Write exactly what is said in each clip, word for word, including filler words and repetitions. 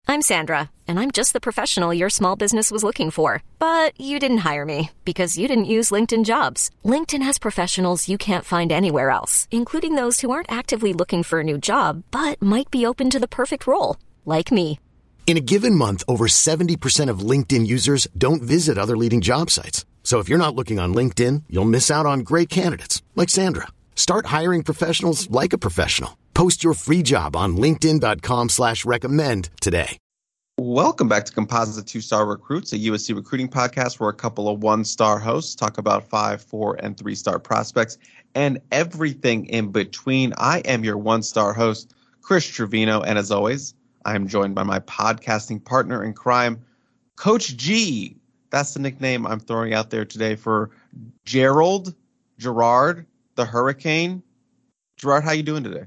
I'm Sandra, and I'm just the professional your small business was looking for. But you didn't hire me because you didn't use LinkedIn Jobs. LinkedIn has professionals you can't find anywhere else, including those who aren't actively looking for a new job, but might be open to the perfect role, like me. In a given month, over seventy percent of LinkedIn users don't visit other leading job sites. So if you're not looking on LinkedIn, you'll miss out on great candidates like Sandra. Start hiring professionals like a professional. Post your free job on linkedin.com slash recommend today. Welcome back to Composite Two-Star Recruits, a U S C recruiting podcast where a couple of one-star hosts talk about five, four, and three-star prospects and everything in between. I am your one-star host, Chris Trevino, and as always, I am joined by my podcasting partner in crime, Coach G. That's the nickname I'm throwing out there today for Gerald, Gerard, the Hurricane. Gerard, how you doing today?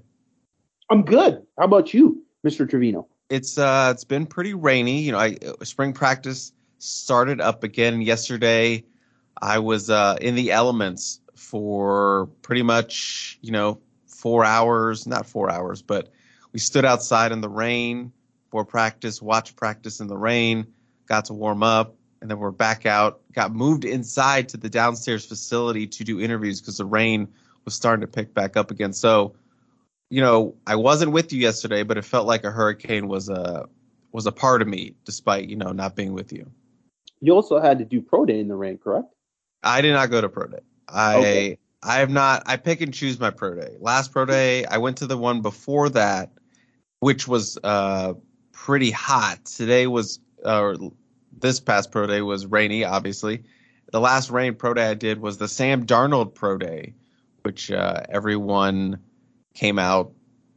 I'm good. How about you, Mister Trevino? It's uh, it's been pretty rainy. You know, I spring practice started up again yesterday. I was uh, in the elements for pretty much, you know, four hours, not four hours, but we stood outside in the rain for practice, watched practice in the rain, got to warm up, and then we're back out, got moved inside to the downstairs facility to do interviews because the rain was starting to pick back up again. So, you know, I wasn't with you yesterday, but it felt like a hurricane was a was a part of me, despite, you know, not being with you. You also had to do pro day in the rain, correct? I did not go to pro day. I okay. I have not. I pick and choose my pro day. Last pro day, I went to the one before that, which was uh, pretty hot. Today was, uh, this past pro day was rainy, obviously. The last rain pro day I did was the Sam Darnold pro day, which uh, everyone came out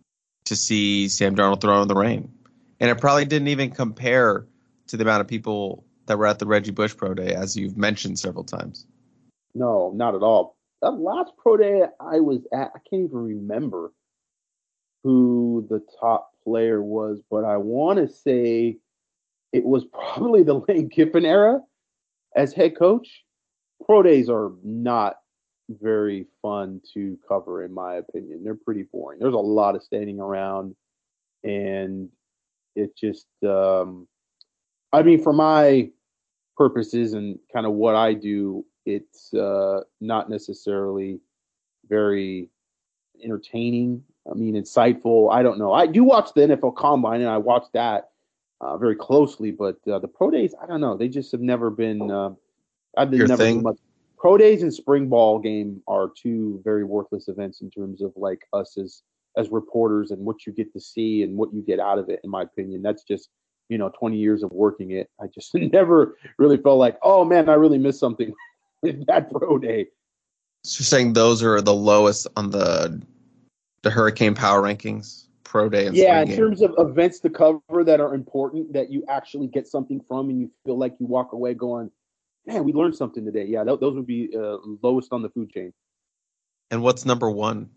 to see Sam Darnold throw in the rain. And it probably didn't even compare to the amount of people that were at the Reggie Bush pro day, as you've mentioned several times. No, not at all. That last pro day I was at, I can't even remember who the top player was, but I want to say it was probably the Lane Kiffin era as head coach. Pro days are not very fun to cover, in my opinion. They're pretty boring. There's a lot of standing around, and it just, um, I mean, for my purposes and kind of what I do, it's uh, not necessarily very entertaining. I mean, insightful. I don't know. I do watch the N F L Combine, and I watch that uh, very closely. But uh, the pro days, I don't know. They just have never been. Uh, I've been Your never thing? been much. Pro days and spring ball game are two very worthless events in terms of like us as as reporters and what you get to see and what you get out of it. In my opinion, that's just, you know, twenty years of working it. I just never really felt like, oh man, I really missed something with that pro day. So you're saying those are the lowest on the the Hurricane Power Rankings, pro day and Yeah, in game. terms of events to cover that are important, that you actually get something from and you feel like you walk away going, man, we learned something today. Yeah, th- those would be uh, lowest on the food chain. And what's number one?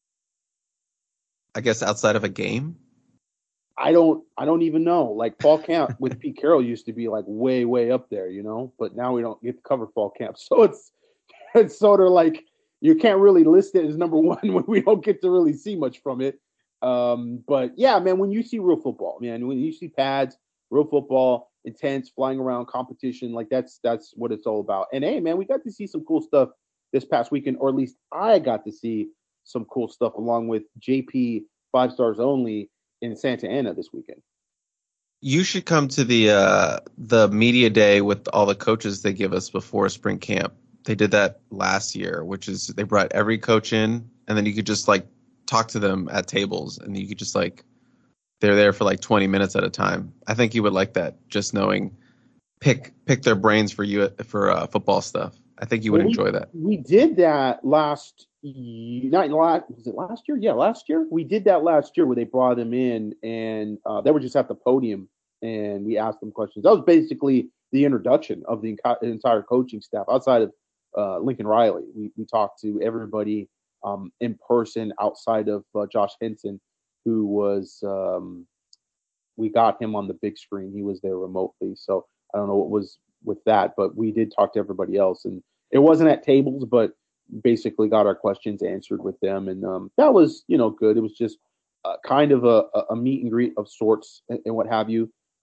I guess outside of a game? I don't I don't even know. Like fall camp with Pete Carroll used to be like way, way up there, you know, but now we don't get to cover fall camp. So it's it's sort of like you can't really list it as number one when we don't get to really see much from it. Um, but yeah, man, when you see real football, man, when you see pads, real football, intense, flying around, competition, like that's that's what it's all about. And hey, man, we got to see some cool stuff this past weekend, or at least I got to see some cool stuff along with J P Five Stars Only in Santa Ana this weekend. You should come to the uh, the media day with all the coaches they give us before spring camp. They did that last year, which is they brought every coach in, and then you could just like talk to them at tables, and you could just like they're there for like twenty minutes at a time. I think you would like that, just knowing pick pick their brains for you for uh, football stuff. I think you would well, enjoy we, that. We did that last not last was it last year? Yeah, last year. We did that last year where they brought them in and uh, they were just at the podium and we asked them questions. That was basically the introduction of the entire coaching staff outside of uh, Lincoln Riley. We we talked to everybody um, in person outside of uh, Josh Henson, who was um, we got him on the big screen. He was there remotely, so I don't know what was with that, but we did talk to everybody else, and it wasn't at tables, but basically got our questions answered with them, and um, that was, you know, good. It was just uh, kind of a, a meet and greet of sorts and, and what have you.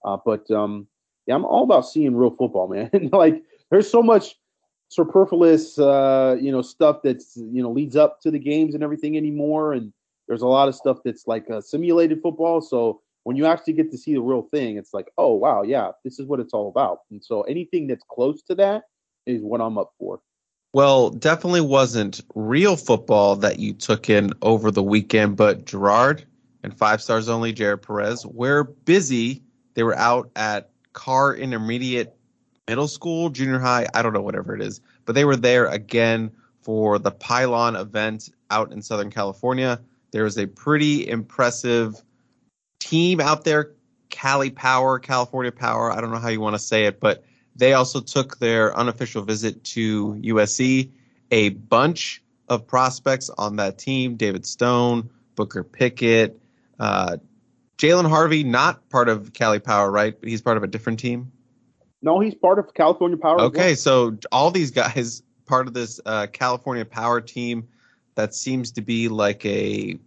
Uh, but um, yeah, I'm all about seeing real football, man. Like there's so much superfluous, uh, you know, stuff that's you know leads up to the games and everything anymore, and there's a lot of stuff that's like uh, simulated football. So when you actually get to see the real thing, it's like, oh wow, yeah, this is what it's all about. And so anything that's close to that is what I'm up for. Well, definitely wasn't real football that you took in over the weekend, but Gerard and Five Stars Only, Jared Perez, were busy. They were out at Carr Intermediate Middle School, junior high, I don't know, whatever it is. But they were there again for the Pylon event out in Southern California. There was a pretty impressive team out there, Cali Power, California Power, I don't know how you want to say it, but they also took their unofficial visit to U S C. A bunch of prospects on that team, David Stone, Booker Pickett, uh, Jalen Harvey, not part of Cali Power, right? But he's part of a different team. No, he's part of California Power. Okay, so all these guys, part of this uh, California Power team that seems to be like a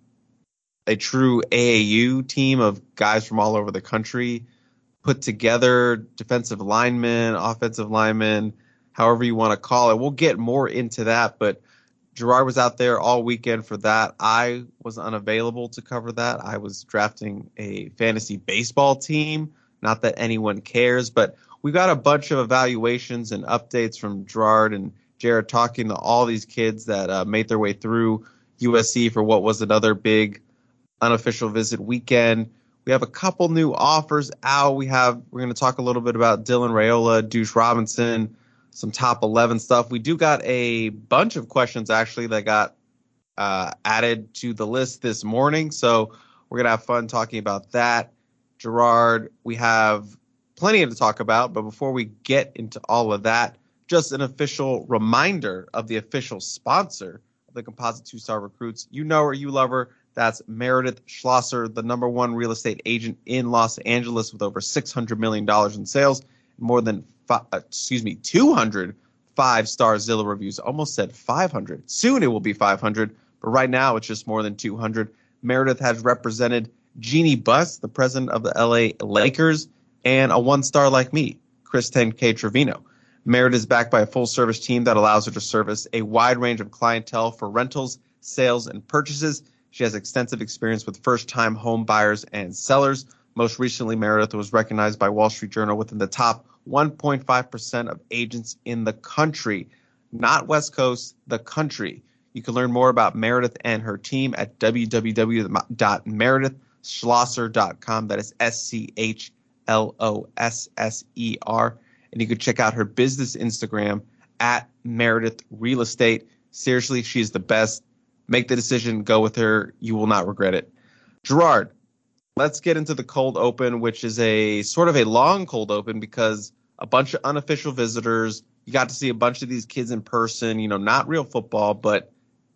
a true A A U team of guys from all over the country, put together, defensive linemen, offensive linemen, however you want to call it. We'll get more into that, but Gerard was out there all weekend for that. I was unavailable to cover that. I was drafting a fantasy baseball team. Not that anyone cares, but we got a bunch of evaluations and updates from Gerard and Jared talking to all these kids that uh, made their way through U S C for what was another big unofficial visit weekend. We have a couple new offers out. We have we're going to talk a little bit about Dylan Raiola, Deuce Robinson, some top eleven stuff. We do got a bunch of questions actually that got uh, added to the list this morning, so we're going to have fun talking about that. Gerard, we have plenty to talk about, but before we get into all of that, just an official reminder of the official sponsor of the Composite Two-Star Recruits. You know her, you love her. That's Meredith Schlosser, the number one real estate agent in Los Angeles with over six hundred million dollars in sales, more than five, excuse me, two hundred five-star Zillow reviews. Almost said five hundred. Soon it will be five hundred, but right now it's just more than two hundred. Meredith has represented Jeannie Buss, the president of the L A Lakers, and a one-star like me, Chris ten K Trevino. Meredith is backed by a full-service team that allows her to service a wide range of clientele for rentals, sales, and purchases. She has extensive experience with first-time home buyers and sellers. Most recently, Meredith was recognized by Wall Street Journal within the top one point five percent of agents in the country. Not West Coast, the country. You can learn more about Meredith and her team at w w w dot meredith schlosser dot com. That is S C H L O S S E R. And you can check out her business Instagram at Meredith Real Estate. Seriously, she's the best. Make the decision. Go with her. You will not regret it. Gerard, let's get into the cold open, which is a sort of a long cold open because a bunch of unofficial visitors. You got to see a bunch of these kids in person, you know, not real football, but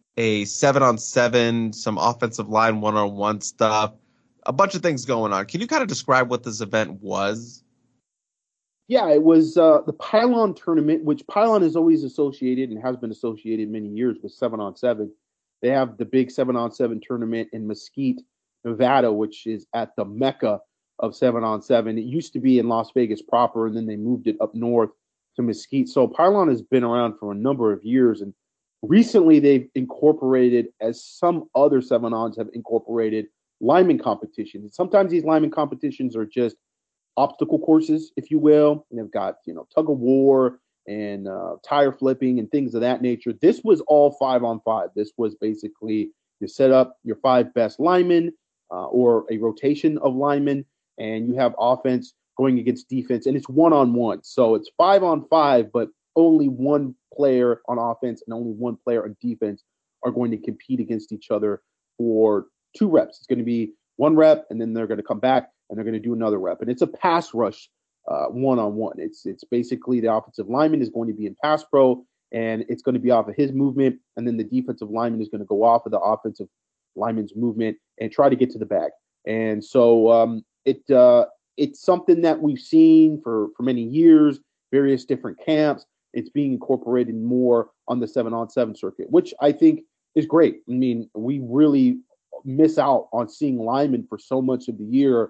a seven on seven, some offensive line one-on-one stuff, a bunch of things going on. Can you kind of describe what this event was? Yeah, it was uh, the Pylon tournament, which Pylon is always associated and has been associated many years with seven on seven. They have the big seven on seven tournament in Mesquite, Nevada, which is at the Mecca of seven on seven. It used to be in Las Vegas proper, and then they moved it up north to Mesquite. So Pylon has been around for a number of years, and recently they've incorporated, as some other seven-ons have incorporated, lineman competitions. And sometimes these lineman competitions are just obstacle courses, if you will. And they've got, you know, tug of war and uh, tire flipping and things of that nature. This was all five on five. This was basically you set up your five best linemen uh, or a rotation of linemen, and you have offense going against defense, and it's one-on-one. So it's five on five, but only one player on offense and only one player on defense are going to compete against each other for two reps. It's going to be one rep, and then they're going to come back and they're going to do another rep. And it's a pass rush uh, one-on-one. It's it's basically the offensive lineman is going to be in pass pro, and it's going to be off of his movement, and then the defensive lineman is going to go off of the offensive lineman's movement and try to get to the bag. And so um, it uh, it's something that we've seen for, for many years, various different camps. It's being incorporated more on the seven on seven circuit, which I think is great. I mean, we really miss out on seeing linemen for so much of the year.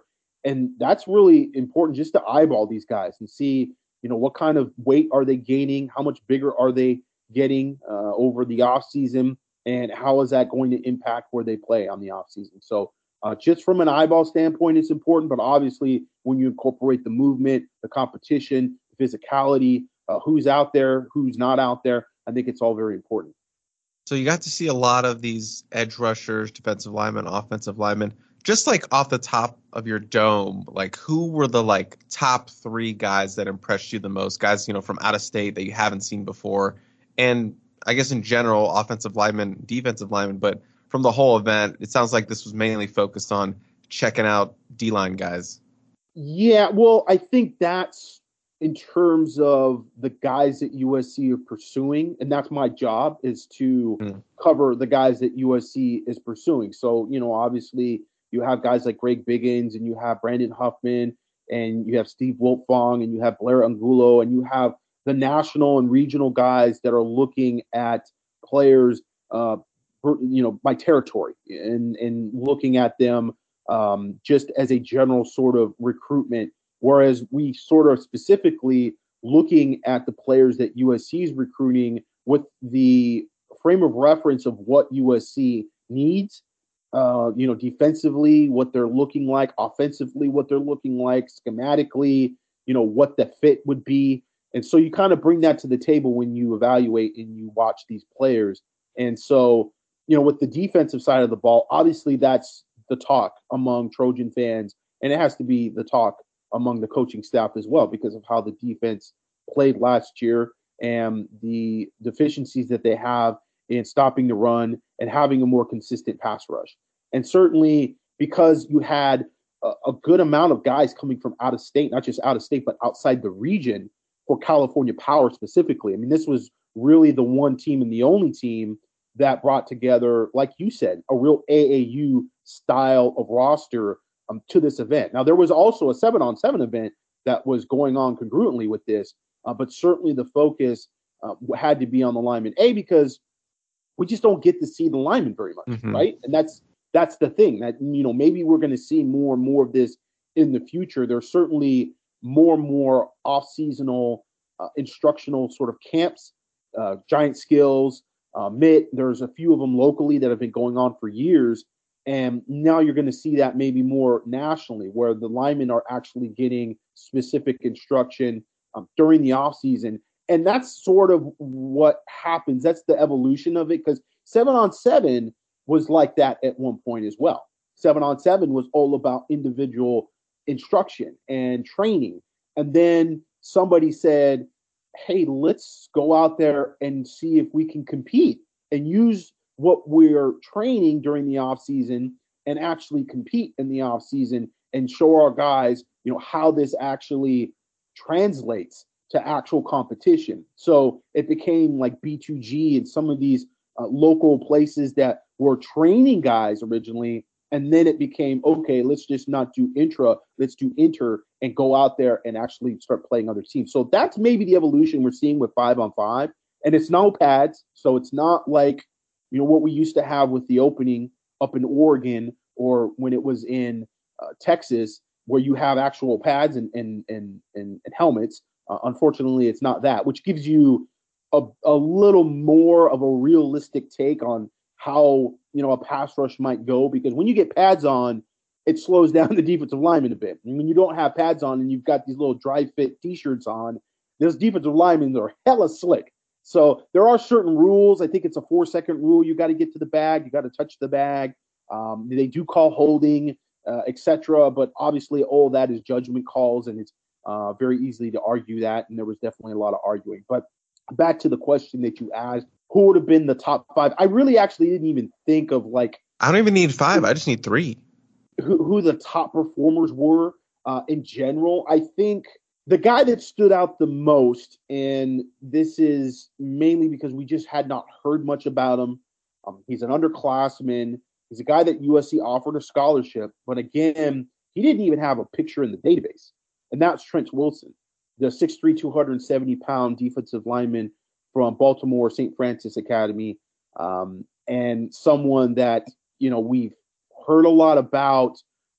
And that's really important, just to eyeball these guys and see, you know, what kind of weight are they gaining? How much bigger are they getting uh, over the offseason? And how is that going to impact where they play on the offseason? So uh, just from an eyeball standpoint, it's important. But obviously, when you incorporate the movement, the competition, the physicality, uh, who's out there, who's not out there, I think it's all very important. So you got to see a lot of these edge rushers, defensive linemen, offensive linemen. Just like off the top of your dome, like who were the like top three guys that impressed you the most? Guys, you know, from out of state that you haven't seen before, and I guess in general, offensive linemen, defensive linemen. But from the whole event, it sounds like this was mainly focused on checking out D-line guys. Yeah, well, I think that's in terms of the guys that U S C are pursuing, and that's my job, is to mm. cover the guys that U S C is pursuing. So, you know, obviously. You have guys like Greg Biggins, and you have Brandon Huffman, and you have Steve Wiltfong, and you have Blair Angulo, and you have the national and regional guys that are looking at players, uh, you know, by territory, and, and looking at them um, just as a general sort of recruitment, whereas we sort of specifically looking at the players that U S C is recruiting with the frame of reference of what U S C needs. Uh, you know, defensively, what they're looking like, offensively, what they're looking like, schematically, you know, what the fit would be. And so you kind of bring that to the table when you evaluate and you watch these players. And so, you know, with the defensive side of the ball, obviously that's the talk among Trojan fans. And it has to be the talk among the coaching staff as well, because of how the defense played last year and the deficiencies that they have in stopping the run and having a more consistent pass rush. And certainly because you had a, a good amount of guys coming from out of state, not just out of state, but outside the region for California Power specifically. I mean, this was really the one team and the only team that brought together, like you said, a real A A U style of roster um, to this event. Now, there was also a seven on seven event that was going on congruently with this, uh, but certainly the focus uh, had to be on the lineman A, because we just don't get to see the linemen very much, mm-hmm. right? And that's that's the thing that, you know, maybe we're going to see more and more of this in the future. There's certainly more and more off-seasonal uh, instructional sort of camps, uh, Giant Skills, uh, M I T. There's a few of them locally that have been going on for years. And now you're going to see that maybe more nationally, where the linemen are actually getting specific instruction um, during the off-season. And that's sort of what happens. That's the evolution of it, because seven on seven was like that at one point as well. Seven on seven was all about individual instruction and training. And then somebody said, hey, let's go out there and see if we can compete and use what we're training during the off season and actually compete in the off season and show our guys, you know, how this actually translates to actual competition. So it became like B two G and some of these uh, local places that were training guys originally. And then it became, okay, let's just not do intra, let's do inter and go out there and actually start playing other teams. So that's maybe the evolution we're seeing with five on five. And it's no pads. So it's not like, you know, what we used to have with the opening up in Oregon or when it was in uh, Texas, where you have actual pads and, and, and, and, and helmets. Uh, unfortunately, it's not that, which gives you a, a little more of a realistic take on how, you know, a pass rush might go, because when you get pads on, it slows down the defensive lineman a bit. And when you don't have pads on and you've got these little dry fit t-shirts on, those defensive linemen, they're hella slick. So there are certain rules. I think it's a four second rule. You got to get to the bag. You got to touch the bag. Um, they do call holding, uh, et cetera. But obviously all that is judgment calls, and it's uh, very easily to argue that. And there was definitely a lot of arguing. But back to the question that you asked, who would have been the top five? I really actually didn't even think of like. I don't even need five. I just need three. Who, who the top performers were uh, in general. I think the guy that stood out the most, and this is mainly because we just had not heard much about him. Um, he's an underclassman. He's a guy that U S C offered a scholarship, but again, he didn't even have a picture in the database. And that's Trent Wilson, the six three, two hundred seventy pound defensive lineman from Baltimore Saint Francis Academy, um, and someone that, you know, we've heard a lot about,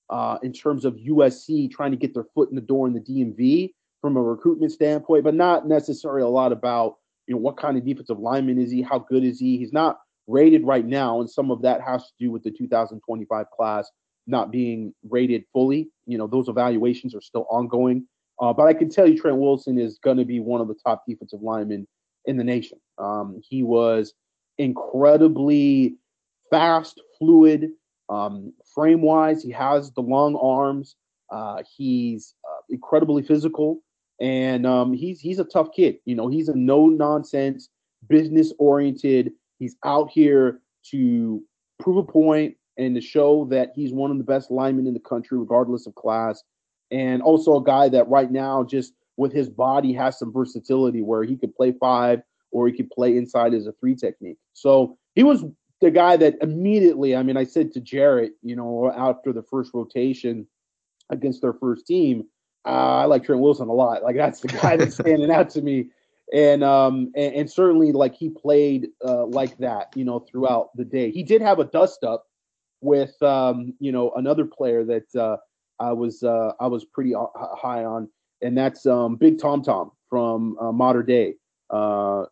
uh, in terms of U S C trying to get their foot in the door in the D M V from a recruitment standpoint, but not necessarily a lot about, you know, what kind of defensive lineman is he? How good is he? He's not rated right now, and some of that has to do with the two thousand twenty-five class not being rated fully. You know, those evaluations are still ongoing. Uh, but I can tell you Trent Wilson is going to be one of the top defensive linemen in the nation. Um, he was incredibly fast, fluid, um, frame-wise. He has the long arms. Uh, he's uh, incredibly physical, and um, he's he's a tough kid. You know, he's a no-nonsense, business-oriented. He's out here to prove a point and to show that he's one of the best linemen in the country, regardless of class. And also a guy that right now, just with his body, has some versatility where he could play five or he could play inside as a three technique. So he was the guy that immediately, I mean, I said to Jarrett, you know, after the first rotation against their first team, uh, I like Trent Wilson a lot. Like, that's the guy that's standing out to me. And, um, and and certainly, like, he played uh, like that, you know, throughout the day. He did have a dust up with, um, you know, another player that uh, I was uh, I was pretty high on, and that's um, Big Tom Tom from uh, Modern Day. Uh,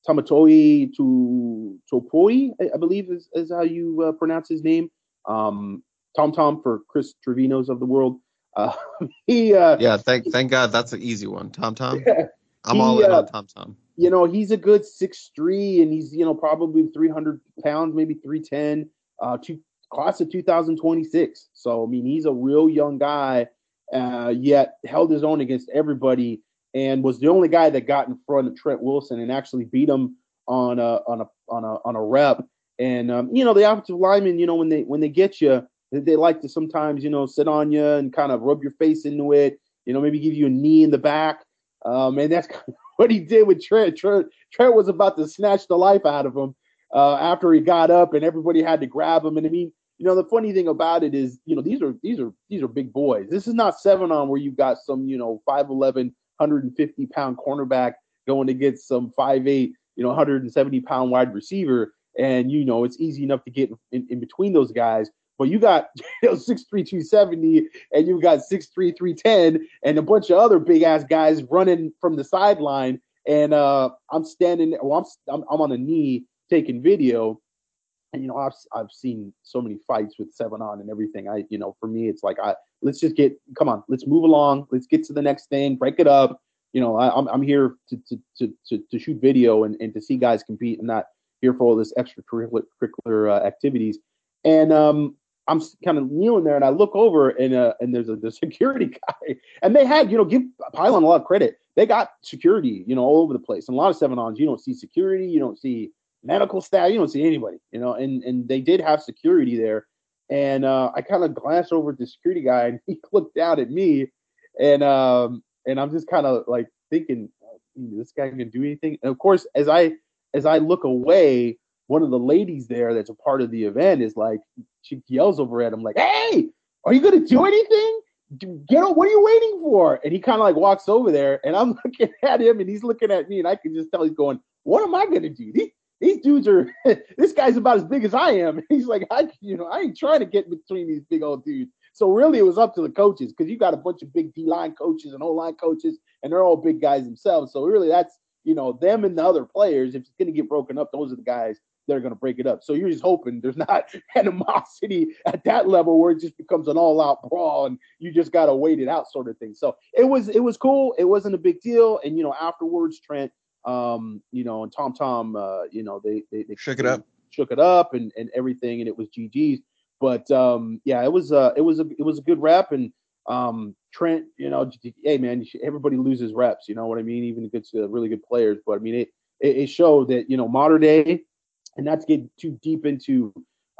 Tamatoi to Topoi, I believe is, is how you uh, pronounce his name. Um, Tom Tom for Chris Trevino's of the world. Uh, he uh, yeah, thank thank God that's an easy one. Tom Tom. Yeah, I'm he, all in uh, on Tom Tom. You know, he's a good six three, and he's, you know, probably three hundred pounds, maybe three ten. Uh, two, class of two thousand twenty-six. So I mean, he's a real young guy, uh, yet held his own against everybody, and was the only guy that got in front of Trent Wilson and actually beat him on a on a on a on a rep. And um, you know, the offensive linemen, you know, when they when they get you, they, they like to sometimes, you know, sit on you and kind of rub your face into it. You know, maybe give you a knee in the back. Um, and that's kind of what he did with Trent. Trent. Trent was about to snatch the life out of him uh, after he got up, and everybody had to grab him. And I mean, you know, the funny thing about it is, you know, these are these are these are big boys. This is not seven on where you've got some, you know, five eleven, one hundred fifty pound cornerback going against some five eight, you know, one hundred seventy pound wide receiver. And, you know, it's easy enough to get in, in between those guys. But you got, you know, six three, two seventy, and you got six three, three ten, and a bunch of other big ass guys running from the sideline. And uh, I'm standing, well, I'm, I'm I'm on a knee taking video. And, you know, I've I've seen so many fights with seven on and everything. I, you know, for me, it's like, I let's just get, come on, let's move along. Let's get to the next thing, break it up. You know, I, I'm I'm here to to to to, to shoot video and, and to see guys compete. I'm not here for all this extracurricular uh, activities. And um, I'm kind of kneeling there, and I look over, and uh, and there's a the security guy, and they had, you know, give Pylon a lot of credit. They got security, you know, all over the place. And a lot of seven ons, you don't see security, you don't see medical staff, you don't see anybody, you know, and and they did have security there. And uh, I kind of glanced over at the security guy, and he looked down at me, and um, and I'm just kind of like thinking, this guy can do anything. And of course, as I as I look away, one of the ladies there that's a part of the event is like, she yells over at him like, "Hey, are you going to do anything? Get up, what are you waiting for?" And he kind of like walks over there, and I'm looking at him, and he's looking at me, and I can just tell he's going, "What am I going to do? These, these dudes are, this guy's about as big as I am." And he's like, I, you know, I ain't trying to get between these big old dudes. So really it was up to the coaches, because you got a bunch of big D-line coaches and O-line coaches, and they're all big guys themselves. So really that's, you know, them and the other players. If it's going to get broken up, those are the guys that are going to break it up. So you're just hoping there's not animosity at that level where it just becomes an all-out brawl and you just got to wait it out sort of thing. So it was it was cool. It wasn't a big deal. And, you know, afterwards, Trent, um, you know, and Tom Tom, uh, you know, they they, they shook it up, shook it up, and, and everything, and it was G G's. But um, yeah, it was uh, it was a it was a good rep. And um, Trent, you know, hey man, everybody loses reps. You know what I mean? Even against uh, really good players. But I mean, it it, it showed that, you know, Modern Day. And not to get too deep into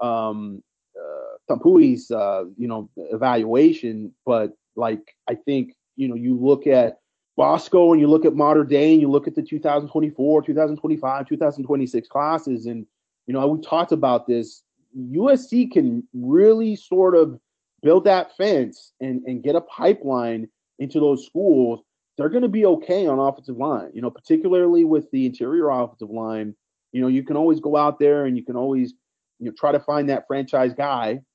um, uh, Tampui's, uh, you know, evaluation, but like I think, you know, you look at Bosco and you look at Modern Day and you look at the two thousand twenty-four, two thousand twenty-five, two thousand twenty-six classes, and you know, we talked about this. U S C can really sort of build that fence and and get a pipeline into those schools. They're going to be okay on offensive line, you know, particularly with the interior offensive line. You know, you can always go out there and you can always, you know, try to find that franchise guy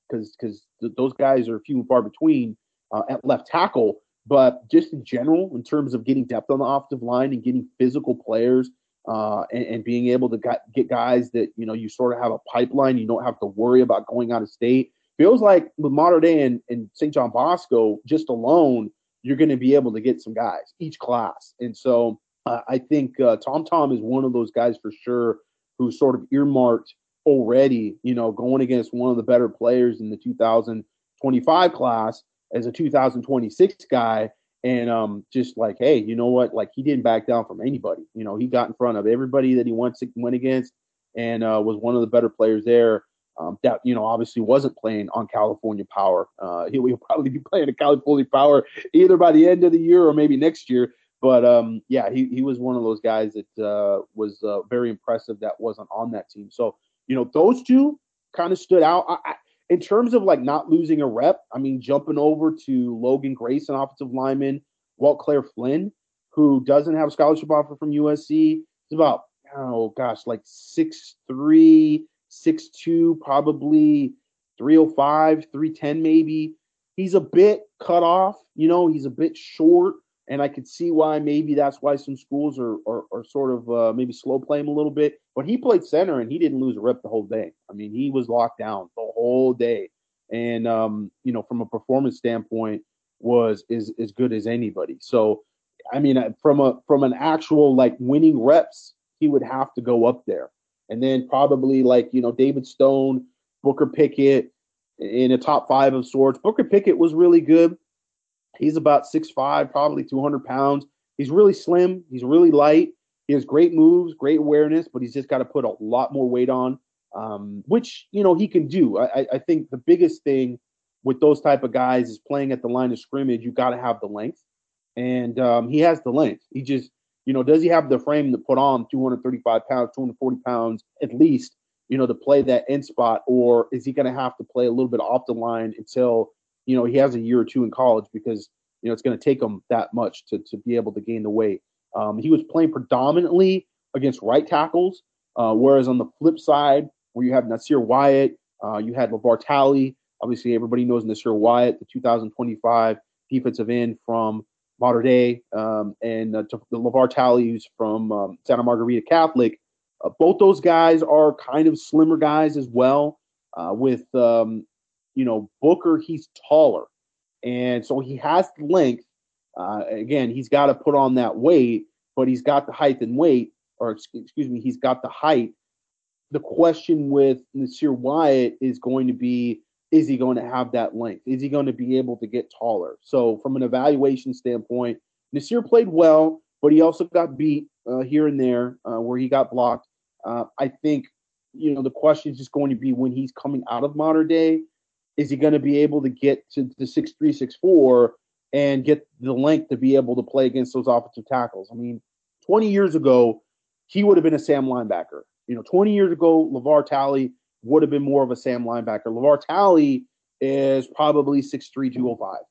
because because th- those guys are few and far between uh, at left tackle. But just in general, in terms of getting depth on the offensive line and getting physical players uh, and, and being able to got, get guys that, you know, you sort of have a pipeline, you don't have to worry about going out of state. Feels like with Mater Dei and, and Saint John Bosco, just alone, you're going to be able to get some guys each class. And so uh, I think uh, Tom Tom is one of those guys for sure who's sort of earmarked already, you know, going against one of the better players in the two thousand twenty-five class as a two thousand twenty-six guy. And um, just like, hey, you know what? Like, he didn't back down from anybody. You know, he got in front of everybody that he went, to, went against and uh, was one of the better players there. Um, that, you know, obviously wasn't playing on California Power. Uh, he will probably be playing at California Power either by the end of the year or maybe next year. But, um, yeah, he, he was one of those guys that uh, was uh, very impressive that wasn't on that team. So, you know, those two kind of stood out. I, I, in terms of, like, not losing a rep, I mean, jumping over to Logan Grace, an offensive lineman, Walt Claire Flynn, who doesn't have a scholarship offer from U S C. He's about, oh, gosh, like six three, six two, probably three oh five, three ten maybe. He's a bit cut off, you know, he's a bit short. And I could see why maybe that's why some schools are are, are sort of uh, maybe slow play him a little bit. But he played center and he didn't lose a rep the whole day. I mean, he was locked down the whole day. And, um, you know, from a performance standpoint, was is as good as anybody. So, I mean, from a from an actual like winning reps, he would have to go up there. And then probably like, you know, David Stone, Booker Pickett in a top five of sorts. Booker Pickett was really good. He's about six five, probably two hundred pounds. He's really slim. He's really light. He has great moves, great awareness, but he's just got to put a lot more weight on, um, which, you know, he can do. I, I think the biggest thing with those type of guys is playing at the line of scrimmage. You got to have the length. And um, he has the length. He just, you know, does he have the frame to put on two hundred thirty-five pounds, two hundred forty pounds at least, you know, to play that end spot? Or is he going to have to play a little bit off the line until, you know, he has a year or two in college, because, you know, it's going to take him that much to, to be able to gain the weight. Um, he was playing predominantly against right tackles, uh, whereas on the flip side, where you have Nasir Wyatt, uh, you had LeVar Talley. Obviously, everybody knows Nasir Wyatt, the two thousand twenty-five defensive end from Mater Dei, um, and uh, the LeVar Talley, who's from um, Santa Margarita Catholic. Uh, both those guys are kind of slimmer guys as well. Uh, with, um, you know, Booker, he's taller. And so he has the length. Uh, again, he's got to put on that weight, but he's got the height and weight, or excuse me, he's got the height. The question with Nasir Wyatt is going to be, is he going to have that length? Is he going to be able to get taller? So from an evaluation standpoint, Nasir played well, but he also got beat uh, here and there uh, where he got blocked. Uh, I think, you know, the question is just going to be when he's coming out of Mater Dei, is he going to be able to get to the six three, six four and get the length to be able to play against those offensive tackles? I mean, twenty years ago, he would have been a Sam linebacker. You know, twenty years ago, LeVar Talley would have been more of a Sam linebacker. LeVar Talley is probably six three, two oh five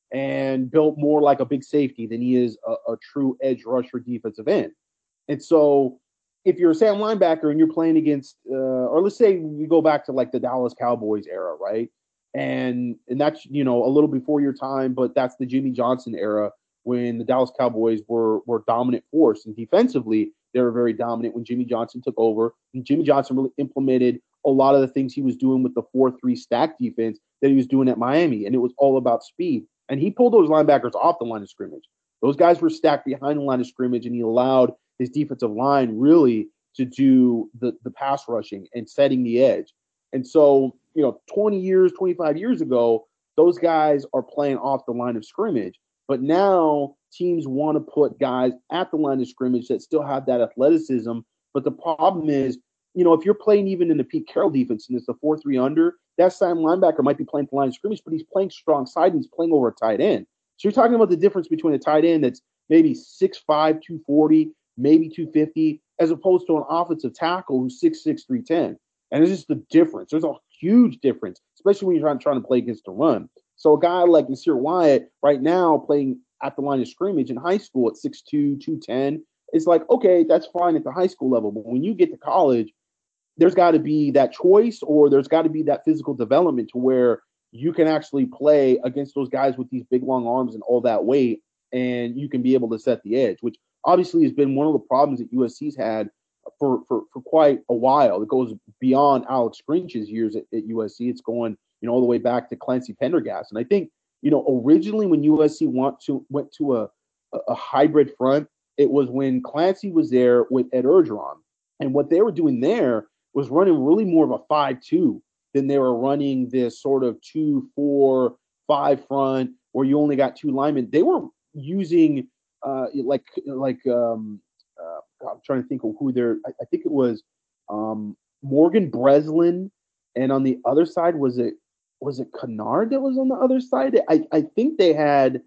and built more like a big safety than he is a, a true edge rusher defensive end. And so if you're a Sam linebacker and you're playing against, uh, or let's say we go back to like the Dallas Cowboys era, right? And and that's, you know, a little before your time, but that's the Jimmy Johnson era when the Dallas Cowboys were were dominant force. And defensively, they were very dominant when Jimmy Johnson took over. And Jimmy Johnson really implemented a lot of the things he was doing with the four three stack defense that he was doing at Miami. And it was all about speed. And he pulled those linebackers off the line of scrimmage. Those guys were stacked behind the line of scrimmage, and he allowed his defensive line really to do the, the pass rushing and setting the edge. And so, you know, twenty years, twenty-five years ago, those guys are playing off the line of scrimmage. But now teams want to put guys at the line of scrimmage that still have that athleticism. But the problem is, you know, if you're playing even in the Pete Carroll defense and it's the four three under, that side linebacker might be playing the line of scrimmage, but he's playing strong side and he's playing over a tight end. So you're talking about the difference between a tight end that's maybe six five, two forty, maybe two fifty, as opposed to an offensive tackle who's six six, three ten. And it's just the difference. There's a huge difference, especially when you're trying, trying to play against the run. So a guy like Nasir Wyatt right now playing at the line of scrimmage in high school at six two, two ten, it's like, okay, that's fine at the high school level. But when you get to college, there's got to be that choice, or there's got to be that physical development to where you can actually play against those guys with these big, long arms and all that weight, and you can be able to set the edge, which obviously has been one of the problems that U S C's had for, for, for quite a while. It goes beyond Alex Grinch's years at, at U S C. It's going, you know, all the way back to Clancy Pendergast. And I think, you know, originally when U S C want to, went to a, a hybrid front, it was when Clancy was there with Ed Orgeron. And what they were doing there was running really more of a five two than they were running this sort of two four five front where you only got two linemen. They were using uh, like like um, uh, I'm trying to think of who they're. I, I think it was um, Morgan Breslin, and on the other side was it was it Kennard that was on the other side. I I think they had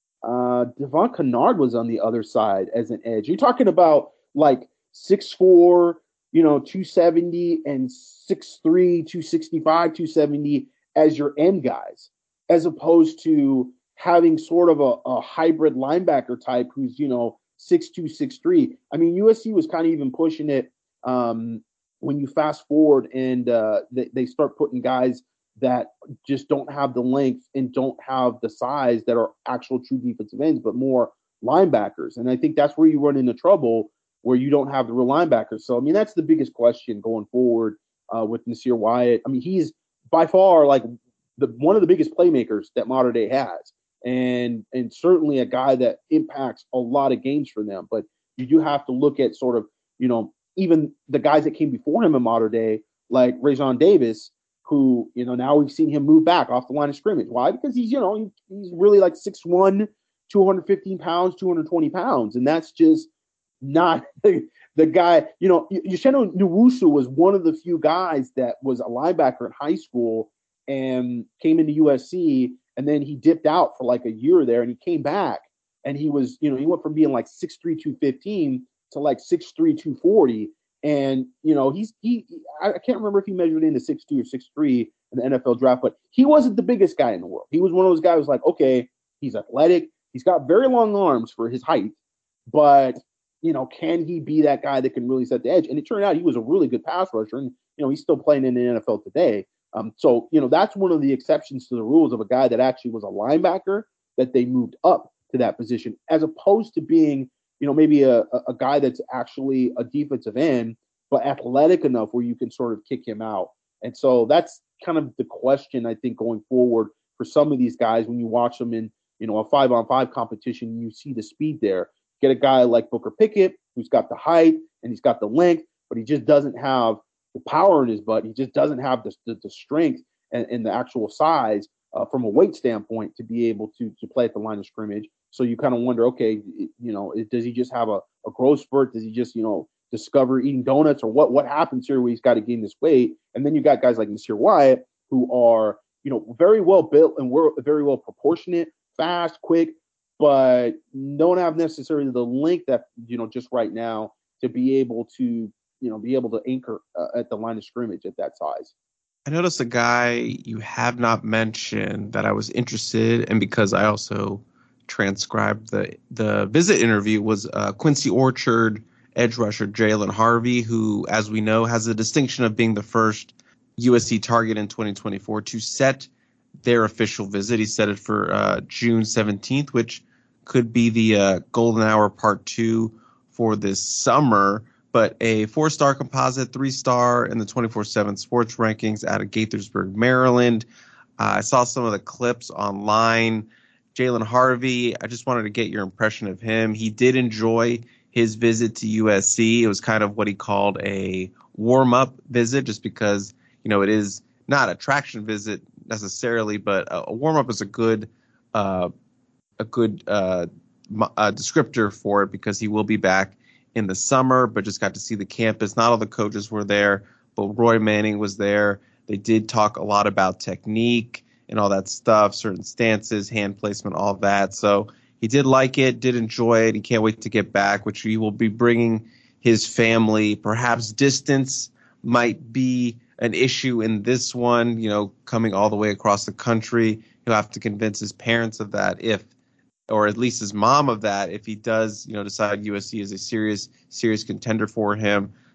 uh, Devon Kennard was on the other side as an edge. You're talking about like six four, you know, two seventy and six three, two sixty-five, two seventy as your end guys, as opposed to having sort of a, a hybrid linebacker type who's, you know, six two, six three. I mean, U S C was kind of even pushing it um, when you fast forward and uh, they, they start putting guys that just don't have the length and don't have the size that are actual true defensive ends, but more linebackers. And I think that's where you run into trouble, where you don't have the real linebackers. So, I mean, that's the biggest question going forward uh, with Nasir Wyatt. I mean, he's by far like the one of the biggest playmakers that Mater Dei has, and and certainly a guy that impacts a lot of games for them. But you do have to look at sort of, you know, even the guys that came before him in Mater Dei, like Rajon Davis, who, you know, now we've seen him move back off the line of scrimmage. Why? Because he's, you know, he, he's really like six one, two hundred fifteen pounds, two hundred twenty pounds. And that's just not the, the guy, you know, Uchenna Nwosu was one of the few guys that was a linebacker in high school and came into U S C, and then he dipped out for like a year there, and he came back, and he was, you know, he went from being like six three, two fifteen to like six three, two forty. And, you know, he's, he, I can't remember if he measured into six two or six three in the N F L draft, but he wasn't the biggest guy in the world. He was one of those guys who's like, okay, he's athletic. He's got very long arms for his height, but, you know, can he be that guy that can really set the edge? And it turned out he was a really good pass rusher, and, you know, he's still playing in the N F L today. Um, so, you know, that's one of the exceptions to the rules of a guy that actually was a linebacker that they moved up to that position, as opposed to being, you know, maybe a, a guy that's actually a defensive end, but athletic enough where you can sort of kick him out. And so that's kind of the question, I think, going forward for some of these guys when you watch them in, you know, a five on five competition and you see the speed there. Get a guy like Booker Pickett, who's got the height and he's got the length, but he just doesn't have the power in his butt. He just doesn't have the, the, the strength and, and the actual size uh, from a weight standpoint to be able to, to play at the line of scrimmage. So you kind of wonder, okay, you know, does he just have a, a growth spurt? Does he just, you know, discover eating donuts, or what, what happens here where he's got to gain this weight? And then you got guys like Nasir Wyatt, who are, you know, very well built and we're very well proportionate, fast, quick, but don't have necessarily the length that, you know, just right now to be able to, you know, be able to anchor uh, at the line of scrimmage at that size. I noticed a guy you have not mentioned that I was interested in, because I also transcribed the the visit interview, was uh, Quincy Orchard edge rusher Jalen Harvey, who, as we know, has the distinction of being the first U S C target in twenty twenty-four to set their official visit. He set it for uh, June seventeenth, which could be the uh, golden hour part two for this summer. But a four-star composite, three-star in the twenty-four seven sports rankings out of Gaithersburg, Maryland. Uh, I saw some of the clips online. Jalen Harvey, I just wanted to get your impression of him. He did enjoy his visit to U S C. It was kind of what he called a warm-up visit, just because, you know, it is not a traction visit necessarily, but a, a warm-up is a good uh, a good uh, uh, descriptor for it, because he will be back in the summer, but just got to see the campus. Not all the coaches were there, but Roy Manning was there. They did talk a lot about technique and all that stuff, certain stances, hand placement, all that. So he did like it, did enjoy it. He can't wait to get back, which he will be bringing his family. Perhaps distance might be an issue in this one, you know, coming all the way across the country. He'll have to convince his parents of that, if, or at least his mom of that, if he does, you know, decide U S C is a serious, serious contender for him.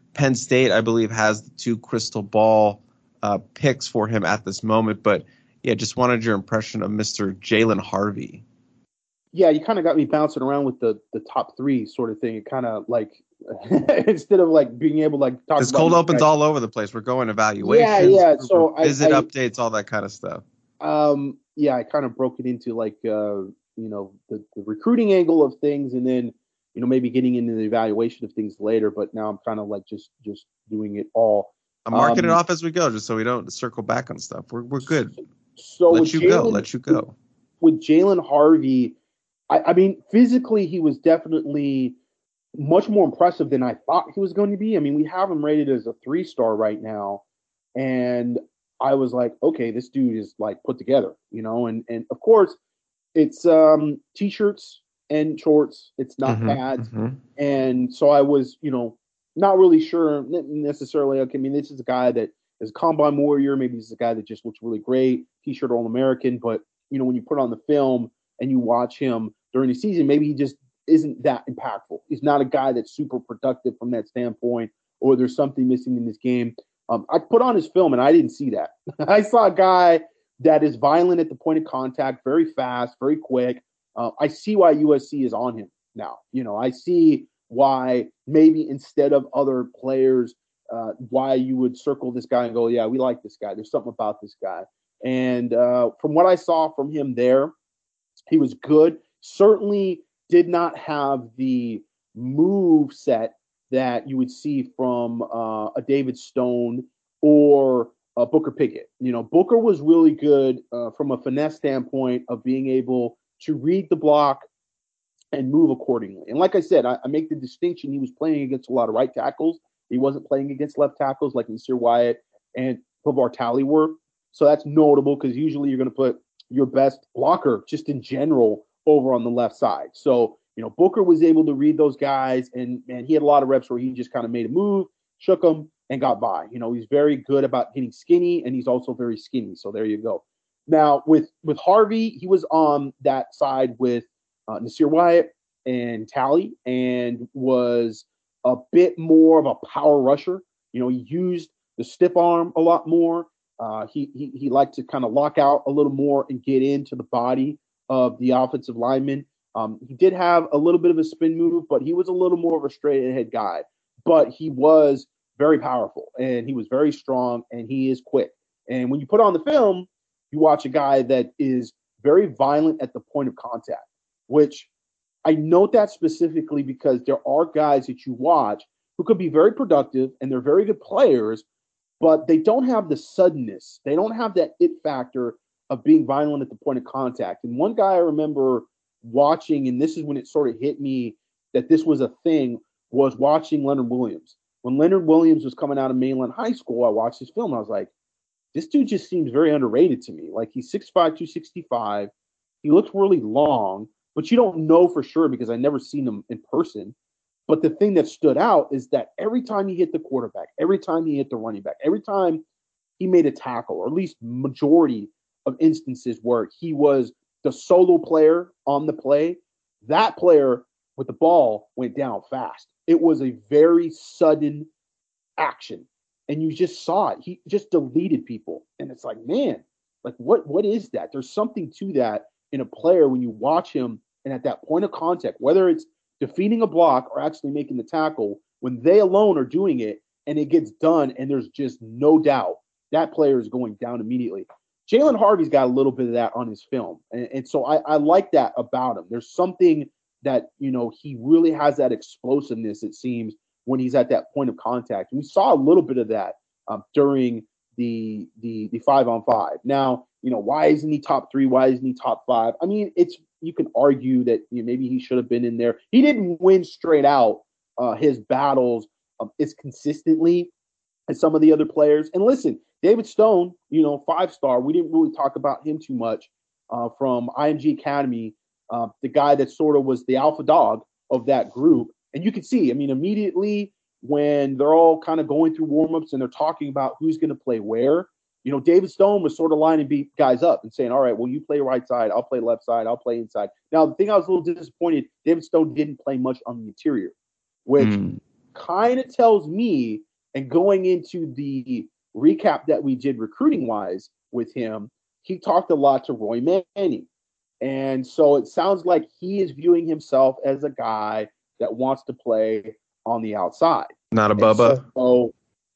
Penn State, I believe, has the two crystal ball uh, picks for him at this moment. But yeah, just wanted your impression of Mister Jalen Harvey. Yeah, you kind of got me bouncing around with the the top three sort of thing. It kind of like instead of like being able to like talk Because about cold these opens guys- all over the place. We're going evaluations, Yeah, yeah. So I- visit I- updates, all that kind of stuff. Um, yeah, I kind of broke it into like uh, you know the, the recruiting angle of things, and then you know maybe getting into the evaluation of things later. But now I'm kind of like just just doing it all. I'm marking Um, it off as we go, just so we don't circle back on stuff. We're we're good. So Let with you go. Jalen- Let you go. With Jalen Harvey, I, I mean, physically he was definitely much more impressive than I thought he was going to be. I mean, we have him rated as a three star right now, and I was like, okay, this dude is like put together, you know. And and of course, it's um, t-shirts and shorts. It's not Mhm, pads, mhm. and so I was, you know, not really sure necessarily. Okay, I mean, this is a guy that is a combine warrior. Maybe this is a guy that just looks really great, t-shirt All American. But you know, when you put on the film and you watch him during the season, maybe he just isn't that impactful. He's not a guy that's super productive from that standpoint, or there's something missing in this game. Um, I put on his film and I didn't see that. I saw a guy that is violent at the point of contact, very fast, very quick. Uh, I see why U S C is on him now. You know, I see why maybe instead of other players, uh, why you would circle this guy and go, yeah, we like this guy. There's something about this guy. And uh, from what I saw from him there, he was good. Certainly did not have the move set that you would see from uh, a David Stone or a Booker Pickett. You know, Booker was really good uh, from a finesse standpoint of being able to read the block and move accordingly. And like I said, I, I make the distinction. He was playing against a lot of right tackles. He wasn't playing against left tackles like Nasir Wyatt and Pavar Talley were. So that's notable because usually you're going to put your best blocker just in general over on the left side. So, you know, Booker was able to read those guys, and man, he had a lot of reps where he just kind of made a move, shook them, and got by. You know, he's very good about getting skinny, and he's also very skinny. So there you go. Now with with Harvey, he was on that side with uh, Nasir Wyatt and Talley, and was a bit more of a power rusher. You know, he used the stiff arm a lot more. Uh, he, he he liked to kind of lock out a little more and get into the body of the offensive lineman. Um, he did have a little bit of a spin move, but he was a little more of a straight ahead guy. But he was very powerful, and he was very strong, and he is quick. And when you put on the film, you watch a guy that is very violent at the point of contact, which I note that specifically because there are guys that you watch who could be very productive and they're very good players, but they don't have the suddenness. They don't have that it factor of being violent at the point of contact. And one guy I remember watching, and this is when it sort of hit me that this was a thing, was watching Leonard Williams. When Leonard Williams was coming out of Mainland High School, I watched his film. And I was like, this dude just seems very underrated to me. Like, he's six five, two sixty-five. He looks really long, but you don't know for sure because I never seen him in person. But the thing that stood out is that every time he hit the quarterback, every time he hit the running back, every time he made a tackle, or at least majority of instances where he was the solo player on the play, that player with the ball went down fast. It was a very sudden action. And you just saw it. He just deleted people. And it's like, man, like what what is that? There's something to that in a player when you watch him and at that point of contact, whether it's defeating a block or actually making the tackle, when they alone are doing it and it gets done and there's just no doubt that player is going down immediately. Jalen Harvey's got a little bit of that on his film. And, and so I, I like that about him. There's something that, you know, he really has that explosiveness, it seems, when he's at that point of contact. And we saw a little bit of that um, during the, the the five on five. Now, you know, why isn't he top three? Why isn't he top five? I mean, it's you can argue that you know, maybe he should have been in there. He didn't win straight out uh, his battles um, as consistently as some of the other players. And listen, David Stone, you know, five star. We didn't really talk about him too much uh, from I M G Academy, uh, the guy that sort of was the alpha dog of that group. And you can see, I mean, immediately when they're all kind of going through warmups and they're talking about who's going to play where, you know, David Stone was sort of lining beat guys up and saying, all right, well, you play right side, I'll play left side, I'll play inside. Now, the thing I was a little disappointed, David Stone didn't play much on the interior, which, mm. kind of tells me, and going into the recap that we did recruiting wise with him, he talked a lot to Roy Manning. And so it sounds like he is viewing himself as a guy that wants to play on the outside. Not a Bubba. So, so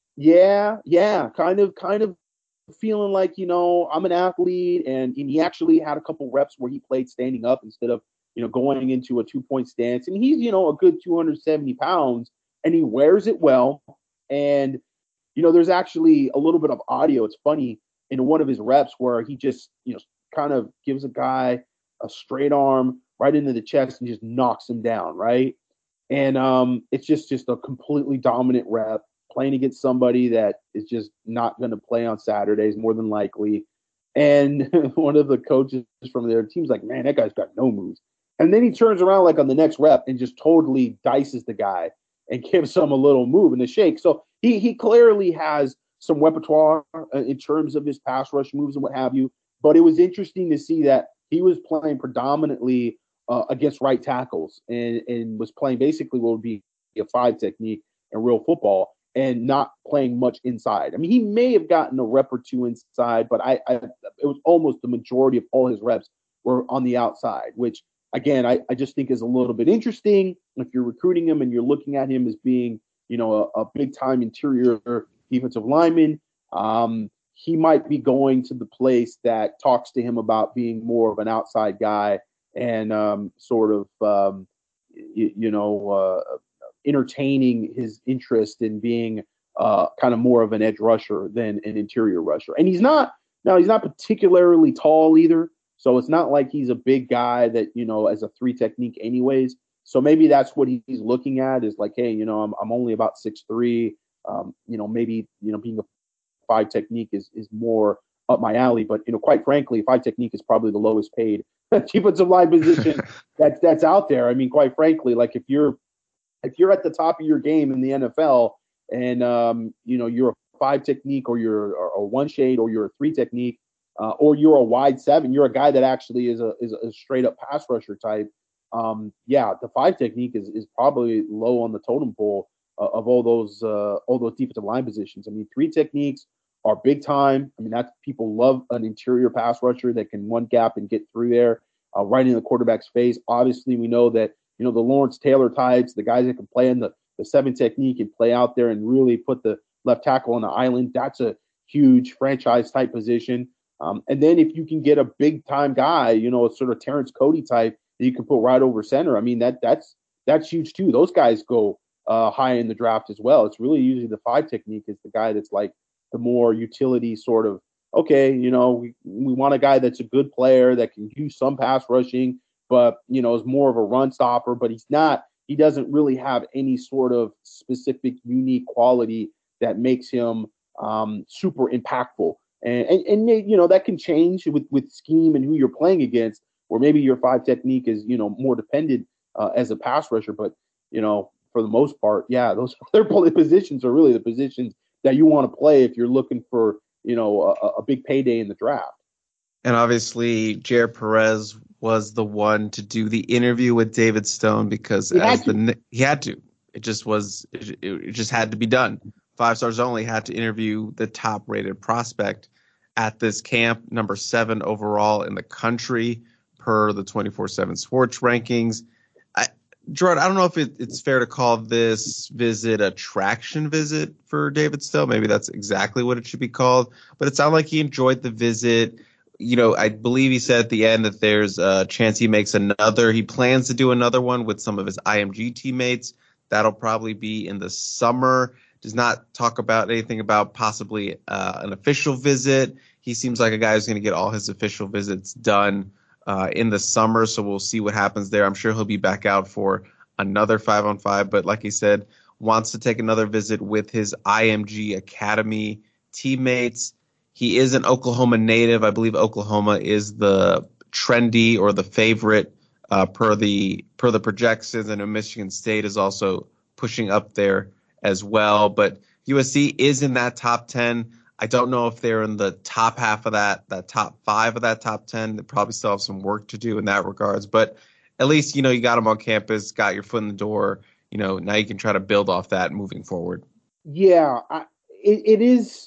yeah, yeah, kind of, kind of feeling like, you know, I'm an athlete, and, and he actually had a couple reps where he played standing up instead of, you know, going into a two-point stance. And he's, you know, a good two hundred seventy pounds, and he wears it well. And, you know, there's actually a little bit of audio. It's funny in one of his reps where he just, you know, kind of gives a guy a straight arm right into the chest and just knocks him down, right? And um, it's just just a completely dominant rep, playing against somebody that is just not going to play on Saturdays, more than likely. And one of the coaches from their team's like, man, that guy's got no moves. And then he turns around like on the next rep and just totally dices the guy and gives him a little move and a shake. So he he clearly has some repertoire in terms of his pass rush moves and what have you. But it was interesting to see that he was playing predominantly uh, against right tackles and, and was playing basically what would be a five technique in real football and not playing much inside. I mean, he may have gotten a rep or two inside, but I, I it was almost the majority of all his reps were on the outside, which, again, I, I just think is a little bit interesting. If you're recruiting him and you're looking at him as being, you know, a, a big-time interior defensive lineman, um, he might be going to the place that talks to him about being more of an outside guy and um, sort of, um, you, you know, uh, entertaining his interest in being uh, kind of more of an edge rusher than an interior rusher. And he's not, now he's not particularly tall either. So it's not like he's a big guy that, you know, as a three technique anyways. So maybe that's what he's looking at is like, hey, you know, I'm I'm only about six three. Um, you know, maybe, you know, being a five technique is is more up my alley. But, you know, quite frankly, five technique is probably the lowest paid defensive line position that's that's out there. I mean, quite frankly, like if you're if you're at the top of your game in the N F L and um, you know, you're a five technique or you're a one shade or you're a three technique, uh, or you're a wide seven, you're a guy that actually is a is a straight up pass rusher type. Um, yeah, the five technique is is probably low on the totem pole uh, of all those uh, all those defensive line positions. I mean, three techniques are big time. I mean, that's people love an interior pass rusher that can one gap and get through there, uh, right in the quarterback's face. Obviously, we know that, you know, the Lawrence Taylor types, the guys that can play in the, the seven technique and play out there and really put the left tackle on the island. That's a huge franchise type position. Um, and then if you can get a big time guy, you know, a sort of Terrence Cody type that you can put right over center, I mean, that that's that's huge too. Those guys go uh, high in the draft as well. It's really usually the five technique is the guy that's like the more utility sort of, okay, you know, we, we want a guy that's a good player that can use some pass rushing, but, you know, is more of a run stopper, but he's not, he doesn't really have any sort of specific unique quality that makes him um, super impactful. And, and, and, you know, that can change with, with scheme and who you're playing against, or maybe your five technique is, you know, more dependent uh, as a pass rusher. But, you know, for the most part, yeah, those other positions are really the positions that you want to play if you're looking for, you know, a, a big payday in the draft. And obviously, Jared Perez was the one to do the interview with David Stone because he as had the he had to. It just was. It, it just had to be done. Five Stars Only had to interview the top-rated prospect at this camp, number seven overall in the country per the twenty-four seven Sports rankings. I, Gerard, I don't know if it, it's fair to call this visit a traction visit for David Stone. Maybe that's exactly what it should be called. But it sounded like he enjoyed the visit. You know, I believe he said at the end that there's a chance he makes another. He plans to do another one with some of his I M G teammates. That'll probably be in the summer. Does not talk about anything about possibly uh, an official visit. He seems like a guy who's going to get all his official visits done uh, in the summer, so we'll see what happens there. I'm sure he'll be back out for another five on five, but like he said, wants to take another visit with his I M G Academy teammates. He is an Oklahoma native. I believe Oklahoma is the trendy or the favorite uh, per the per the projections, and Michigan State is also pushing up there as well. But U S C is in that top ten. I don't know if they're in the top half of that, that top five of that top ten. They probably still have some work to do in that regards. But at least, you know, you got them on campus, got your foot in the door. you know, now you can try to build off that moving forward. Yeah, I, it, it is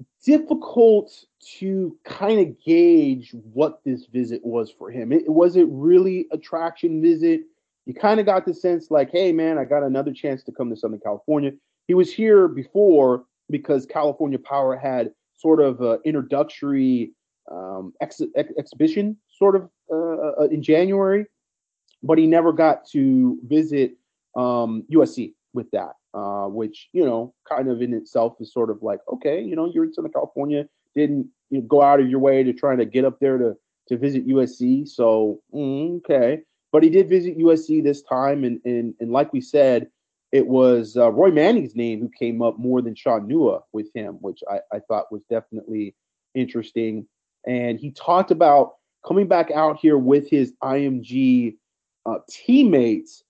difficult to kind of gauge what this visit was for him. It was it really a traction visit? You kind of got the sense like, hey, man, I got another chance to come to Southern California. He was here before because California Power had sort of an introductory um, ex- ex- exhibition sort of uh, in January, but he never got to visit um, U S C with that, uh, which, you know, kind of in itself is sort of like, okay, you know, you're in Southern California, didn't you know, go out of your way to try to get up there to, to visit U S C. So, mm, okay. But he did visit U S C this time. And, and, and like we said, it was uh, Roy Manning's name who came up more than Sean Nua with him, which I, I thought was definitely interesting. And he talked about coming back out here with his I M G uh, teammates.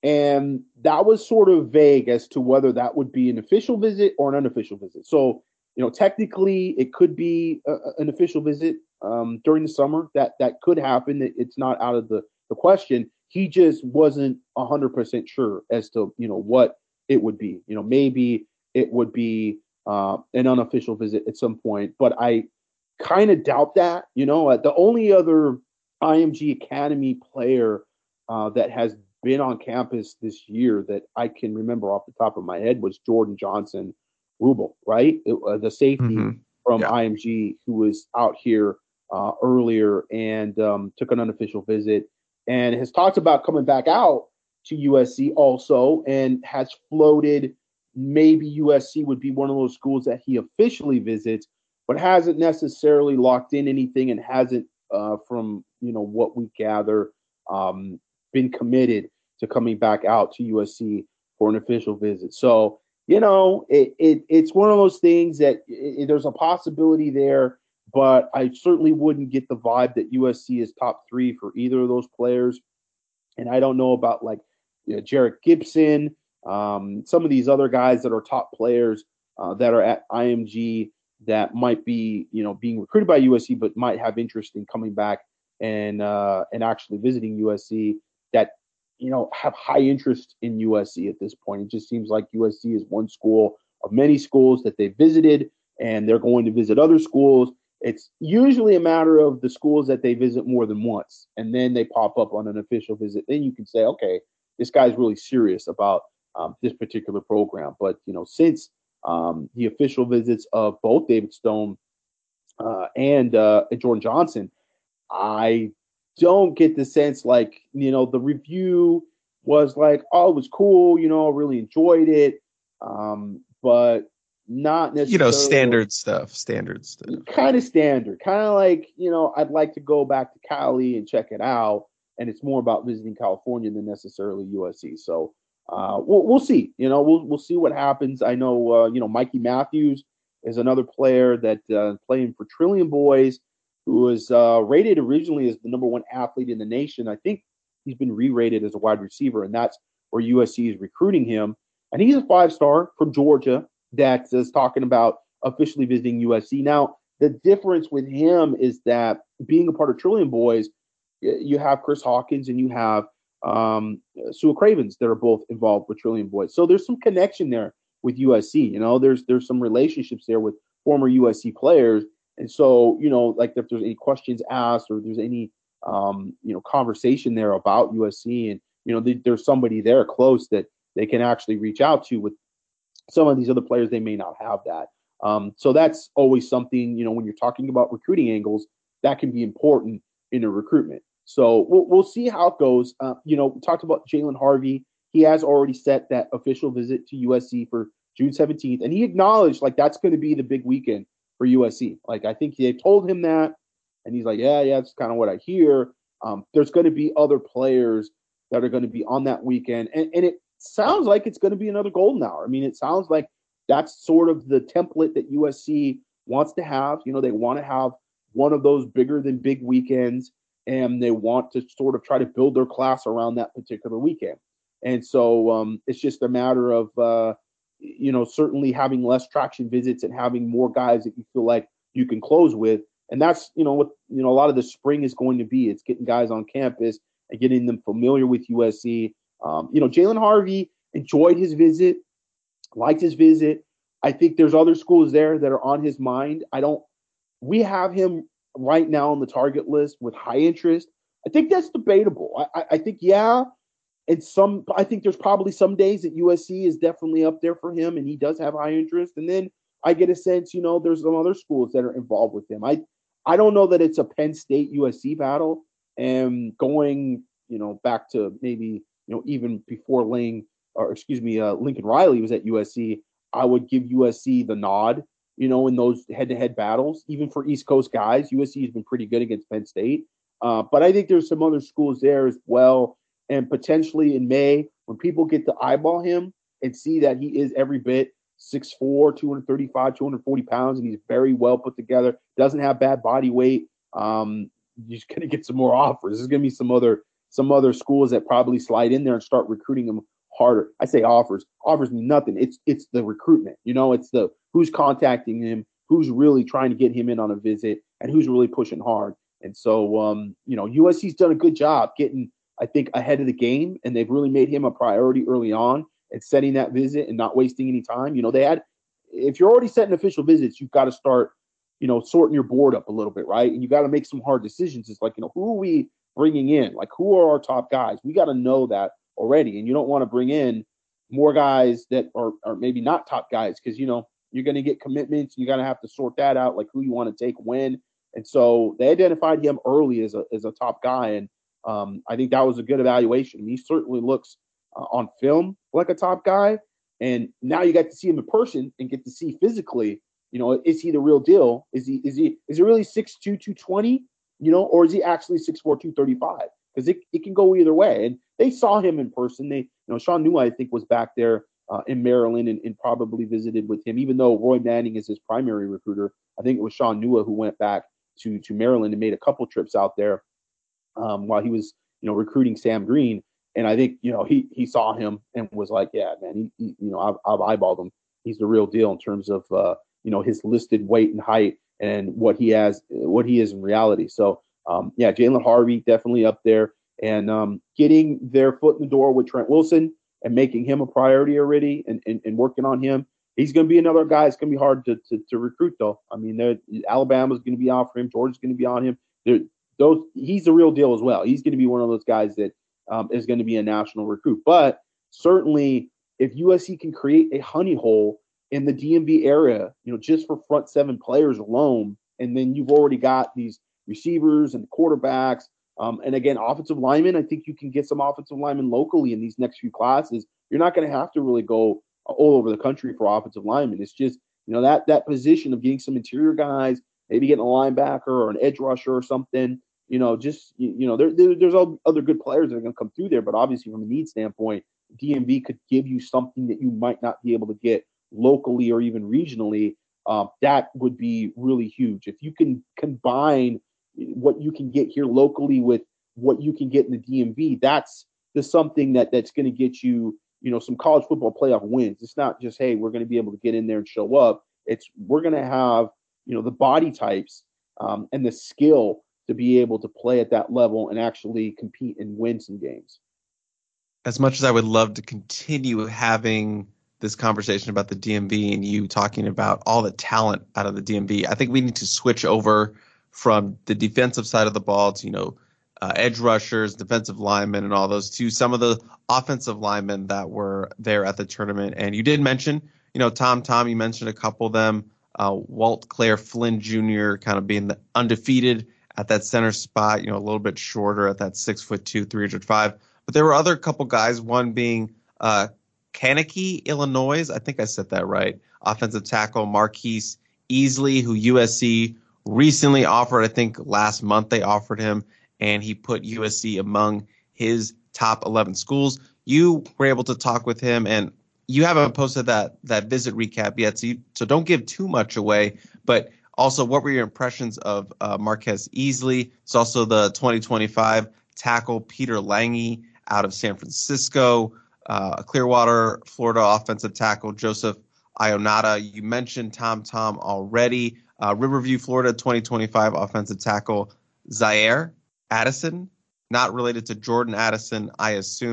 And that was sort of vague as to whether that would be an official visit or an unofficial visit. So, you know, technically it could be a, an official visit um, during the summer. That that could happen. It, it's not out of the, the question. He just wasn't one hundred percent sure as to, you know, what it would be. You know, maybe it would be uh, an unofficial visit at some point. But I kind of doubt that. You know, the only other I M G Academy player uh, that has been on campus this year that I can remember off the top of my head was Jordan Johnson Rubel, right? It, uh, the safety Mm-hmm. from Yeah. I M G who was out here uh, earlier and um, took an unofficial visit and has talked about coming back out to U S C also and has floated maybe U S C would be one of those schools that he officially visits, but hasn't necessarily locked in anything and hasn't, uh, from, you know, what we gather, um, been committed to coming back out to U S C for an official visit. So, you know, it, it it's one of those things that it, there's a possibility there, but I certainly wouldn't get the vibe that U S C is top three for either of those players. And I don't know about like you know, Jarrett Gibson, um, some of these other guys that are top players uh, that are at I M G that might be, you know, being recruited by U S C, but might have interest in coming back and uh, and actually visiting U S C that, you know, have high interest in U S C at this point. It just seems like U S C is one school of many schools that they visited, and they're going to visit other schools. It's usually a matter of the schools that they visit more than once, and then they pop up on an official visit. Then you can say, okay, this guy's really serious about um, this particular program. But, you know, since um, the official visits of both David Stone uh, and uh, Jordan Johnson, I don't get the sense like, you know, the review was like, oh, it was cool, you know, really enjoyed it, um, but not necessarily. You know, standard stuff, standard stuff. Kind of standard, kind of like, you know, I'd like to go back to Cali and check it out, and it's more about visiting California than necessarily U S C. So uh, we'll we'll see, you know, we'll we'll see what happens. I know, uh, you know, Mikey Matthews is another player that uh, playing for Trillium Boys, who was uh, rated originally as the number one athlete in the nation. I think he's been re-rated as a wide receiver, and that's where U S C is recruiting him. And he's a five-star from Georgia that is talking about officially visiting U S C. Now, the difference with him is that being a part of Trillium Boys, you have Chris Hawkins and you have um, Sua Cravens that are both involved with Trillium Boys. So there's some connection there with U S C. You know, there's there's some relationships there with former U S C players. And so, you know, like if there's any questions asked or there's any, um, you know, conversation there about U S C and, you know, th- there's somebody there close that they can actually reach out to. With some of these other players, they may not have that. Um, so that's always something, you know, when you're talking about recruiting angles, that can be important in a recruitment. So we'll, we'll see how it goes. Uh, you know, we talked about Jalen Harvey. He has already set that official visit to U S C for June seventeenth. And he acknowledged like that's going to be the big weekend for U S C. Like, I think they told him that, and he's like, yeah, yeah, that's kind of what I hear. Um, there's going to be other players that are going to be on that weekend. And, and it sounds like it's going to be another golden hour. I mean, it sounds like that's sort of the template that U S C wants to have. You know, they want to have one of those bigger than big weekends, and they want to sort of try to build their class around that particular weekend. And so um, it's just a matter of, uh, you know, certainly having less traction visits and having more guys that you feel like you can close with. And that's, you know, what, you know, a lot of the spring is going to be. It's getting guys on campus and getting them familiar with U S C. Um, you know, Jalen Harvey, enjoyed his visit, liked his visit. I think there's other schools there that are on his mind. I don't, we have him right now on the target list with high interest. I think that's debatable. I, I think, yeah. And some, I think there's probably some days that U S C is definitely up there for him and he does have high interest. And then I get a sense, you know, there's some other schools that are involved with him. I, I don't know that it's a Penn State U S C battle. And going, you know, back to maybe, you know, even before Ling, or excuse me, uh, Lincoln Riley was at U S C, I would give U S C the nod, you know, in those head-to-head battles. Even for East Coast guys, U S C has been pretty good against Penn State. Uh, but I think there's some other schools there as well. And potentially in May, when people get to eyeball him and see that he is every bit six foot four, two thirty-five, two forty pounds, and he's very well put together, doesn't have bad body weight, um, you're just going to get some more offers. There's going to be some other some other schools that probably slide in there and start recruiting him harder. I say offers. Offers mean nothing. It's it's the recruitment. You know, it's the who's contacting him, who's really trying to get him in on a visit, and who's really pushing hard. And so, um, you know, U S C's done a good job getting, I think, ahead of the game, and they've really made him a priority early on and setting that visit and not wasting any time. You know, they had, if you're already setting official visits, you've got to start, you know, sorting your board up a little bit, right? And you got to make some hard decisions. It's like, you know, who are we bringing in? Like, who are our top guys? We got to know that already. And you don't want to bring in more guys that are, are maybe not top guys because, you know, you're going to get commitments. You got to have to sort that out, like who you want to take when. And so they identified him early as a as a top guy. And um, I think that was a good evaluation. He certainly looks uh, on film like a top guy. And now you get to see him in person and get to see physically, you know, is he the real deal? Is he is he is he really six two, two twenty, you know, or is he actually six four, two thirty-five? Because it, it can go either way. And they saw him in person. They, you know, Sean Nua, I think, was back there uh, in Maryland and, and probably visited with him, even though Roy Manning is his primary recruiter. I think it was Sean Nua who went back to to Maryland and made a couple trips out there um, while he was, you know, recruiting Sam Green. And I think, you know, he he saw him and was like, yeah, man, he, he you know, I've, I've eyeballed him. He's the real deal in terms of, uh, you know, his listed weight and height and what he has, what he is in reality. So, um, yeah, Jalen Harvey definitely up there, and um, getting their foot in the door with Trent Wilson and making him a priority already and, and, and working on him. He's going to be another guy. It's going to be hard to, to, to recruit, though. I mean, Alabama's going to be out for him. Georgia's going to be on him. They're, those he's the real deal as well. He's going to be one of those guys that um, is going to be a national recruit. But certainly, if U S C can create a honey hole in the D M V area, you know, just for front seven players alone, and then you've already got these receivers and quarterbacks, um, and again, offensive linemen. I think you can get some offensive linemen locally in these next few classes. You're not going to have to really go all over the country for offensive linemen. It's just, you know, that that position of getting some interior guys, maybe getting a linebacker or an edge rusher or something, you know, just, you, you know, there, there there's other good players that are going to come through there. But obviously from a need standpoint, D M V could give you something that you might not be able to get locally or even regionally. Um, that would be really huge. If you can combine what you can get here locally with what you can get in the D M V, that's the something that that's going to get you, you know, some college football playoff wins. It's not just, hey, we're going to be able to get in there and show up. It's we're going to have, you know, the body types um, and the skill to be able to play at that level and actually compete and win some games. As much as I would love to continue having this conversation about the D M V and you talking about all the talent out of the D M V, I think we need to switch over from the defensive side of the ball to, you know, Uh, edge rushers, defensive linemen, and all those to some of the offensive linemen that were there at the tournament. And you did mention, you know, Tom Tom, you mentioned a couple of them, uh, Walt Claire Flynn Junior kind of being the undefeated at that center spot, you know, a little bit shorter at that six foot two, three hundred five. But there were other couple guys, one being uh, Kankakee, Illinois. I think I said that right. Offensive tackle Marquise Easley, who U S C recently offered, I think last month they offered him, and he put U S C among his top eleven schools. You were able to talk with him, and you haven't posted that that visit recap yet, so, you, so don't give too much away. But also, what were your impressions of uh, Marquez Easley? It's also the twenty twenty-five tackle Peter Lange out of San Francisco, uh, Clearwater, Florida offensive tackle Joseph Ionata. You mentioned Tom Tom already. Uh, Riverview, Florida, twenty twenty-five offensive tackle Zaire Addison, not related to Jordan Addison, I assume,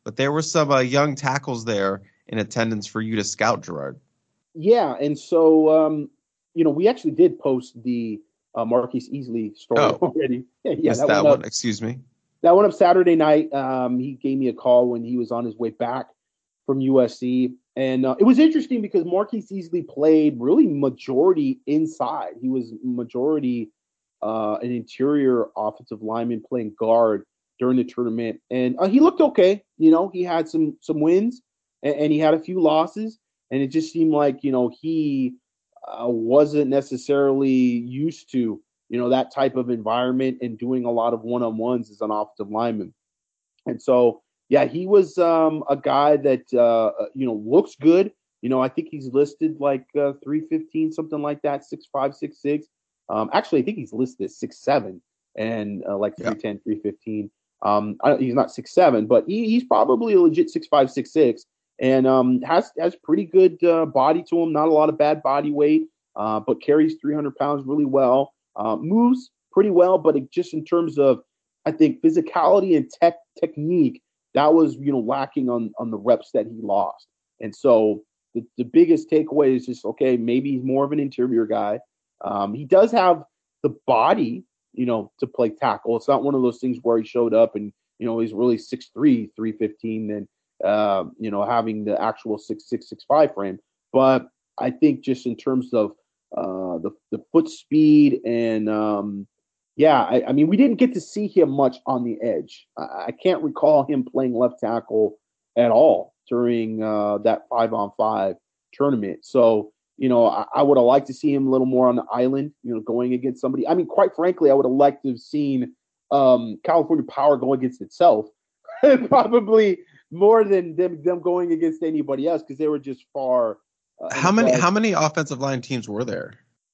but there were some uh, young tackles there in attendance for you to scout, Gerard. Yeah, and so um, you know, we actually did post the uh, Marquise Easley story Oh, already. Yeah, yeah, missed that, that one. one. Up, Excuse me. that went up Saturday night. Um, he gave me a call when he was on his way back from U S C, and uh, it was interesting because Marquise Easley played really majority inside. He was majority uh, an interior offensive lineman playing guard during the tournament, and uh, he looked okay. You know, he had some some wins, and, and he had a few losses, and it just seemed like, you know, he uh, wasn't necessarily used to, you know, that type of environment and doing a lot of one-on-ones as an offensive lineman. And so, yeah, he was um, a guy that, uh, you know, looks good. You know, I think he's listed like uh, three fifteen, something like that, six five, six six. Um, actually, I think he's listed as six seven and uh, like Yeah. three ten, three fifteen. Um, I, he's not six seven, but he, he's probably a legit six five, six six, and um, has has pretty good uh, body to him. Not a lot of bad body weight, uh, but carries three hundred pounds really well. Uh, moves pretty well, but it, just in terms of, I think, physicality and tech technique, that was, you know, lacking on on the reps that he lost. And so the, the biggest takeaway is just, okay, maybe he's more of an interior guy. Um, he does have the body, you know, to play tackle. It's not one of those things where he showed up and, you know, he's really six three, three fifteen, and, uh, you know, having the actual six six, six five frame. But I think just in terms of uh, the, the foot speed and, um, yeah, I, I mean, we didn't get to see him much on the edge. I, I can't recall him playing left tackle at all during uh, that five-on-five tournament. So, you know, I, I would have liked to see him a little more on the island, you know, going against somebody. I mean, quite frankly, I would have liked to have seen um, California Power go against itself, probably more than them, them going against anybody else, because they were just far. Uh, How many how many offensive line teams were there?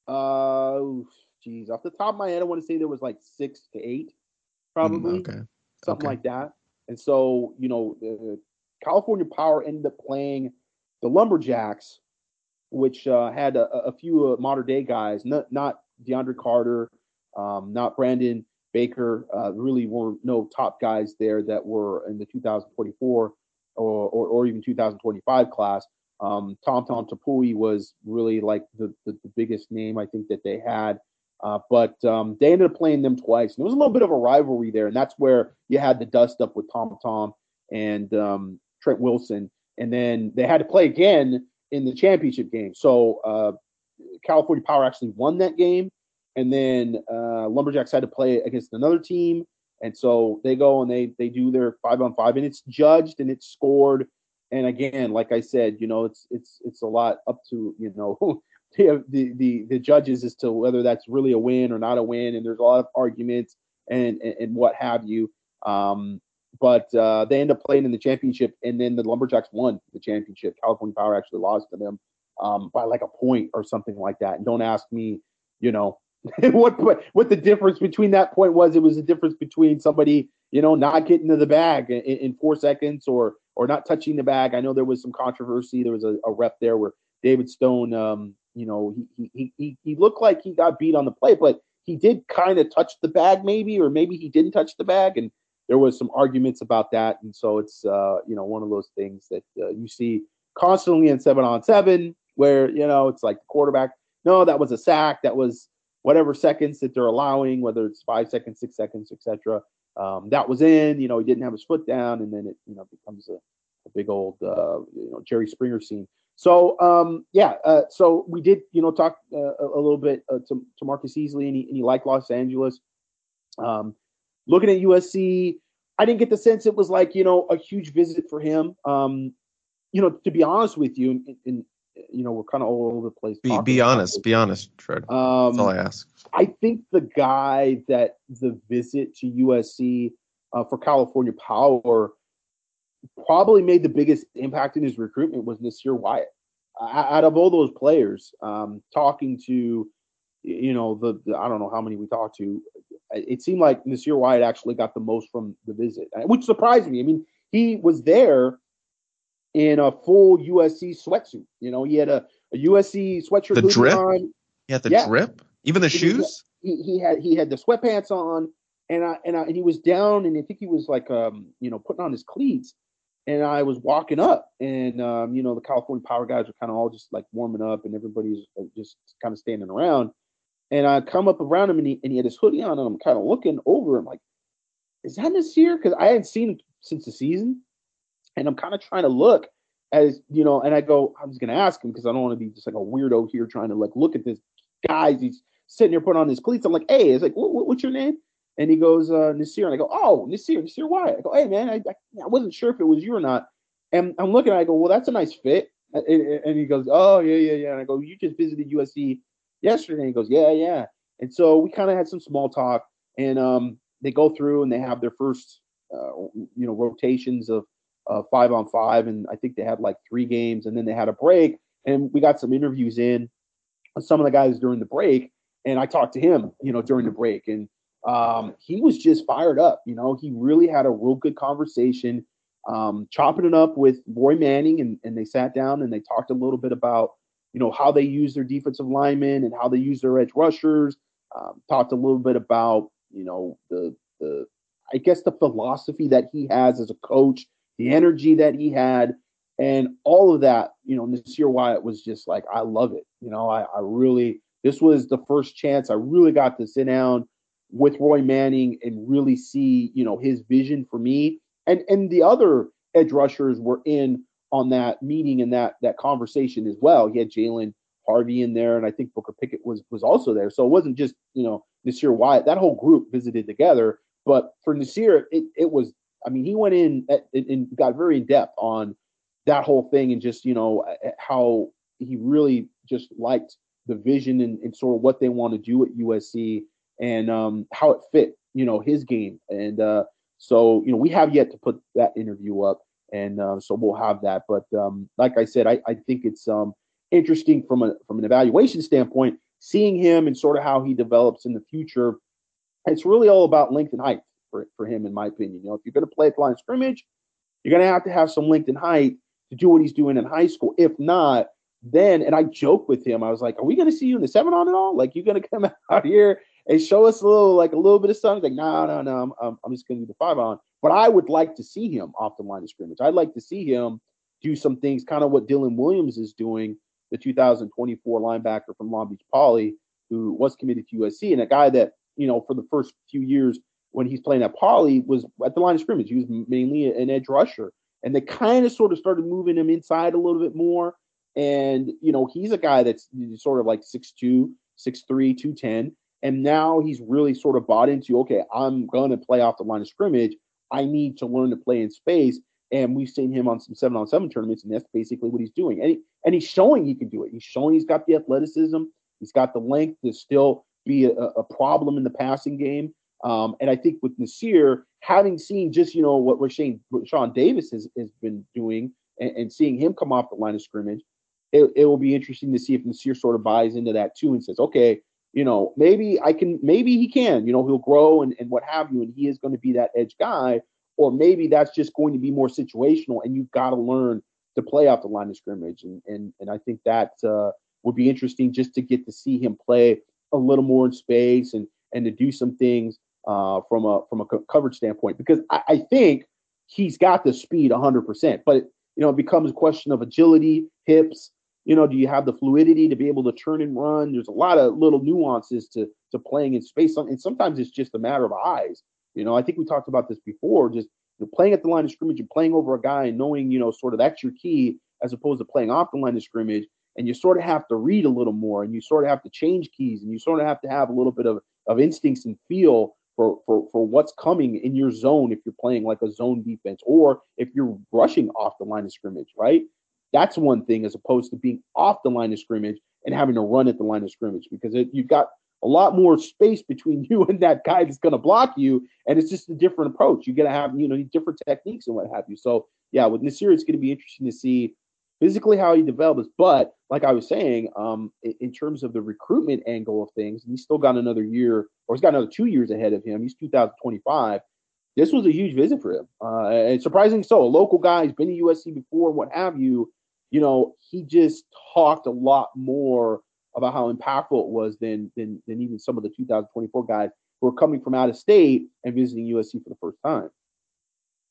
Uh, geez, off the top of my head, I want to say there was like six to eight, probably, Mm, okay. something Okay. like that. And so, you know, uh, California Power ended up playing the Lumberjacks, which uh, had a, a few uh, modern day guys, not not DeAndre Carter, um, not Brandon Baker. Uh, really were no top guys there that were in the two thousand twenty-four or, or, or even two thousand twenty-five class. Um, Tom Tom Tapui was really like the, the, the biggest name I think that they had. Uh, but um, they ended up playing them twice. And there was a little bit of a rivalry there, and that's where you had the dust up with Tom Tom and um, Trent Wilson. And then they had to play again in the championship game. So uh, California Power actually won that game, and then uh, Lumberjacks had to play against another team. And so they go and they they do their five on five, and it's judged and it's scored. And again, like I said, you know, it's it's it's a lot up to, you know, the, the the judges as to whether that's really a win or not a win. And there's a lot of arguments and and, and what have you. Um, but uh, they end up playing in the championship, and then the Lumberjacks won the championship. California Power actually lost to them um, by like a point or something like that. And don't ask me, you know, what what the difference between that point was. It was the difference between somebody, you know, not getting to the bag in, in four seconds or or not touching the bag. I know there was some controversy. There was a, a rep there where David Stone, um, you know, he, he he he looked like he got beat on the play, but he did kind of touch the bag maybe, or maybe he didn't touch the bag. And there was some arguments about that. And so it's, uh, you know, one of those things that uh, you see constantly in seven on seven where, you know, it's like the quarterback, no, that was a sack. That was whatever seconds that they're allowing, whether it's five seconds, six seconds, et cetera. Um, that was in, you know, he didn't have his foot down, and then it, you know, becomes a, a big old, uh, you know, Jerry Springer scene. So, um, yeah, uh, so we did, you know, talk uh, a little bit uh, to, to Marcus Easley, and he, and he liked Los Angeles. Um, looking at U S C, I didn't get the sense it was like, you know, a huge visit for him. Um, you know, to be honest with you, and, and you know, we're kind of all over the place. Be be honest. Be honest, Fred. Um, That's all I ask. I think the guy that the visit to U S C uh, for California Power probably made the biggest impact in his recruitment was Nasir Wyatt. Uh, out of all those players, um, talking to, you know, the, the I don't know how many we talked to, it seemed like Nasir Wyatt actually got the most from the visit, which surprised me. I mean, he was there in a full U S C sweatsuit. You know, he had a, a U S C sweatshirt. The drip? On. Yeah, the Yeah. drip? Even the He- shoes? He, he had he had the sweatpants on, and I, and I, and he was down, and I think he was like um you know putting on his cleats, and I was walking up, and um, you know, the California Power guys were kind of all just like warming up, and everybody's uh, just kind of standing around. And I come up around him, and he, and he had his hoodie on, and I'm kind of looking over him like, is that Nasir? Because I hadn't seen him since the season, and I'm kind of trying to look as you know, and I go, I'm just gonna ask him because I don't want to be just like a weirdo here trying to like look at this guy. He's sitting there putting on his cleats. I'm like, hey, it's like, what, what, what's your name? And he goes, uh, Nasir. And I go, oh, Nasir, Nasir Wyatt. I go, hey, man, I, I, I wasn't sure if it was you or not. And I'm looking, I go, well, that's a nice fit. And, and he goes, oh, yeah, yeah, yeah. And I go, you just visited U S C yesterday. And he goes, yeah, yeah. And so we kind of had some small talk. And um, they go through and they have their first, uh, you know, rotations of uh, five on five. And I think they had like three games. And then they had a break. And we got some interviews in with some of the guys during the break. And I talked to him, you know, during the break. And Um, he was just fired up. You know, he really had a real good conversation, um, chopping it up with Roy Manning, and, and they sat down and they talked a little bit about, you know, how they use their defensive linemen and how they use their edge rushers. Um, talked a little bit about, you know, the the I guess the philosophy that he has as a coach, the energy that he had, and all of that. You know, Nasir Wyatt was just like, I love it. You know, I, I really this was the first chance I really got to sit down with Roy Manning and really see, you know, his vision for me. And and the other edge rushers were in on that meeting and that that conversation as well. He had Jalen Harvey in there, and I think Booker Pickett was was also there. So it wasn't just, you know, Nasir Wyatt. That whole group visited together. But for Nasir, it, it was, I mean, he went in at, and got very in depth on that whole thing and just, you know, how he really just liked the vision and, and sort of what they want to do at U S C. And um, how it fit, you know, his game. And uh, so, you know, we have yet to put that interview up. And uh, so we'll have that. But um, like I said, I, I think it's um, interesting from a from an evaluation standpoint, seeing him and sort of how he develops in the future. It's really all about length and height for, for him, in my opinion. You know, if you're going to play at the line of scrimmage, you're going to have to have some length and height to do what he's doing in high school. If not, then, and I joke with him, I was like, are we going to see you in the seven on and all? Like, you're going to come out here and show us a little, like a little bit of something? Like, no, no, no, I'm, I'm just going to do the five on. But I would like to see him off the line of scrimmage. I'd like to see him do some things, kind of what Dylan Williams is doing, the two thousand twenty-four linebacker from Long Beach Poly, who was committed to U S C, and a guy that, you know, for the first few years when he's playing at Poly was at the line of scrimmage. He was mainly an edge rusher. And they kind of sort of started moving him inside a little bit more. And, you know, he's a guy that's sort of like six two, six three, two ten. And now he's really sort of bought into, okay, I'm going to play off the line of scrimmage. I need to learn to play in space. And we've seen him on some seven on seven tournaments, and that's basically what he's doing. And, he, and he's showing he can do it. He's showing he's got the athleticism. He's got the length to still be a, a problem in the passing game. Um, and I think with Nasir, having seen just, you know, what Rashawn, what Sean Davis has, has been doing and, and seeing him come off the line of scrimmage, it, it will be interesting to see if Nasir sort of buys into that too and says, okay, you know, maybe I can, maybe he can, you know, he'll grow and, and what have you, and he is going to be that edge guy, or maybe that's just going to be more situational and you've got to learn to play off the line of scrimmage. And and and I think that uh, would be interesting just to get to see him play a little more in space and and to do some things uh, from a from a co- coverage standpoint, because I, I think he's got the speed one hundred percent, but you know, it becomes a question of agility, hips. You know, do you have the fluidity to be able to turn and run? There's a lot of little nuances to to playing in space, and sometimes it's just a matter of eyes. You know, I think we talked about this before, just you know, playing at the line of scrimmage and playing over a guy and knowing, you know, sort of that's your key, as opposed to playing off the line of scrimmage. And you sort of have to read a little more, and you sort of have to change keys, and you sort of have to have a little bit of, of instincts and feel for, for, for what's coming in your zone if you're playing like a zone defense, or if you're rushing off the line of scrimmage, right? That's one thing, as opposed to being off the line of scrimmage and having to run at the line of scrimmage, because it, you've got a lot more space between you and that guy that's going to block you. And it's just a different approach. You got to have, you know, different techniques and what have you. So yeah, with Nasir, it's going to be interesting to see physically how he develops. But like I was saying, um, in, in terms of the recruitment angle of things, he's still got another year, or he's got another two years ahead of him. He's two thousand twenty-five. This was a huge visit for him. Uh, and surprisingly so, a local guy, he's been to U S C before, what have you. You know, he just talked a lot more about how impactful it was than than than even some of the two thousand twenty-four guys who are coming from out of state and visiting U S C for the first time.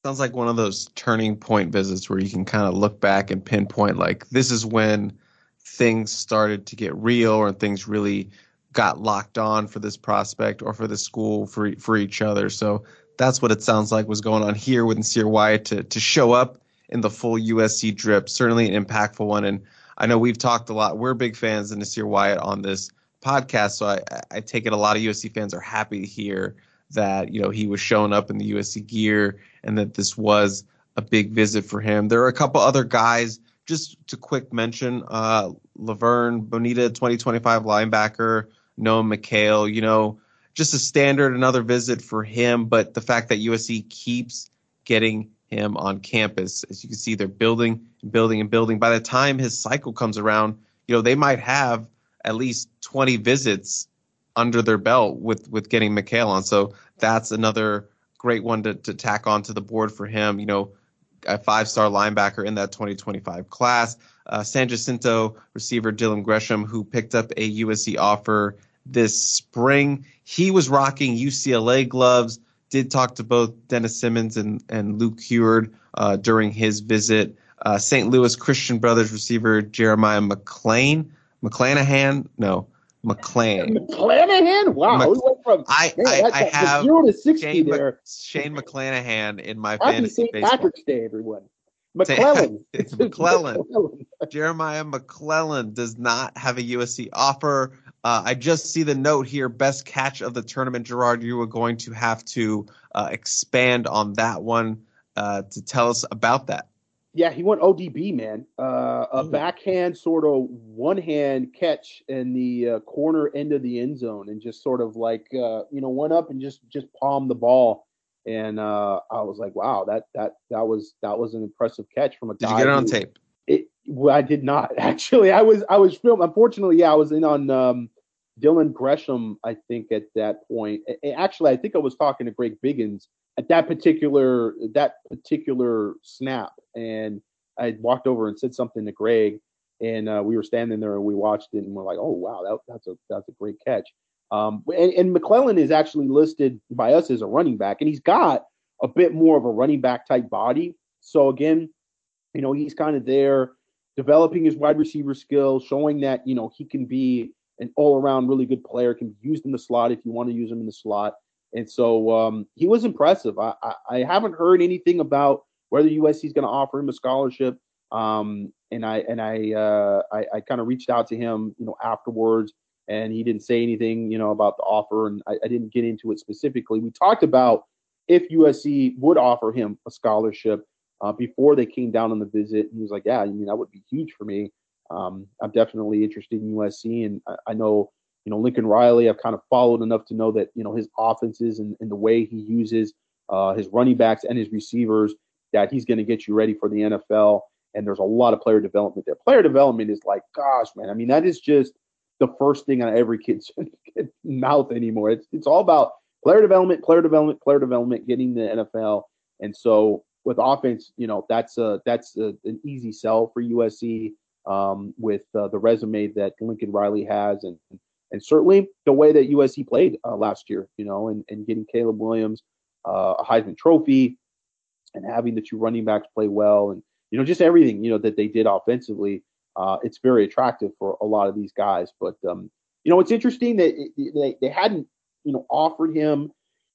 Sounds like one of those turning point visits where you can kind of look back and pinpoint, like, this is when things started to get real or things really got locked on for this prospect or for the school for for each other. So that's what it sounds like was going on here with Nasir Wyatt to to show up in the full U S C drip. Certainly an impactful one. And I know we've talked a lot. We're big fans of Nasir Wyatt on this podcast. So I, I take it a lot of U S C fans are happy to hear that, you know, he was showing up in the U S C gear and that this was a big visit for him. There are a couple other guys, just to quick mention, uh, Laverne Bonita, twenty twenty-five linebacker, Noah McHale, you know, just a standard, another visit for him. But the fact that U S C keeps getting him on campus, as you can see, they're building and building and building. By the time his cycle comes around, you know, they might have at least twenty visits under their belt with, with getting McHale on. So that's another great one to, to tack onto the board for him. You know, a five-star linebacker in that twenty twenty-five class. Uh, San Jacinto receiver Dylan Gresham, who picked up a U S C offer this spring. He was rocking U C L A gloves, did talk to both Dennis Simmons and, and Luke Heward uh, during his visit. Uh, Saint Louis Christian Brothers receiver Jeremiah McClain. McClanahan? No. McClain. McClanahan? Wow. Mc, we went from, I, man, I, that's I like have zero to sixty Shane, there. Shane McClanahan in my Happy fantasy Saint baseball. Patrick's Day, everyone. McClellan. It's McClellan. McClellan. Jeremiah McClellan does not have a U S C offer. Uh, I just see the note here, best catch of the tournament. Gerard, you are going to have to uh, expand on that one uh, to tell us about that. Yeah, he went O D B, man. Uh, a Ooh. backhand sort of one-hand catch in the uh, corner end of the end zone and just sort of like, uh, you know, went up and just just palmed the ball. And uh, I was like, wow, that that that was that was an impressive catch from a Did guy. you get it on who, tape? It, well, I did not. Actually, I was I was filmed. Unfortunately, yeah, I was in on um, Dylan Gresham, I think, at that point. And actually, I think I was talking to Greg Biggins at that particular that particular snap, and I walked over and said something to Greg, and uh, we were standing there and we watched it, and we're like, "Oh wow, that, that's a that's a great catch." Um, and, and McClellan is actually listed by us as a running back, and he's got a bit more of a running back type body. So again, you know, he's kind of there developing his wide receiver skills, showing that, you know, he can be an all around really good player, can be used in the slot if you want to use him in the slot. And so um, he was impressive. I, I, I haven't heard anything about whether U S C is going to offer him a scholarship. Um, and I and I uh, I, I kind of reached out to him, you know, afterwards, and he didn't say anything, you know, about the offer, and I, I didn't get into it specifically. We talked about if U S C would offer him a scholarship uh, before they came down on the visit. And he was like, "Yeah, I mean, that would be huge for me. Um, I'm definitely interested in U S C, and I, I know." You know, Lincoln Riley, I've kind of followed enough to know that, you know, his offenses and, and the way he uses uh, his running backs and his receivers, that he's going to get you ready for the N F L. And there's a lot of player development there. Player development is like, gosh, man. I mean, that is just the first thing on every kid's mouth anymore. It's it's all about player development, player development, player development, getting the N F L. And so with offense, you know, that's a, that's a, an easy sell for U S C um, with uh, the resume that Lincoln Riley has, and And certainly the way that U S C played uh, last year, you know, and, and getting Caleb Williams uh, a Heisman Trophy and having the two running backs play well, and, you know, just everything, you know, that they did offensively, uh, it's very attractive for a lot of these guys. But, um, you know, it's interesting that it, they, they hadn't, you know, offered him,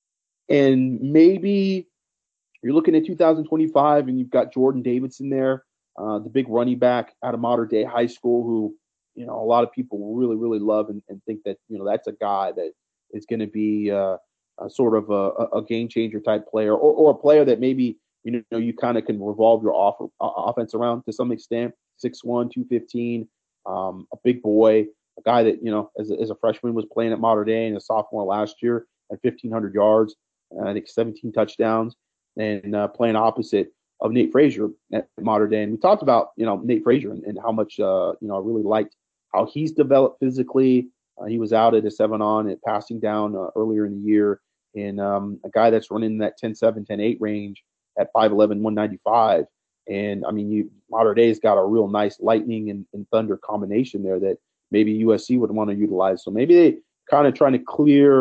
and maybe you're looking at two thousand twenty-five and you've got Jordan Davidson there, uh, the big running back out of Mater Dei High School, who, you know, a lot of people really, really love and, and think that, you know, that's a guy that is going to be uh, a sort of a, a game changer type player, or, or a player that maybe, you know, you kind of can revolve your off, uh, offense around to some extent. six one, two fifteen, um, a big boy, a guy that, you know, as a, as a freshman was playing at Mater Dei and a sophomore last year at fifteen hundred yards, and I think seventeen touchdowns, and uh, playing opposite of Nate Frazier at Mater Dei. And we talked about, you know, Nate Frazier and, and how much, uh, you know, I really liked how he's developed physically. Uh, he was out at a seven on at passing down uh, earlier in the year, and um, a guy that's running that ten seven, ten eight range at five eleven, one ninety-five. And I mean, you Mater Dei's got a real nice lightning and, and thunder combination there that maybe U S C would want to utilize. So maybe they kind of trying to clear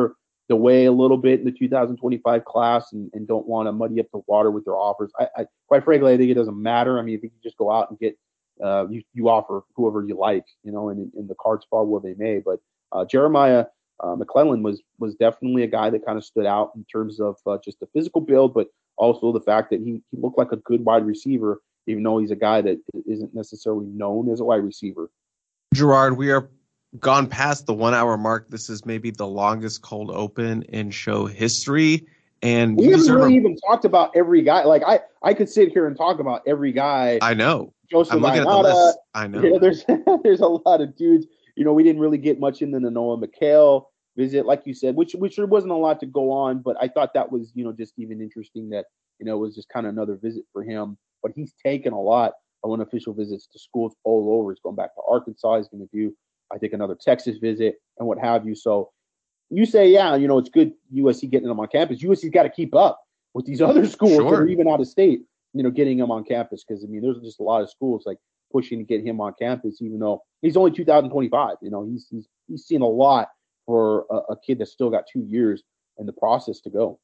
away a little bit in the two thousand twenty-five class and, and don't want to muddy up the water with their offers. I, I quite frankly, I think it doesn't matter. I mean, if you can just go out and get uh, you you offer whoever you like, you know, and, and the cards fall where they may. But uh, Jeremiah uh, McClellan was was definitely a guy that kind of stood out in terms of uh, just the physical build, but also the fact that he, he looked like a good wide receiver, even though he's a guy that isn't necessarily known as a wide receiver. Gerard, we are gone past the one hour mark. This is maybe the longest cold open in show history. And we haven't really a, even talked about every guy. Like I, I could sit here and talk about every guy. I know. Joseph I'm looking Ainata, at the list. I know. You know. There's there's a lot of dudes. You know, we didn't really get much into the Noah McHale visit, like you said, which which there wasn't a lot to go on, but I thought that was, you know, just even interesting that, you know, it was just kind of another visit for him. But he's taken a lot of unofficial visits to schools all over. He's going back to Arkansas. He's going to do, I think, another Texas visit and what have you. So you say, yeah, you know, it's good U S C getting them on campus. U S C's got to keep up with these other schools sure. that are even out of state, you know, getting him on campus. Because, I mean, there's just a lot of schools like pushing to get him on campus, even though he's only two thousand twenty-five. You know, he's he's he's seen a lot for a, a kid that's still got two years in the process to go.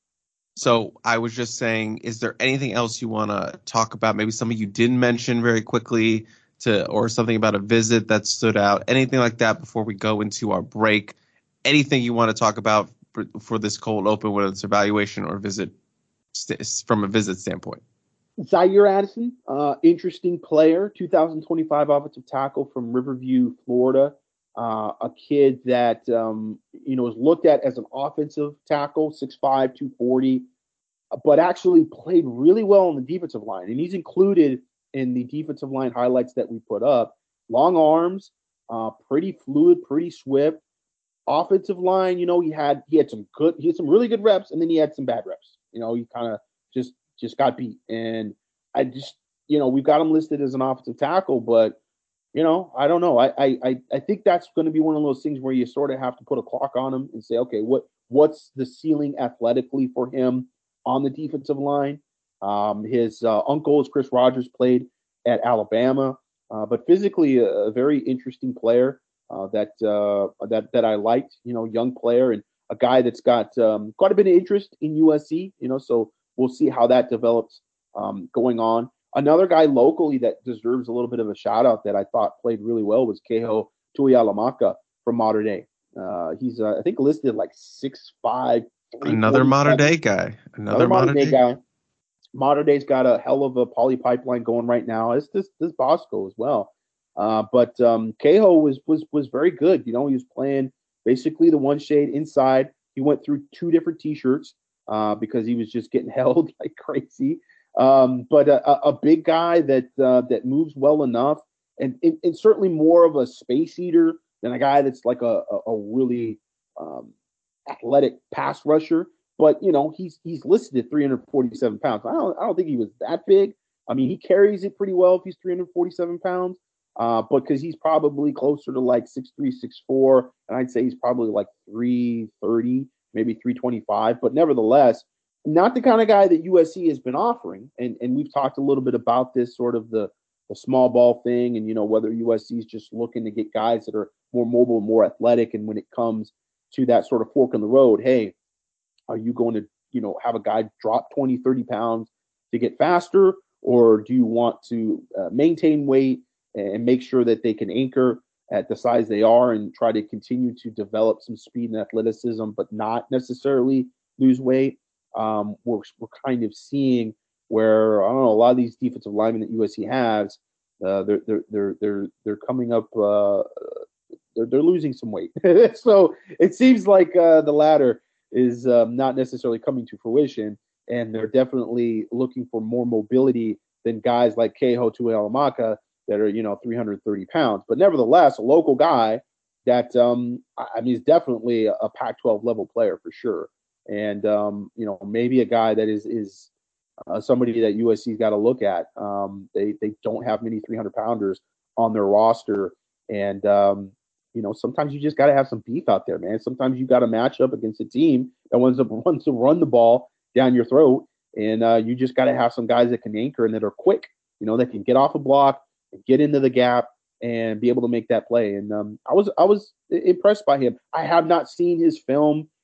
So I was just saying, is there anything else you want to talk about? Maybe something you didn't mention very quickly to, or something about a visit that stood out, anything like that before we go into our break? Anything you want to talk about for, for this cold open, whether it's evaluation or visit st- from a visit standpoint? Zaire Addison, uh, interesting player, two thousand twenty-five offensive tackle from Riverview, Florida. Uh, a kid that, um, you know, is looked at as an offensive tackle, six five, two forty, but actually played really well on the defensive line. And he's included in the defensive line highlights that we put up. Long arms, uh, pretty fluid, pretty swift. Offensive line, you know, he had he had some good, he had some really good reps, and then he had some bad reps. You know, he kind of just just got beat. And I just, you know, we've got him listed as an offensive tackle, but you know, I don't know. I I I think that's going to be one of those things where you sort of have to put a clock on him and say, okay, what what's the ceiling athletically for him on the defensive line? Um, his uh, uncle is Chris Rogers, played at Alabama, uh, but physically a, a very interesting player uh, that uh, that that I liked. You know, young player and a guy that's got um, quite a bit of interest in U S C. You know, so we'll see how that develops um, going on. Another guy locally that deserves a little bit of a shout out that I thought played really well was Keho Tuihalamaka from Mater Dei. Uh, he's, uh, I think, listed like six five. Another Mater Dei guy. Another, Another Mater Dei guy. Mater Dei's got a hell of a poly pipeline going right now. It's this this Bosco as well. Uh, but um, Keho was was was very good. You know, he was playing basically the one shade inside. He went through two different T-shirts uh, because he was just getting held like crazy. Um, but a, a big guy that uh, that moves well enough, and, and, and certainly more of a space eater than a guy that's like a a, a really um, athletic pass rusher. But you know, he's he's listed at three hundred forty-seven pounds. I don't I don't think he was that big. I mean, he carries it pretty well if he's three hundred forty-seven pounds. Uh, but because he's probably closer to like six three, six four, and I'd say he's probably like three thirty, maybe three twenty-five. But nevertheless, not the kind of guy that U S C has been offering. And and we've talked a little bit about this sort of the, the small ball thing and, you know, whether U S C is just looking to get guys that are more mobile, more athletic. And when it comes to that sort of fork in the road, hey, are you going to, you know, have a guy drop twenty, thirty pounds to get faster? Or do you want to uh, maintain weight and make sure that they can anchor at the size they are and try to continue to develop some speed and athleticism, but not necessarily lose weight? Um, we're, we're kind of seeing where, I don't know, a lot of these defensive linemen that U S C has, uh, they're, they're, they're, they're, they're coming up, uh, they're, they're losing some weight. So it seems like uh, the latter is um, not necessarily coming to fruition, and they're definitely looking for more mobility than guys like Keho Tuihalamaka that are, you know, three hundred thirty pounds. But nevertheless, a local guy that, um, I mean, is definitely a Pac twelve level player for sure. And, um, you know, maybe a guy that is is uh, somebody that U S C's got to look at. Um, they they don't have many three hundred pounders on their roster. And, um, you know, sometimes you just got to have some beef out there, man. Sometimes you got to match up against a team that wants to, wants to run the ball down your throat. And uh, you just got to have some guys that can anchor and that are quick, you know, that can get off a block, get into the gap, and be able to make that play. And um, I was I was impressed by him. I have not seen his film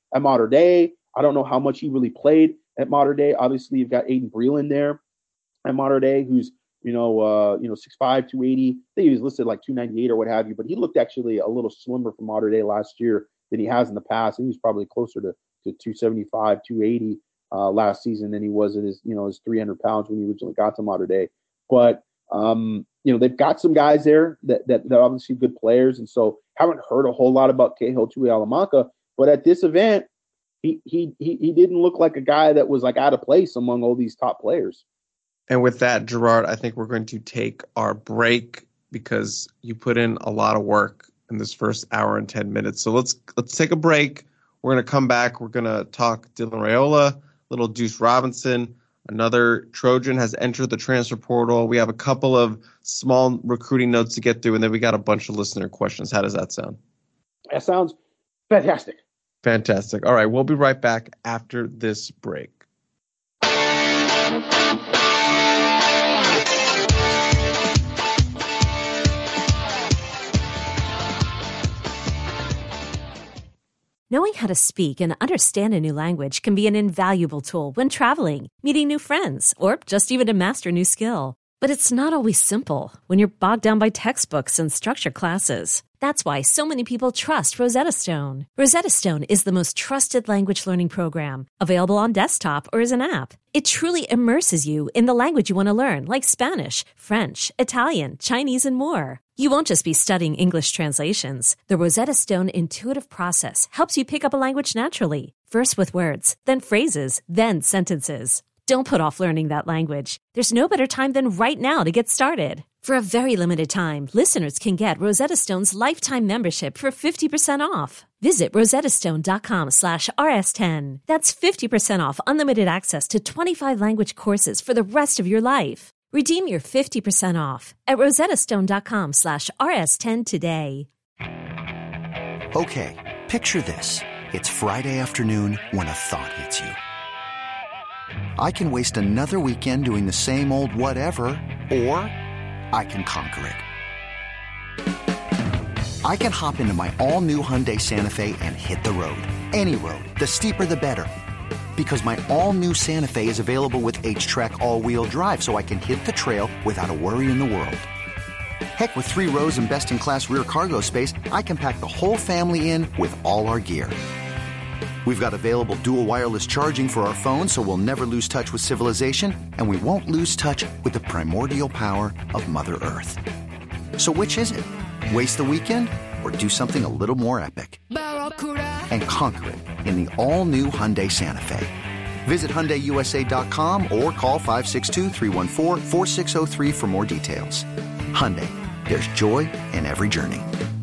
at Mater Dei. I don't know how much he really played at Mater Dei. Obviously, you've got Aiden Breland there at Mater Dei, who's, you know, uh, you know, six five, two eighty. I think he was listed like two ninety-eight or what have you, but he looked actually a little slimmer for Mater Dei last year than he has in the past. And he was probably closer to, to two seventy-five, two eighty uh, last season than he was at his, you know, his three hundred pounds when he originally got to Mater Dei. But, um, you know, they've got some guys there that, that, that are obviously good players. And so haven't heard a whole lot about Keho Tuihalamaka, but at this event, he, he, he, he didn't look like a guy that was like out of place among all these top players. And with that, Gerard, I think we're going to take our break because you put in a lot of work in this first hour and ten minutes. So let's let's take a break. We're going to come back. We're going to talk Dylan Raiola, little Deuce Robinson. Another Trojan has entered the transfer portal. We have a couple of small recruiting notes to get through, and then we got a bunch of listener questions. How does that sound? That sounds fantastic. Fantastic. All right, we'll be right back after this break. Knowing how to speak and understand a new language can be an invaluable tool when traveling, meeting new friends, or just even to master a new skill. But it's not always simple when you're bogged down by textbooks and structured classes. That's why so many people trust Rosetta Stone. Rosetta Stone is the most trusted language learning program, available on desktop or as an app. It truly immerses you in the language you want to learn, like Spanish, French, Italian, Chinese, and more. You won't just be studying English translations. The Rosetta Stone intuitive process helps you pick up a language naturally, first with words, then phrases, then sentences. Don't put off learning that language. There's no better time than right now to get started. For a very limited time, listeners can get Rosetta Stone's lifetime membership for fifty percent off. Visit rosettastone.com slash rs10. That's fifty percent off unlimited access to twenty-five language courses for the rest of your life. Redeem your fifty percent off at rosettastone.com slash rs10 today. Okay, picture this. It's Friday afternoon when a thought hits you. I can waste another weekend doing the same old whatever, or I can conquer it. I can hop into my all-new Hyundai Santa Fe and hit the road. Any road. The steeper, the better. Because my all-new Santa Fe is available with H-Track all-wheel drive, so I can hit the trail without a worry in the world. Heck, with three rows and best-in-class rear cargo space, I can pack the whole family in with all our gear. We've got available dual wireless charging for our phones, so we'll never lose touch with civilization, and we won't lose touch with the primordial power of Mother Earth. So which is it? Waste the weekend or do something a little more epic? And conquer it in the all-new Hyundai Santa Fe. Visit Hyundai U S A dot com or call five six two, three one four, four six zero three for more details. Hyundai, there's joy in every journey.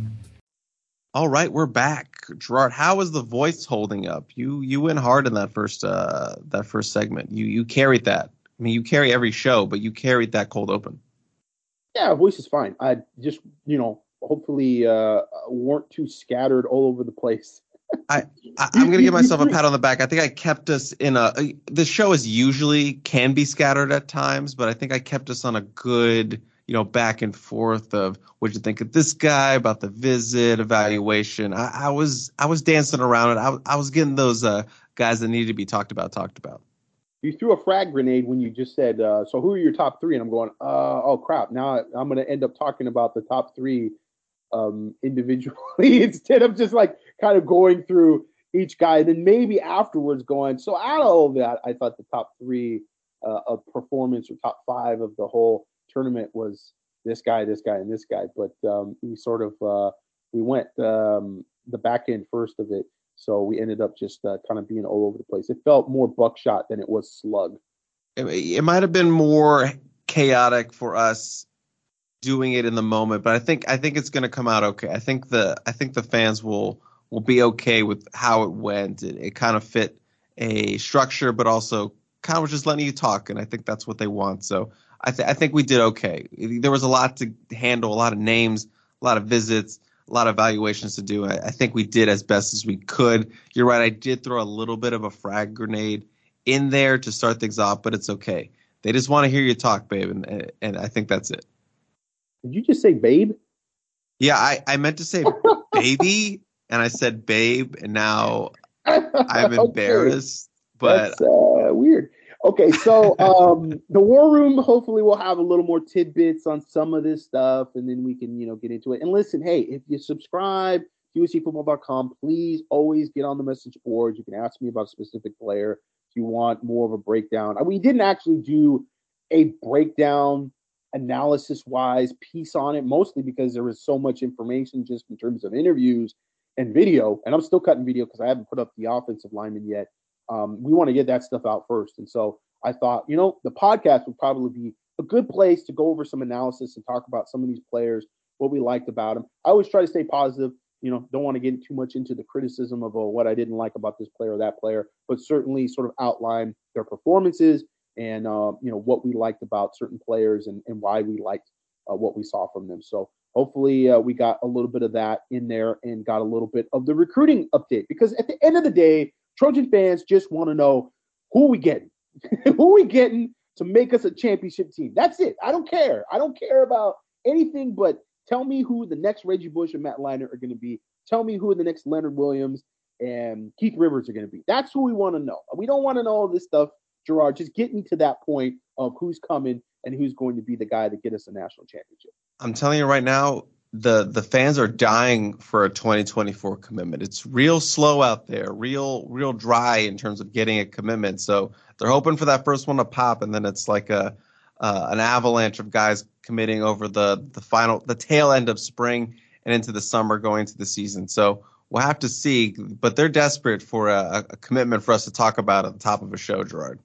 All right, we're back. Gerard, how is the voice holding up? You you went hard in that first uh, that first segment. You you carried that. I mean, you carry every show, but you carried that cold open. Yeah, voice is fine. I just, you know, hopefully uh, weren't too scattered all over the place. I, I I'm gonna give myself a pat on the back. I think I kept us in a. The show is usually can be scattered at times, but I think I kept us on a good, you know, back and forth of what'd you think of this guy, about the visit, evaluation. I, I was I was dancing around it. I, I was getting those uh, guys that needed to be talked about talked about. You threw a frag grenade when you just said, uh, so who are your top three? And I'm going, uh, oh, crap. Now I'm going to end up talking about the top three um, individually instead of just like kind of going through each guy. And then maybe afterwards going, so out of all that, I thought the top three uh, of performance or top five of the whole tournament was this guy, this guy, and this guy. But um, we sort of, uh, we went um, the back end first of it. So we ended up just uh, kind of being all over the place. It felt more buckshot than it was slug. It, it might have been more chaotic for us doing it in the moment, but I think I think it's going to come out okay. I think the I think the fans will will be okay with how it went. It, it kind of fit a structure, but also kind of was just letting you talk, and I think that's what they want. So I, th- I think we did okay. There was a lot to handle, a lot of names, a lot of visits, a lot of evaluations to do. I, I think we did as best as we could. You're right. I did throw a little bit of a frag grenade in there to start things off, but it's okay. They just want to hear you talk, babe, and and I think that's it. Did you just say babe? Yeah, I, I meant to say baby, and I said babe, and now I'm embarrassed, okay. but that's uh, weird. Okay, so um, the War Room, hopefully we'll have a little more tidbits on some of this stuff, and then we can, you know, get into it. And listen, hey, if you subscribe to U S C football dot com, please always get on the message board. You can ask me about a specific player if you want more of a breakdown. We didn't actually do a breakdown analysis-wise piece on it, mostly because there was so much information just in terms of interviews and video, and I'm still cutting video because I haven't put up the offensive lineman yet. Um, we want to get that stuff out first. And so I thought, you know, the podcast would probably be a good place to go over some analysis and talk about some of these players, what we liked about them. I always try to stay positive, you know, don't want to get too much into the criticism of oh, what I didn't like about this player or that player, but certainly sort of outline their performances and, uh, you know, what we liked about certain players and, and why we liked uh, what we saw from them. So hopefully uh, we got a little bit of that in there and got a little bit of the recruiting update, because at the end of the day, Trojan fans just want to know who we getting, who we getting to make us a championship team. That's it. I don't care. I don't care about anything but tell me who the next Reggie Bush and Matt Leinart are going to be. Tell me who the next Leonard Williams and Keith Rivers are going to be. That's who we want to know. We don't want to know all this stuff, Gerard. Just get me to that point of who's coming and who's going to be the guy to get us a national championship. I'm telling you right now, the the fans are dying for a twenty twenty-four commitment. It's real slow out there, real real dry in terms of getting a commitment. So they're hoping for that first one to pop, and then it's like a uh, an avalanche of guys committing over the the final the tail end of spring and into the summer going into the season. So we'll have to see, but they're desperate for a, a commitment for us to talk about at the top of a show, Gerard.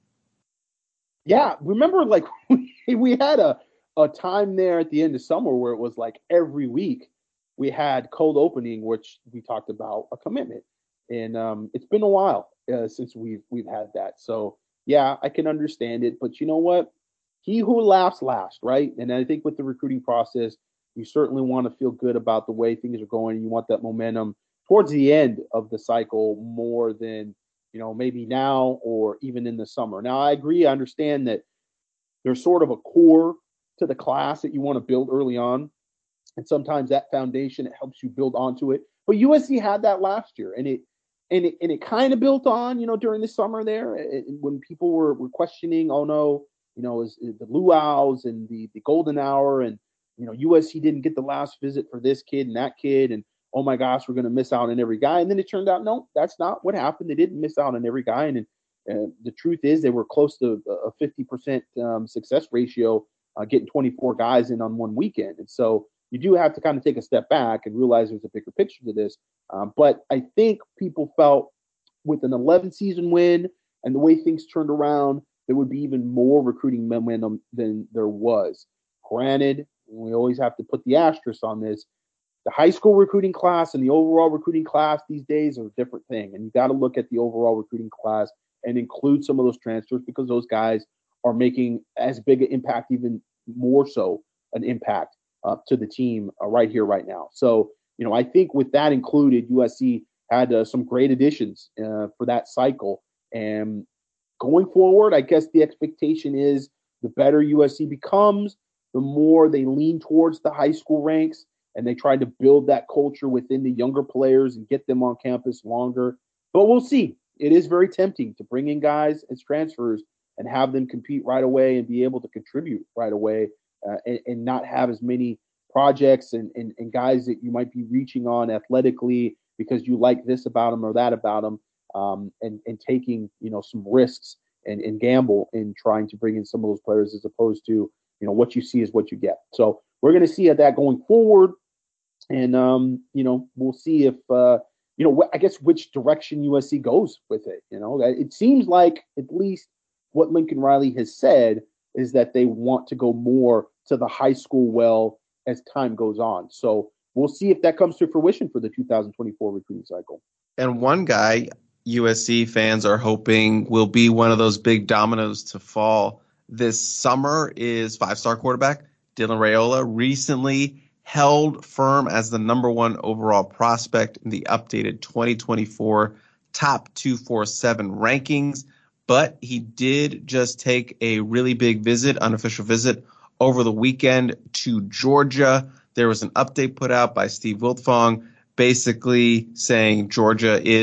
Yeah, remember like we, we had a a time there at the end of summer where it was like every week we had cold opening, which we talked about a commitment. And um, it's been a while uh, since we've, we've had that. So yeah, I can understand it, but you know what? He who laughs last, right? And I think with the recruiting process, you certainly want to feel good about the way things are going. You want that momentum towards the end of the cycle more than, you know, maybe now or even in the summer. Now I agree. I understand that there's sort of a core to the class that you want to build early on. And sometimes that foundation, it helps you build onto it. But U S C had that last year, and it and it, and it kind of built on, you know, during the summer there it, when people were, were questioning, oh no, you know, is, is the luau's and the, the golden hour, and, you know, U S C didn't get the last visit for this kid and that kid, and oh my gosh, we're going to miss out on every guy. And then it turned out, no, that's not what happened. They didn't miss out on every guy. And, and the truth is they were close to a fifty percent um, success ratio, Uh, getting twenty-four guys in on one weekend. And so you do have to kind of take a step back and realize there's a bigger picture to this. Um, but I think people felt with an eleven season win and the way things turned around, there would be even more recruiting momentum than there was. Granted, we always have to put the asterisk on this. The high school recruiting class and the overall recruiting class these days are a different thing. And you got to look at the overall recruiting class and include some of those transfers, because those guys are making as big an impact, even more so an impact uh, to the team uh, right here, right now. So, you know, I think with that included, U S C had uh, some great additions uh, for that cycle. And going forward, I guess the expectation is the better U S C becomes, the more they lean towards the high school ranks and they try to build that culture within the younger players and get them on campus longer. But we'll see. It is very tempting to bring in guys as transfers and have them compete right away and be able to contribute right away uh, and, and not have as many projects and, and, and guys that you might be reaching on athletically because you like this about them or that about them, um, and, and taking, you know, some risks and, and gamble in trying to bring in some of those players as opposed to, you know, what you see is what you get. So we're going to see that going forward. And, um, you know, we'll see if, uh, you know, wh- I guess which direction U S C goes with it. You know, it seems like at least what Lincoln Riley has said is that they want to go more to the high school well as time goes on. So we'll see if that comes to fruition for the two thousand twenty-four recruiting cycle. And one guy U S C fans are hoping will be one of those big dominoes to fall this summer is five-star quarterback Dylan Raiola, recently held firm as the number one overall prospect in the updated twenty twenty-four top two forty-seven rankings. But he did just take a really big visit, unofficial visit, over the weekend to Georgia. There was an update put out by Steve Wiltfong basically saying Georgia is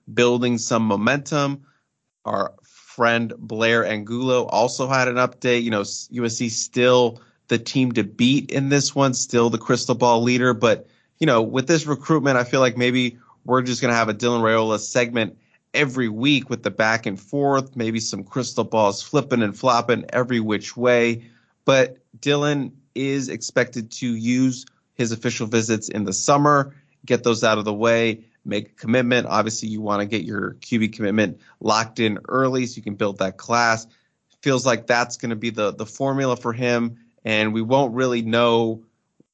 building some momentum. Our friend Blair Angulo also had an update. You know, U S C still the team to beat in this one, still the crystal ball leader. But, you know, with this recruitment, I feel like maybe we're just going to have a Dylan Raiola segment every week with the back and forth, maybe some crystal balls flipping and flopping every which way. But Dylan is expected to use his official visits in the summer, get those out of the way, make a commitment. Obviously, you want to get your Q B commitment locked in early so you can build that class. Feels like that's going to be the, the formula for him, and we won't really know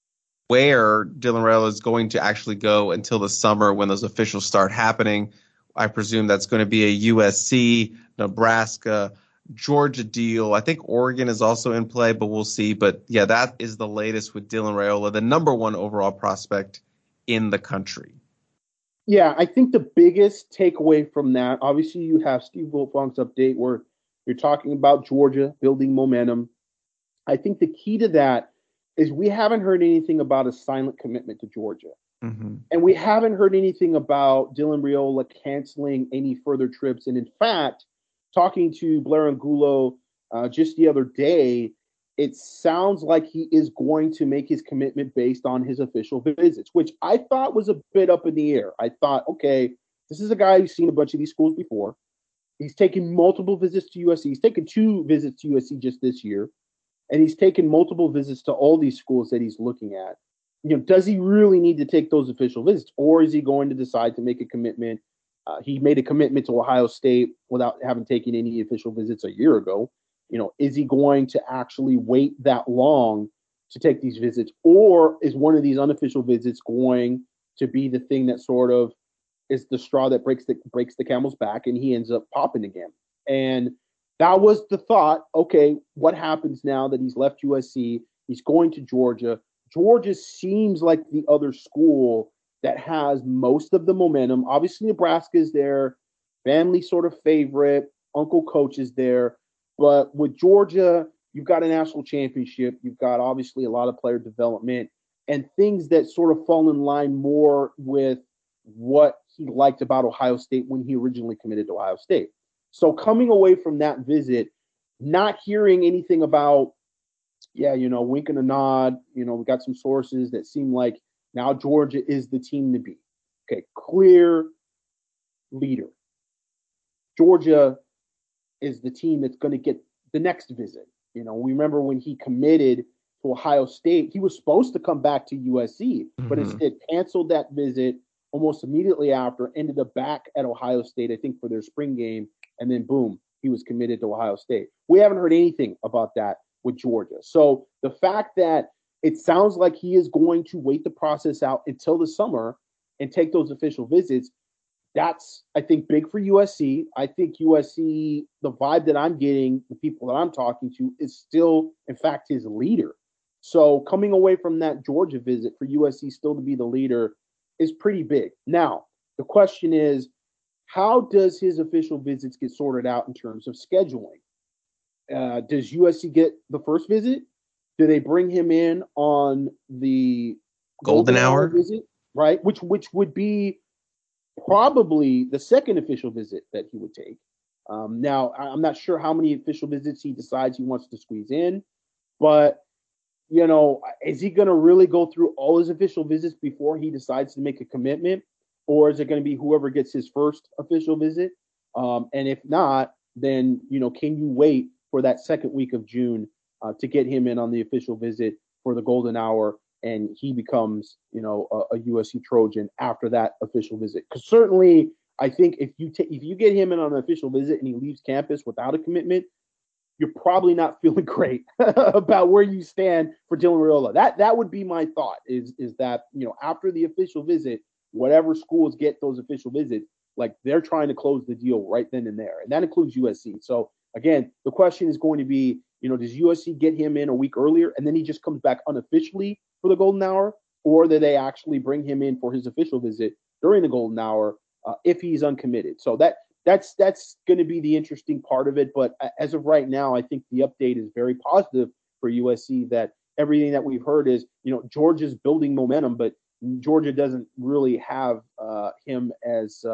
where Dylan Raiola is going to actually go until the summer when those officials start happening. I presume that's going to be a U S C, Nebraska, Georgia deal. I think Oregon is also in play, but we'll see. But yeah, that is the latest with Dylan Raiola, the number one overall prospect in the country. Yeah, I think the biggest takeaway from that, obviously you have Steve Wiltfonk's update where you're talking about Georgia building momentum. I think the key to that is we haven't heard anything about a silent commitment to Georgia. Mm-hmm. And we haven't heard anything about Dylan Raiola canceling any further trips. And in fact, talking to Blair Angulo uh, just the other day, it sounds like he is going to make his commitment based on his official visits, which I thought was a bit up in the air. I thought, okay, this is a guy who's seen a bunch of these schools before. He's taken multiple visits to U S C. He's taken two visits to U S C just this year. And he's taken multiple visits to all these schools that he's looking at. You know, does he really need to take those official visits, or is he going to decide to make a commitment? Uh, he made a commitment to Ohio State without having taken any official visits a year ago. You know, is he going to actually wait that long to take these visits, or is one of these unofficial visits going to be the thing that sort of is the straw that breaks the breaks the camel's back, and he ends up popping again? And that was the thought. Okay, what happens now that he's left U S C? He's going to Georgia. Georgia seems like the other school that has most of the momentum. Obviously, Nebraska is there, family sort of favorite, Uncle Coach is there. But with Georgia, you've got a national championship. You've got obviously a lot of player development and things that sort of fall in line more with what he liked about Ohio State when he originally committed to Ohio State. So coming away from that visit, not hearing anything about, yeah, you know, wink and a nod. You know, we got some sources that seem like now Georgia is the team to beat. Okay, clear leader. Georgia is the team that's going to get the next visit. You know, we remember when he committed to Ohio State, he was supposed to come back to U S C, mm-hmm. but instead canceled that visit almost immediately after, ended up back at Ohio State, I think, for their spring game, and then boom, he was committed to Ohio State. We haven't heard anything about that with Georgia. So the fact that it sounds like he is going to wait the process out until the summer and take those official visits, that's, I think, big for U S C. I think U S C, the vibe that I'm getting, the people that I'm talking to, is still, in fact, his leader. So coming away from that Georgia visit for U S C still to be the leader is pretty big. Now, the question is, how does his official visits get sorted out in terms of scheduling? Uh, does U S C get the first visit? Do they bring him in on the Golden, Golden Hour visit, right? Which which would be probably the second official visit that he would take. Um, now, I'm not sure how many official visits he decides he wants to squeeze in, but, you know, is he going to really go through all his official visits before he decides to make a commitment? Or is it going to be whoever gets his first official visit? Um, and if not, then, you know, can you wait for that second week of June uh, to get him in on the official visit for the Golden Hour, and he becomes, you know, a, a U S C Trojan after that official visit? Because certainly, I think if you ta- if you get him in on an official visit and he leaves campus without a commitment, you're probably not feeling great about where you stand for Dylan Raiola. That that would be my thought. Is is that, you know, after the official visit, whatever schools get those official visits, like, they're trying to close the deal right then and there, and that includes U S C. So again, the question is going to be, you know, does U S C get him in a week earlier and then he just comes back unofficially for the Golden Hour, or do they actually bring him in for his official visit during the Golden Hour uh, if he's uncommitted? So that that's that's going to be the interesting part of it. But as of right now, I think the update is very positive for U S C, that everything that we've heard is, you know, Georgia's building momentum, but Georgia doesn't really have uh, him as uh,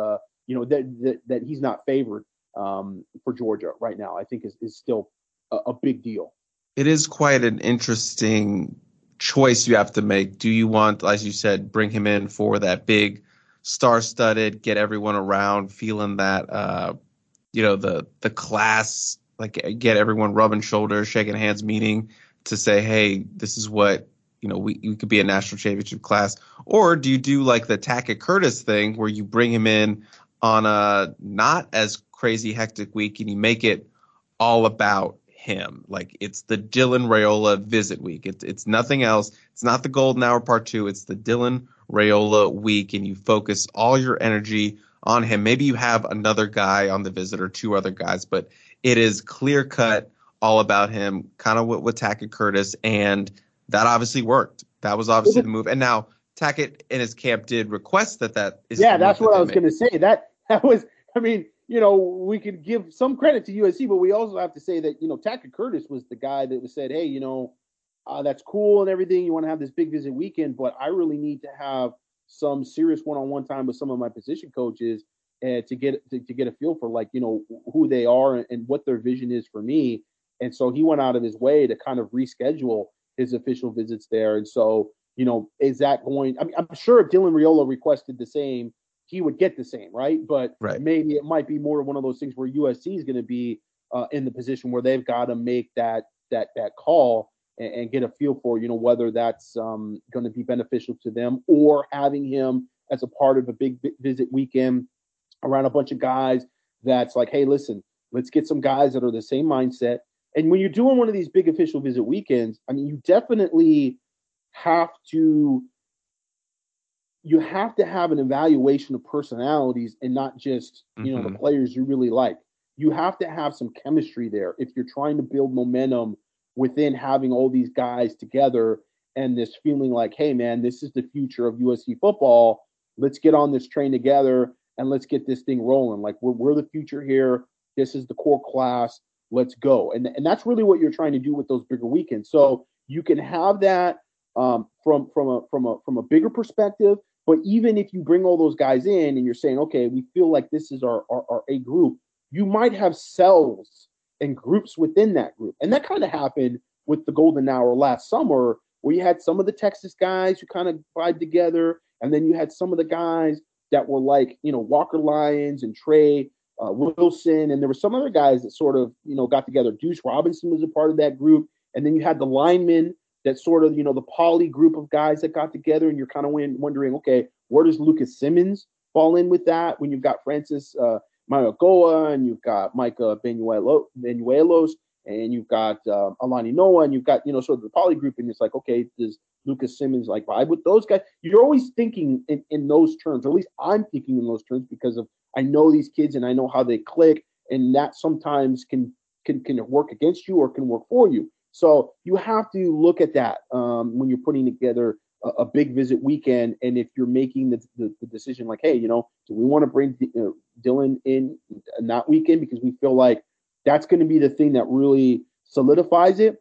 you know, that that, that he's not favored um, for Georgia right now, I think is, is still a, a big deal. It is quite an interesting choice you have to make. Do you want, as you said, bring him in for that big star-studded, get everyone around feeling that, uh, you know, the the class, like get everyone rubbing shoulders, shaking hands, meeting to say, hey, this is what, you know, we, we could be a national championship class? Or do you do like the Tackett Curtis thing where you bring him in on a not as crazy hectic week and you make it all about him? Like it's the Dylan Raiola visit week. It's it's nothing else. It's not the Golden Hour part two. It's the Dylan Raiola week, and you focus all your energy on him. Maybe you have another guy on the visit or two other guys, but it is clear cut all about him, kind of with, with Tackett Curtis, and that obviously worked. That was obviously the move. And now Tackett in his camp did request that that is yeah, that's what that I was going to say. That that was, I mean, you know, we could give some credit to U S C, but we also have to say that, you know, Tackett Curtis was the guy that was said, hey, you know, uh, that's cool and everything. You want to have this big visit weekend, but I really need to have some serious one-on-one time with some of my position coaches uh, to get to, to get a feel for, like, you know, who they are and, and what their vision is for me. And so he went out of his way to kind of reschedule his official visits there. And so, you know, is that going, I mean, I'm sure if Dylan Raiola requested the same, he would get the same, right? But right. maybe it might be more one of those things where U S C is going to be uh, in the position where they've got to make that that that call and, and get a feel for, you know, whether that's um, going to be beneficial to them, or having him as a part of a big visit weekend around a bunch of guys that's like, hey, listen, let's get some guys that are the same mindset. And when you're doing one of these big official visit weekends, I mean, you definitely have to you have to have an evaluation of personalities and not just, you know, mm-hmm. the players you really like. You have to have some chemistry there if you're trying to build momentum within having all these guys together and this feeling like, hey, man, this is the future of U S C football. Let's get on this train together and let's get this thing rolling. Like, we're, we're the future here. This is the core class. Let's go. And, and that's really what you're trying to do with those bigger weekends. So you can have that um, from, from, a, from, a, from a bigger perspective. But even if you bring all those guys in and you're saying, okay, we feel like this is our, our, our A group, you might have cells and groups within that group. And that kind of happened with the Golden Hour last summer, where you had some of the Texas guys who kind of vibe together. And then you had some of the guys that were like, you know, Walker Lyons and Trey uh, Wilson. And there were some other guys that sort of, you know, got together. Deuce Robinson was a part of that group. And then you had the linemen, that sort of, you know, the poly group of guys that got together, and you're kind of wondering, okay, where does Lucas Simmons fall in with that? When you've got Francis uh, Mauigoa, and you've got Micah Benuelo, Benuelos, and you've got uh, Alani Noah, and you've got, you know, sort of the poly group, and it's like, okay, does Lucas Simmons like vibe with those guys? You're always thinking in, in those terms, or at least I'm thinking in those terms, because of I know these kids and I know how they click, and that sometimes can can can work against you or can work for you. So you have to look at that um, when you're putting together a, a big visit weekend. And if you're making the, the, the decision like, hey, you know, do we want to bring D- uh, Dylan in that weekend because we feel like that's going to be the thing that really solidifies it?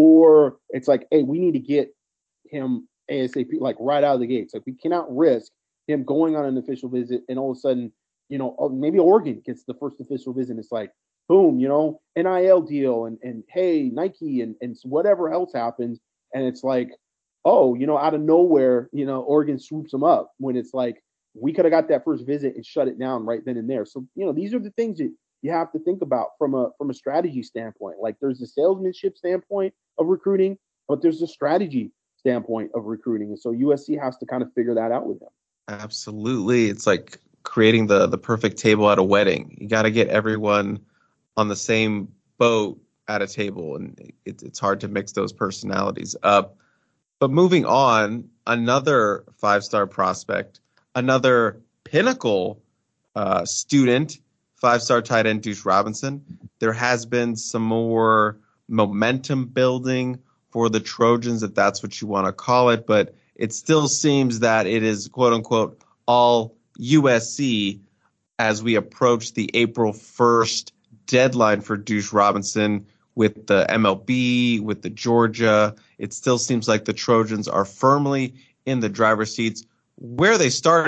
Or it's like, hey, we need to get him ASAP, like right out of the gates. Like, we cannot risk him going on an official visit and all of a sudden, you know, maybe Oregon gets the first official visit. And it's like, boom, you know, N I L deal and, and hey, Nike and, and whatever else happens. And it's like, oh, you know, out of nowhere, you know, Oregon swoops them up, when it's like, we could have got that first visit and shut it down right then and there. So, you know, these are the things that you have to think about from a, from a strategy standpoint. Like, there's the salesmanship standpoint of recruiting, but there's the strategy standpoint of recruiting. And so U S C has to kind of figure that out with them. Absolutely. It's like creating the, the perfect table at a wedding. You got to get everyone on the same boat at a table, and it, it's hard to mix those personalities up. But moving on, another five-star prospect, another pinnacle uh, student, five-star tight end Deuce Robinson. There has been some more momentum building for the Trojans, if that's what you want to call it, but it still seems that it is, quote-unquote, all U S C as we approach the April first deadline for Deuce Robinson with the M L B, with the Georgia. It still seems like the Trojans are firmly in the driver's seats. Where they started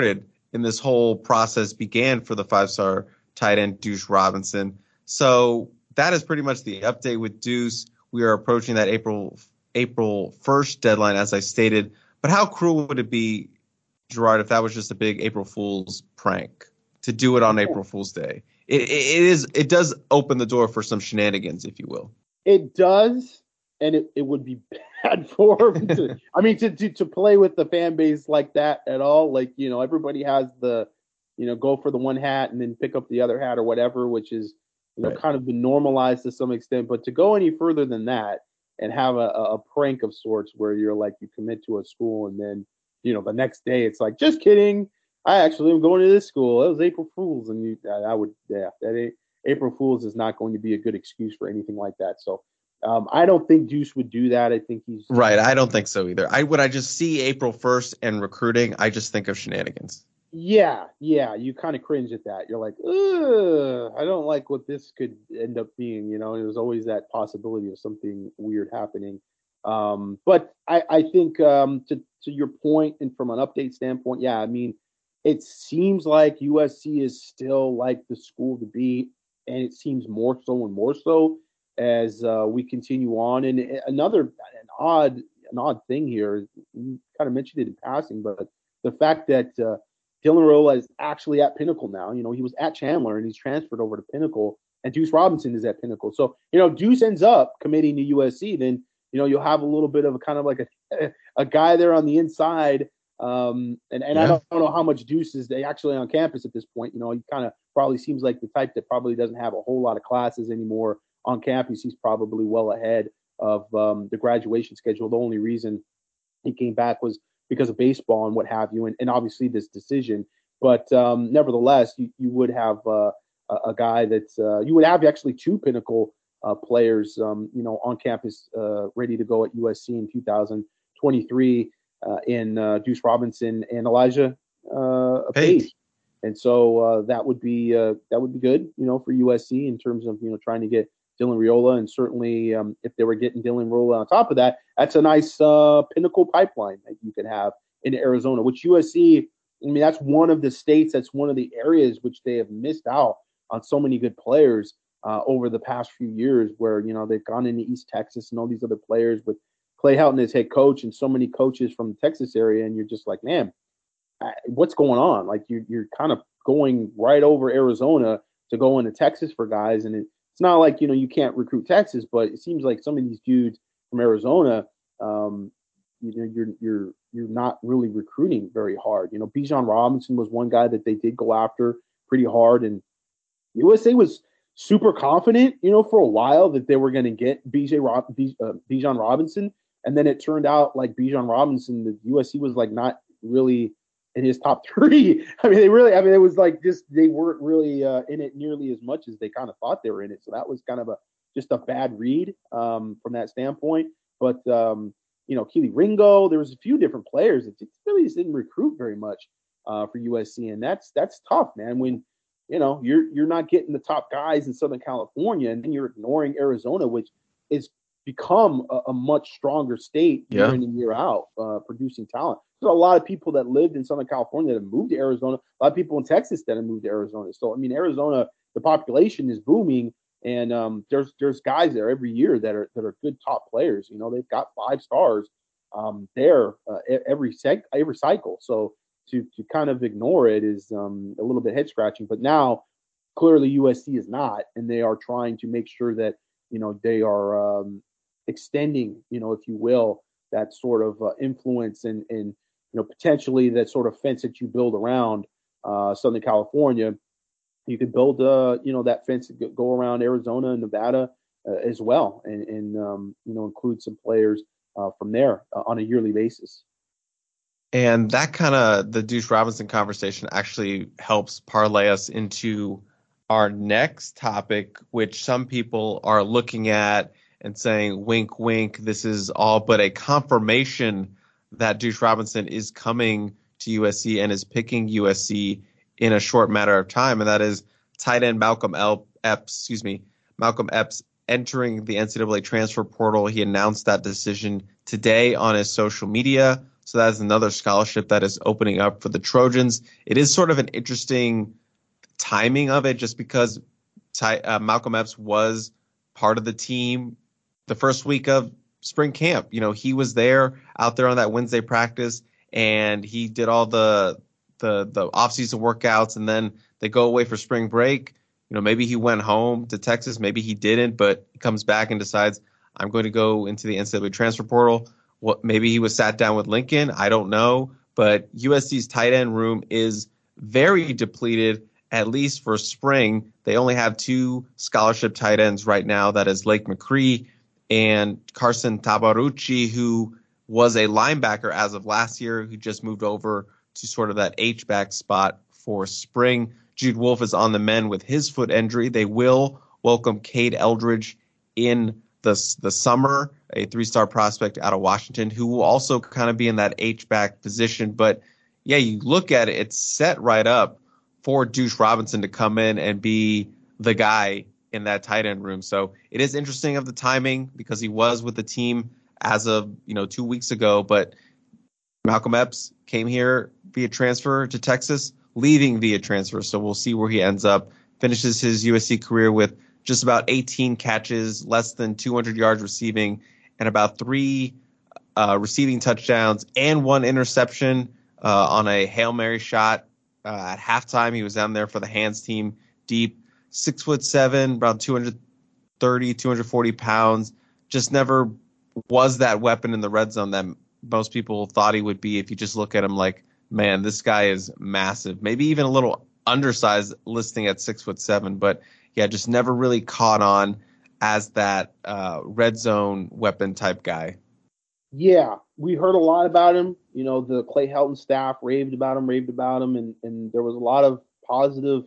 in this whole process began for the five-star tight end Deuce Robinson. So that is pretty much the update with Deuce. We are approaching that April April first deadline, as I stated. But how cruel would it be, Gerard, if that was just a big April Fool's prank to do it on April Fool's Day? It, it, it is. It does open the door for some shenanigans, if you will. It does, and it, it would be bad for him to, I mean, to, to to play with the fan base like that at all. Like, you know, everybody has the, you know, go for the one hat and then pick up the other hat or whatever, which is, you know, right. kind of been normalized to some extent. But to go any further than that and have a, a prank of sorts where you're like, you commit to a school and then, you know, the next day it's like, just kidding. I actually am going to this school. It was April Fool's. And you, I, I would, yeah, that ain't, April Fool's is not going to be a good excuse for anything like that. So um, I don't think Deuce would do that. I think he's right. I don't think so either. I when I just see April first and recruiting, I just think of shenanigans. Yeah, yeah. You kind of cringe at that. You're like, ugh, I don't like what this could end up being. You know, there's always that possibility of something weird happening. Um, but I, I think um, to to your point, and from an update standpoint, yeah, I mean, it seems like U S C is still like the school to beat, and it seems more so and more so as uh, we continue on. And another an odd an odd thing here, you kind of mentioned it in passing, but the fact that uh, Dylan Raiola is actually at Pinnacle now. You know, he was at Chandler and he's transferred over to Pinnacle, and Deuce Robinson is at Pinnacle. So, you know, Deuce ends up committing to U S C, then, you know, you'll have a little bit of a kind of like a a guy there on the inside. Um, and, and yeah. I don't, I don't know how much Deuce is actually on campus at this point. You know, he kind of probably seems like the type that probably doesn't have a whole lot of classes anymore on campus. He's probably well ahead of um, the graduation schedule. The only reason he came back was because of baseball and what have you, and, and obviously this decision. But um, nevertheless, you, you would have uh, a, a guy that's uh, you would have actually two Pinnacle uh, players, um, you know, on campus uh, ready to go at U S C in two thousand twenty-three uh, in uh, Deuce Robinson and Elijah uh, Page. Page. And so uh, that would be uh, that would be good, you know, for U S C in terms of, you know, trying to get Dylan Raiola, and certainly um, if they were getting Dylan Raiola on top of that, that's a nice uh, Pinnacle pipeline that you could have in Arizona, which U S C, I mean, that's one of the states, that's one of the areas which they have missed out on so many good players uh, over the past few years, where, you know, they've gone into East Texas and all these other players with Clay Helton as head coach and so many coaches from the Texas area, and you're just like, man, what's going on? Like, you're, you're kind of going right over Arizona to go into Texas for guys, and it, it's not like, you know, you can't recruit Texas, but it seems like some of these dudes from Arizona, um, you know, you're you're you're not really recruiting very hard. You know, Bijan Robinson was one guy that they did go after pretty hard, and U S A was super confident, you know, for a while that they were going to get B J Rob, B, uh, Bijan Robinson, and then it turned out like Bijan Robinson, the U S C was like not really in his top three. I mean, they really, I mean, it was like just, they weren't really uh, in it nearly as much as they kind of thought they were in it. So that was kind of a, just a bad read um, from that standpoint. But, um, you know, Keely Ringo, there was a few different players that really just didn't recruit very much uh, for U S C. And that's, that's tough, man. When, you know, you're, you're not getting the top guys in Southern California, and then you're ignoring Arizona, which is become a, a much stronger state year yeah. in and year out, uh, producing talent. There's a lot of people that lived in Southern California that have moved to Arizona. A lot of people in Texas that have moved to Arizona. So, I mean, Arizona, the population is booming, and um, there's there's guys there every year that are that are good top players. You know, they've got five stars um, there uh, every sec- every cycle. So to to kind of ignore it is um, a little bit head scratching. But now, clearly, U S C is not, and they are trying to make sure that, you know, they are um, extending, you know, if you will, that sort of uh, influence and and you know, potentially that sort of fence that you build around uh, Southern California. You could build, uh, you know, that fence to go around Arizona and Nevada uh, as well, and, and um, you know, include some players uh, from there uh, on a yearly basis. And that kind of, the Deuce Robinson conversation actually helps parlay us into our next topic, which some people are looking at and saying, wink, wink, this is all but a confirmation that Deuce Robinson is coming to U S C and is picking U S C in a short matter of time, and that is tight end Malcolm Epps, excuse me, Malcolm Epps entering the N C double A transfer portal. He announced that decision today on his social media. So that is another scholarship that is opening up for the Trojans. It is sort of an interesting timing of it just because Ty, uh, Malcolm Epps was part of the team the first week of spring camp. You know, he was there out there on that Wednesday practice, and he did all the the the offseason workouts, and then they go away for spring break. You know, maybe he went home to Texas, maybe he didn't, but he comes back and decides, I'm going to go into the N C double A transfer portal. What, maybe he was sat down with Lincoln. I don't know. But U S C's tight end room is very depleted, at least for spring. They only have two scholarship tight ends right now. That is Lake McCree and Carson Tabarucci, who was a linebacker as of last year, who just moved over to sort of that H-back spot for spring. Jude Wolf is on the mend with his foot injury. They will welcome Cade Eldridge in the, the summer, a three-star prospect out of Washington, who will also kind of be in that H-back position. But, yeah, you look at it, it's set right up for Deuce Robinson to come in and be the guy in that tight end room. So it is interesting of the timing because he was with the team as of, you know, two weeks ago. But Malcolm Epps came here via transfer to Texas, leaving via transfer. So we'll see where he ends up. Finishes his U S C career with just about eighteen catches, less than two hundred yards receiving, and about three uh, receiving touchdowns and one interception uh, on a Hail Mary shot uh, at halftime. He was down there for the hands team deep. Six foot seven, about two hundred thirty, two hundred forty pounds. Just never was that weapon in the red zone that most people thought he would be if you just look at him like, man, this guy is massive. Maybe even a little undersized listing at six foot seven, but yeah, just never really caught on as that uh, red zone weapon type guy. Yeah, we heard a lot about him. You know, the Clay Helton staff raved about him, raved about him, and, and there was a lot of positive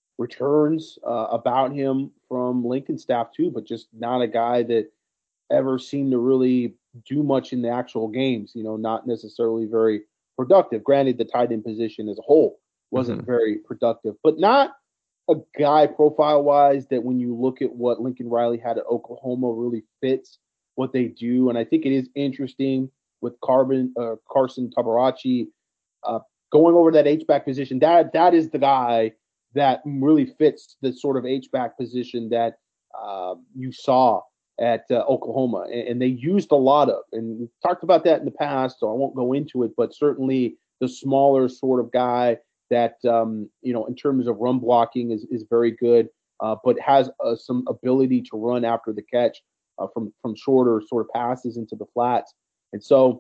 returns uh, about him from Lincoln staff too, but just not a guy that ever seemed to really do much in the actual games, you know, not necessarily very productive. Granted, the tight end position as a whole wasn't mm-hmm. very productive, but not a guy profile-wise that when you look at what Lincoln Riley had at Oklahoma really fits what they do. And I think it is interesting with Carbon, uh, Carson Tabarucci uh, going over that H-back position. That That is the guy that really fits the sort of H-back position that uh, you saw at uh, Oklahoma. And, and they used a lot of, and we've talked about that in the past, so I won't go into it, but certainly the smaller sort of guy that, um, you know, in terms of run blocking is, is very good, uh, but has uh, some ability to run after the catch uh, from, from shorter sort of passes into the flats. And so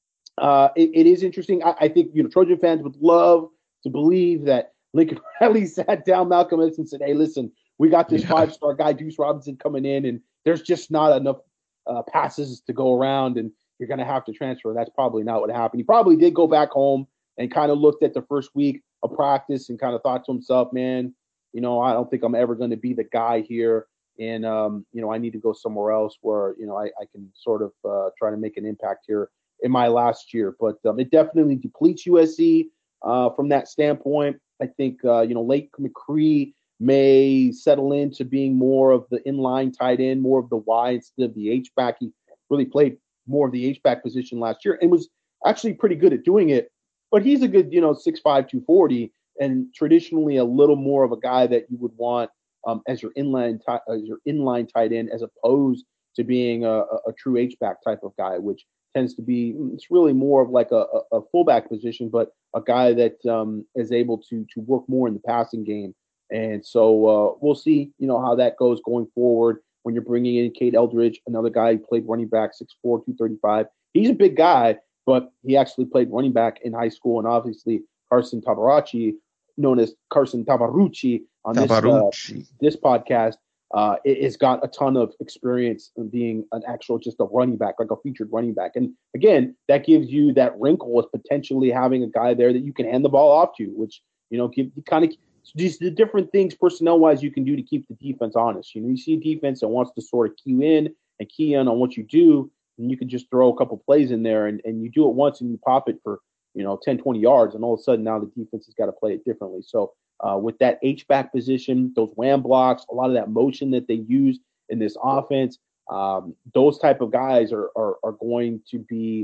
uh, it, it is interesting. I, I think, you know, Trojan fans would love to believe that Lincoln Riley sat down Malcolm Epps and said, hey, listen, we got this yeah. five-star guy, Deuce Robinson, coming in, and there's just not enough uh, passes to go around, and you're going to have to transfer. That's probably not what happened. He probably did go back home and kind of looked at the first week of practice and kind of thought to himself, man, you know, I don't think I'm ever going to be the guy here. And, um, you know, I need to go somewhere else where, you know, I, I can sort of uh, try to make an impact here in my last year. But um, it definitely depletes U S C uh, from that standpoint. I think, uh, you know, Lake McCree may settle into being more of the inline tight end, more of the Y instead of the H-back. He really played more of the H-back position last year and was actually pretty good at doing it. But he's a good, you know, six five, two forty, and traditionally a little more of a guy that you would want um, as your inline t- as your inline tight end, as opposed to being a, a, a true H-back type of guy, which tends to be, it's really more of like a, a, a fullback position, but a guy that um, is able to to work more in the passing game. And so uh, we'll see, you know, how that goes going forward when you're bringing in Cade Eldridge, another guy who played running back, six four, two thirty-five. He's a big guy, but he actually played running back in high school. And obviously Carson Tabarucci, known as Carson Tabarucci on this, uh, this podcast, uh, has got a ton of experience in being an actual, just a running back, like a featured running back. And again, that gives you that wrinkle of potentially having a guy there that you can hand the ball off to, which, you know, give, kind of just the different things personnel-wise you can do to keep the defense honest. You know, you see a defense that wants to sort of key in and key in on what you do, and you can just throw a couple plays in there, and, and you do it once and you pop it for, you know, ten, twenty yards, and all of a sudden now the defense has got to play it differently. So uh, with that H-back position, those wham blocks, a lot of that motion that they use in this offense, um, those type of guys are, are, are going to be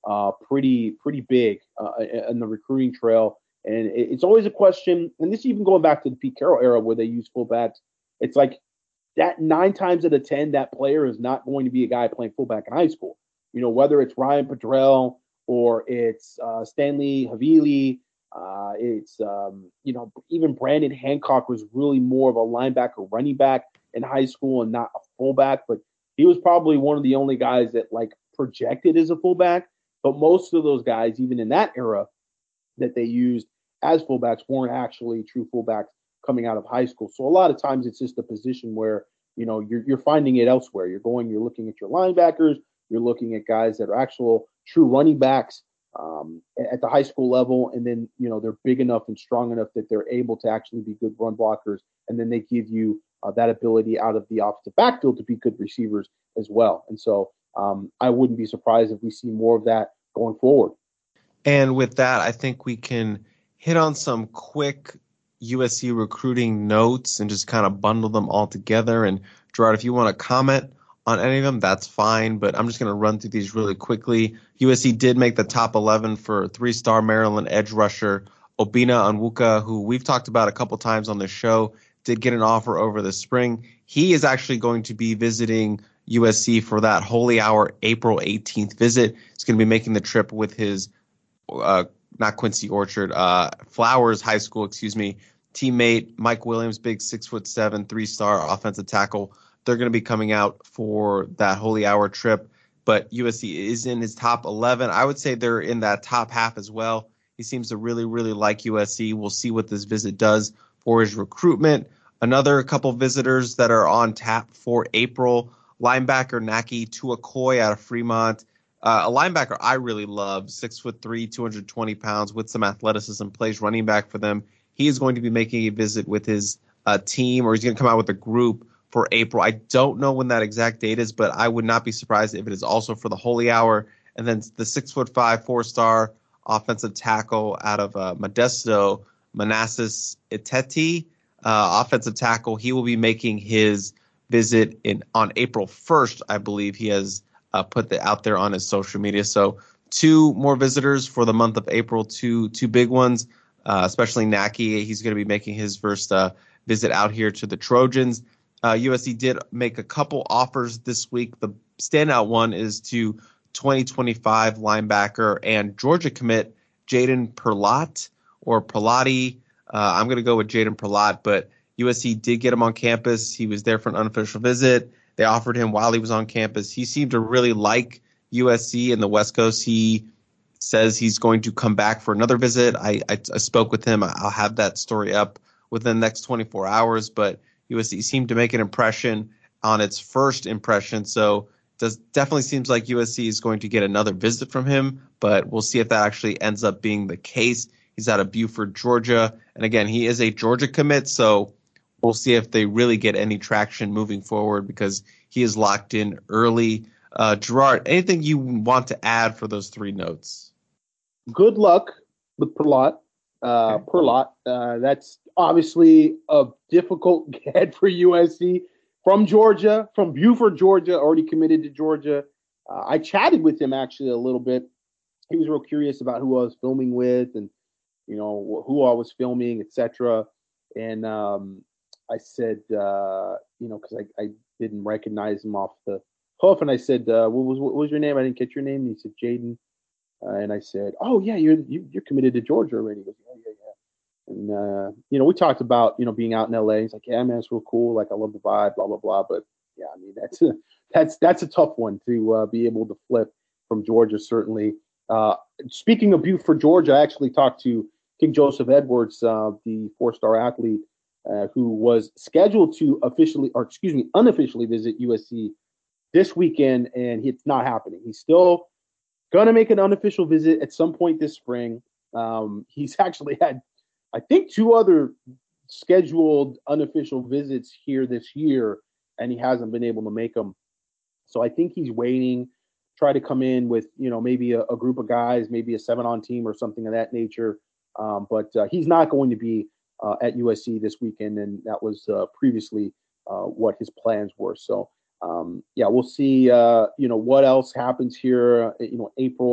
uh, pretty pretty big uh, in the recruiting trail. And it's always a question, and this even going back to the Pete Carroll era where they use fullbacks. It's like that nine times out of ten, that player is not going to be a guy playing fullback in high school. You know, whether it's Ryan Padrell or it's uh, Stanley Havili, uh, it's, um, you know, even Brandon Hancock was really more of a linebacker running back in high school and not a fullback. But he was probably one of the only guys that like projected as a fullback. But most of those guys, even in that era that they used as fullbacks, weren't actually true fullbacks coming out of high school. So a lot of times it's just a position where, you know, you're you're finding it elsewhere. You're going, you're looking at your linebackers, you're looking at guys that are actual true running backs um, at the high school level, and then, you know, they're big enough and strong enough that they're able to actually be good run blockers, and then they give you uh, that ability out of the offensive backfield to be good receivers as well. And so um, I wouldn't be surprised if we see more of that going forward. And with that, I think we can hit on some quick U S C recruiting notes and just kind of bundle them all together. And Gerard, if you want to comment on any of them, that's fine. But I'm just going to run through these really quickly. U S C did make the top eleven for three-star Maryland edge rusher Obinna Onwuka, who we've talked about a couple times on the show, did get an offer over the spring. He is actually going to be visiting U S C for that Holy Hour April eighteenth visit. He's going to be making the trip with his uh, not Quincy Orchard, uh, Flowers High School, excuse me, teammate Mike Williams, big six foot seven, three-star offensive tackle. They're going to be coming out for that Holy Hour trip, but U S C is in his top eleven. I would say they're in that top half as well. He seems to really, really like U S C. We'll see what this visit does for his recruitment. Another couple visitors that are on tap for April, linebacker Naki Tuakoi out of Fremont. Uh, a linebacker I really love, six foot three, two hundred twenty pounds with some athleticism, plays running back for them. He is going to be making a visit with his uh, team, or he's going to come out with a group for April. I don't know when that exact date is, but I would not be surprised if it is also for the Holy Hour. And then the six foot five, four star offensive tackle out of uh, Modesto, Manassas Iteti, uh, offensive tackle. He will be making his visit in on April first, I believe. He has Uh, put that out there on his social media. So two more visitors for the month of April, two two big ones, uh, especially Naki. He's going to be making his first uh, visit out here to the Trojans. Uh, U S C did make a couple offers this week. The standout one is to twenty twenty-five linebacker and Georgia commit Jaden Perlott or Perlotti. Uh, I'm going to go with Jaden Perlott, but U S C did get him on campus. He was there for an unofficial visit. They offered him while he was on campus. He seemed to really like U S C and the West Coast. He says he's going to come back for another visit. I, I, I spoke with him. I'll have that story up within the next twenty-four hours. But U S C seemed to make an impression on its first impression. So it does definitely seems like U S C is going to get another visit from him. But we'll see if that actually ends up being the case. He's out of Buford, Georgia. And again, he is a Georgia commit. So we'll see if they really get any traction moving forward because he is locked in early. Uh, Gerard, anything you want to add for those three notes? Good luck with Perlott. Uh, okay. Perlott, uh, that's obviously a difficult get for U S C. From Georgia, from Buford, Georgia, already committed to Georgia. Uh, I chatted with him actually a little bit. He was real curious about who I was filming with and, you know, who I was filming, et cetera. And, um, I said, uh, you know, because I, I didn't recognize him off the hoof, and I said, uh, "What was what was your name?" I didn't get your name. And he said, "Jaden," uh, and I said, "Oh yeah, you're you, you're committed to Georgia already." He goes, "Yeah, yeah, yeah." And uh, you know, we talked about you know being out in L A. He's like, "Yeah, man, it's real cool. Like, I love the vibe, blah blah blah." But yeah, I mean, that's a, that's that's a tough one to uh, be able to flip from Georgia. Certainly. Uh, speaking of Buford, Georgia, I actually talked to King Joseph Edwards, uh, the four-star athlete. Uh, who was scheduled to officially, or excuse me, unofficially visit U S C this weekend, and it's not happening. He's still going to make an unofficial visit at some point this spring. Um, he's actually had, I think, two other scheduled unofficial visits here this year, and he hasn't been able to make them. So I think he's waiting, try to come in with, you know, maybe a, a group of guys, maybe a seven-on team or something of that nature. Um, but uh, he's not going to be Uh, at U S C this weekend, and that was uh, previously uh, what his plans were. So, um, yeah, we'll see. Uh, you know what else happens here? Uh, you know, April.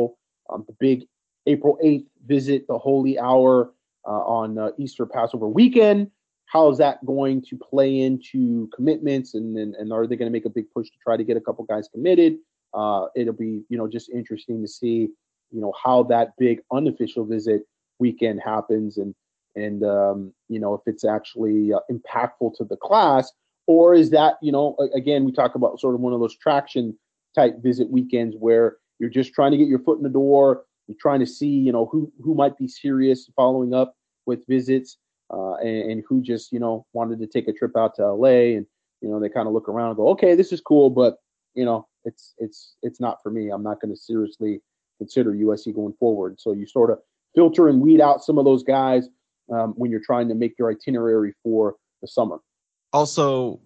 um, the big April eighth visit, the holy hour uh, on uh, Easter Passover weekend. How is that going to play into commitments, and and, and are they going to make a big push to try to get a couple guys committed? Uh, it'll be, you know, just interesting to see, you know, how that big unofficial visit weekend happens, and and um, you know, if it's actually uh, impactful to the class, or is that, you know, again, we talk about sort of one of those traction type visit weekends where you're just trying to get your foot in the door, you're trying to see, you know, who who might be serious following up with visits, uh, and, and who just, you know, wanted to take a trip out to L A, and you know, they kind of look around and go, okay, this is cool, but you know, it's it's it's not for me. I'm not going to seriously consider U S C going forward. So you sort of filter and weed out some of those guys um, when you're trying to make your itinerary for the summer. Also,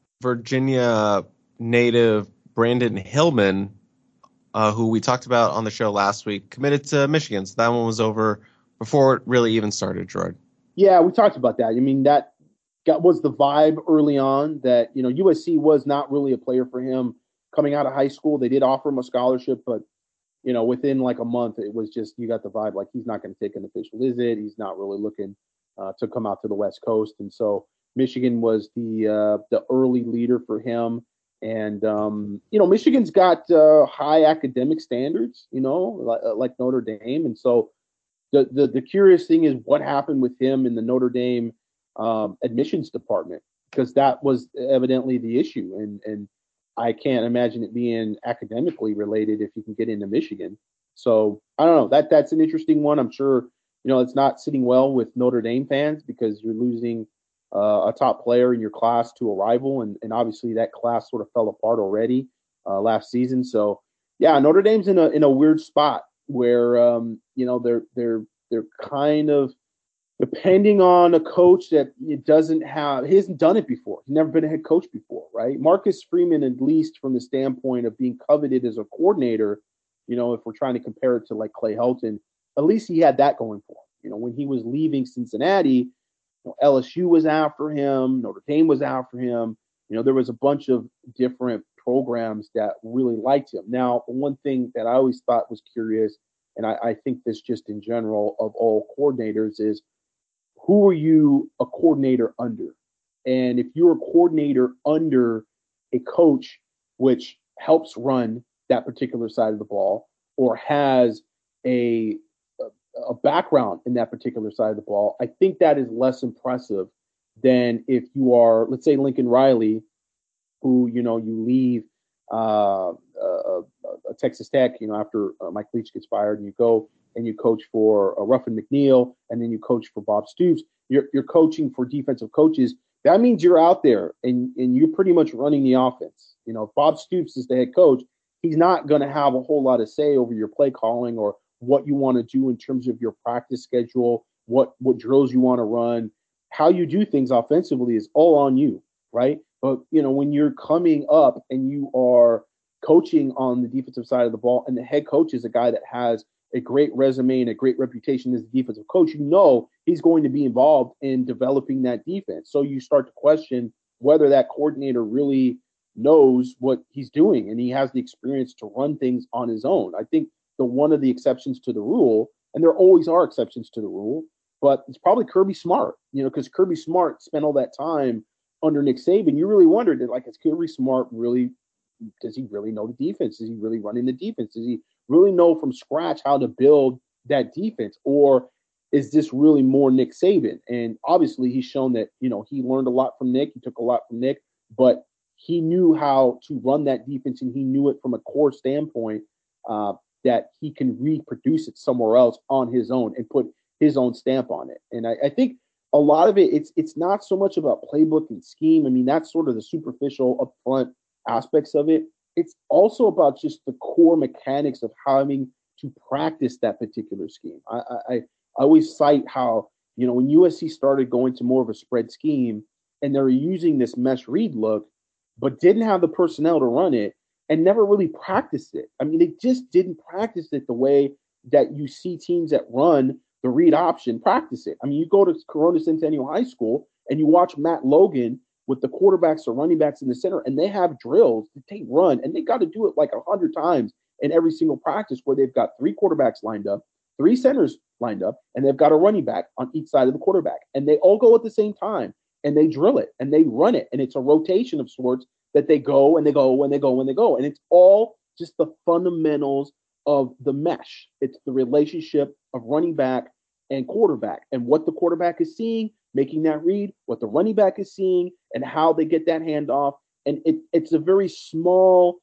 Virginia native Brandon Hillman, uh, who we talked about on the show last week, committed to Michigan. So that one was over before it really even started, Gerard. Yeah, we talked about that. I mean, that got, was the vibe early on that, you know, U S C was not really a player for him coming out of high school. They did offer him a scholarship, but, you know, within like a month, it was just, you got the vibe like he's not going to take an official visit. He's not really looking uh, to come out to the West Coast. And so Michigan was the uh, the early leader for him. And, um, you know, Michigan's got uh, high academic standards, you know, like, like Notre Dame. And so the, the, the curious thing is what happened with him in the Notre Dame um, admissions department, because that was evidently the issue. And, and I can't imagine it being academically related if you can get into Michigan. So I don't know, that that's an interesting one. I'm sure, you know, it's not sitting well with Notre Dame fans because you're losing uh, a top player in your class to a rival. And, and obviously that class sort of fell apart already uh, last season. So yeah, Notre Dame's in a, in a weird spot where, um, you know, they're, they're, they're kind of depending on a coach that it doesn't have, he hasn't done it before. He's never been a head coach before, right? Marcus Freeman, at least from the standpoint of being coveted as a coordinator, you know, if we're trying to compare it to like Clay Helton, at least he had that going for him. You know, when he was leaving Cincinnati, you know, L S U was after him, Notre Dame was after him. You know, there was a bunch of different programs that really liked him. Now, the one thing that I always thought was curious, and I, I think this just in general of all coordinators, is who are you a coordinator under? And if you're a coordinator under a coach which helps run that particular side of the ball or has a, a, a background in that particular side of the ball, I think that is less impressive than if you are, let's say, Lincoln Riley, who, you know, you leave uh, uh, uh, Texas Tech, you know, after uh, Mike Leach gets fired, and you go and you coach for uh, Ruffin McNeil, and then you coach for Bob Stoops. You're you're coaching for defensive coaches. That means you're out there and, and you're pretty much running the offense. You know, if Bob Stoops is the head coach, he's not going to have a whole lot of say over your play calling or what you want to do in terms of your practice schedule, what what drills you want to run, how you do things offensively is all on you, right? But, you know, when you're coming up and you are coaching on the defensive side of the ball and the head coach is a guy that has a great resume and a great reputation as a defensive coach, you know he's going to be involved in developing that defense. So you start to question whether that coordinator really knows what he's doing and he has the experience to run things on his own. I think the one of the exceptions to the rule, and there always are exceptions to the rule, but it's probably Kirby Smart, you know, because Kirby Smart spent all that time under Nick Saban. You really wondered, like, is Kirby Smart really, does he really know the defense? Is he really running the defense? Does he really know from scratch how to build that defense? Or is this really more Nick Saban? And obviously he's shown that, you know, he learned a lot from Nick. He took a lot from Nick, but he knew how to run that defense and he knew it from a core standpoint uh, that he can reproduce it somewhere else on his own and put his own stamp on it. And I, I think a lot of it, it's it's not so much about playbook and scheme. I mean, that's sort of the superficial upfront aspects of it. It's also about just the core mechanics of having to practice that particular scheme. I, I, I always cite how, you know, when U S C started going to more of a spread scheme and they were using this mesh read look, but didn't have the personnel to run it and never really practiced it. I mean, they just didn't practice it the way that you see teams that run the read option practice it. I mean, you go to Corona Centennial High School and you watch Matt Logan with the quarterbacks or running backs in the center, and they have drills that they run, and they got to do it like a hundred times in every single practice where they've got three quarterbacks lined up, three centers lined up, and they've got a running back on each side of the quarterback. And they all go at the same time, and they drill it, and they run it. And it's a rotation of sorts that they go and they go and they go and they go. And it's all just the fundamentals of the mesh. It's the relationship of running back and quarterback, and what the quarterback is seeing, making that read, what the running back is seeing, and how they get that handoff. And it, it's a very small,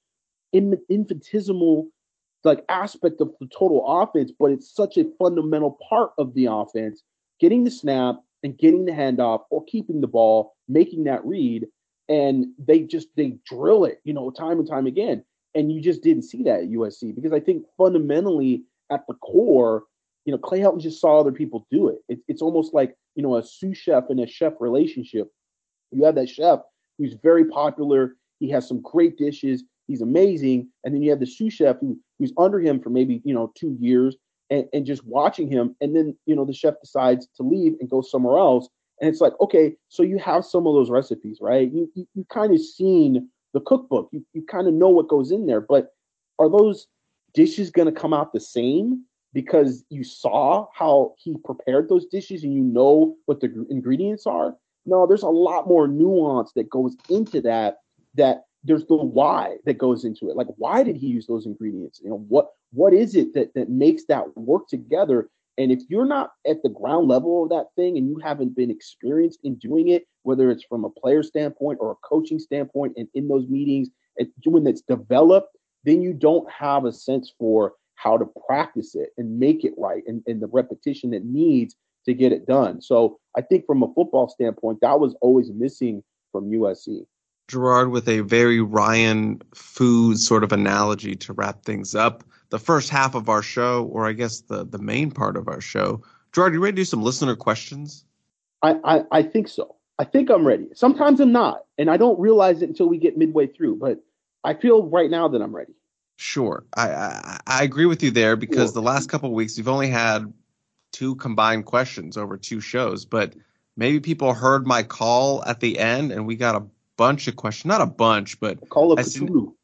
infinitesimal like aspect of the total offense, but it's such a fundamental part of the offense, getting the snap and getting the handoff or keeping the ball, making that read. And they just, they drill it, you know, time and time again. And you just didn't see that at U S C, because I think fundamentally at the core, you know, Clay Helton just saw other people do it. it. It's almost like, you know, a sous chef and a chef relationship. You have that chef who's very popular. He has some great dishes. He's amazing. And then you have the sous chef who, who's under him for maybe, you know, two years and, and just watching him. And then, you know, the chef decides to leave and go somewhere else. And it's like, okay, so you have some of those recipes, right? You you, you kind of seen the cookbook. You, you kind of know what goes in there. But are those dishes going to come out the same because you saw how he prepared those dishes and you know what the g- ingredients are? No, there's a lot more nuance that goes into that, that there's the why that goes into it. Like, why did he use those ingredients? You know, what what is it that that makes that work together? And if you're not at the ground level of that thing and you haven't been experienced in doing it, whether it's from a player standpoint or a coaching standpoint, and in those meetings and when it's developed, then you don't have a sense for how to practice it and make it right, and, and the repetition that needs to get it done. So I think from a football standpoint, that was always missing from U S C. Gerard, with a very Ryan Food sort of analogy to wrap things up, the first half of our show, or I guess the, the main part of our show. Gerard, you ready to do some listener questions? I, I, I think so. I think I'm ready. Sometimes I'm not, and I don't realize it until we get midway through, but I feel right now that I'm ready. Sure. I, I, I agree with you there, because Sure. the last couple of weeks, we've only had two combined questions over two shows, but maybe people heard my call at the end and we got a bunch of questions, not a bunch, but Call of a, Cthulhu.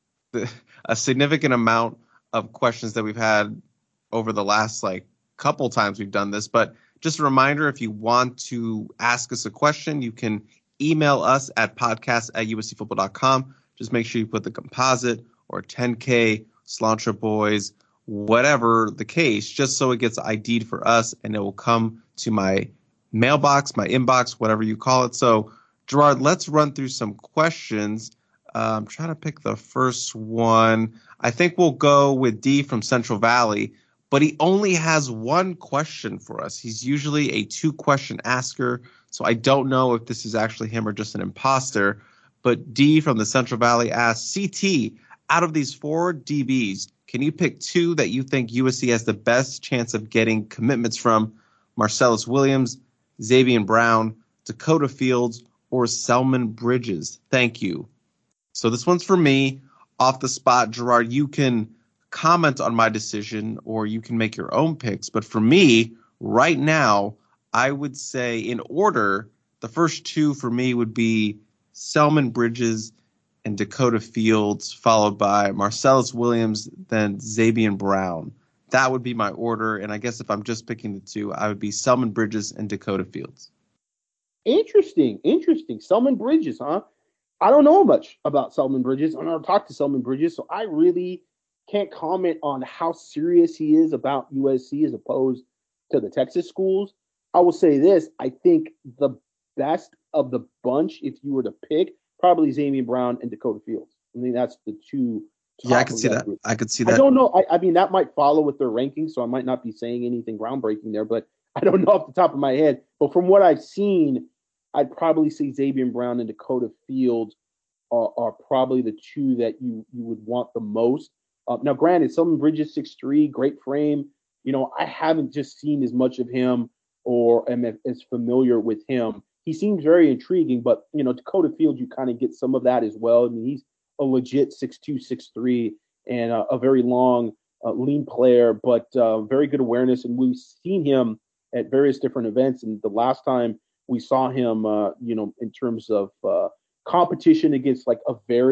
a significant amount of questions that we've had over the last like couple times we've done this. But just a reminder, if you want to ask us a question, you can email us at podcast at U S C football dot com. Just make sure you put the composite or ten K, Cilantro Boys, whatever the case, just so it gets I D'd for us and it will come to my mailbox, my inbox, whatever you call it. So, Gerard, let's run through some questions. Uh, I'm trying to pick the first one. I think we'll go with D from Central Valley, but he only has one question for us. He's usually a two-question asker, so I don't know if this is actually him or just an imposter. But D from the Central Valley asks, C T, out of these four D Bs, can you pick two that you think U S C has the best chance of getting commitments from? Marcellus Williams, Xavier Brown, Dakota Fields, or Selman Bridges? Thank you. So this one's for me. Off the spot, Gerard, you can comment on my decision or you can make your own picks. But for me, right now, I would say in order, the first two for me would be Selman Bridges and Dakota Fields, followed by Marcellus Williams, then Xavier Brown. That would be my order. And I guess if I'm just picking the two, I would be Selman Bridges and Dakota Fields. Interesting, interesting. Selman Bridges, huh? I don't know much about Selman Bridges. I don't talk to Selman Bridges, so I really can't comment on how serious he is about U S C as opposed to the Texas schools. I will say this. I think the best of the bunch, if you were to pick, probably Xavier Brown and Dakota Fields. I mean, that's the two. Yeah, I could see that. Group. I could see that. I don't know. I, I mean, that might follow with their rankings, so I might not be saying anything groundbreaking there, but I don't know off the top of my head. But from what I've seen, I'd probably say Xavier Brown and Dakota Fields are, are probably the two that you, you would want the most. Uh, now, granted, Selman Bridges, six three, great frame. You know, I haven't just seen as much of him or am as familiar with him. He seems very intriguing, but, you know, Dakota Fields, you kind of get some of that as well. I mean, he's a legit six two, six three, and uh, a very long, uh, lean player, but uh, very good awareness. And we've seen him at various different events. And the last time we saw him, uh, you know, in terms of uh, competition against like a varied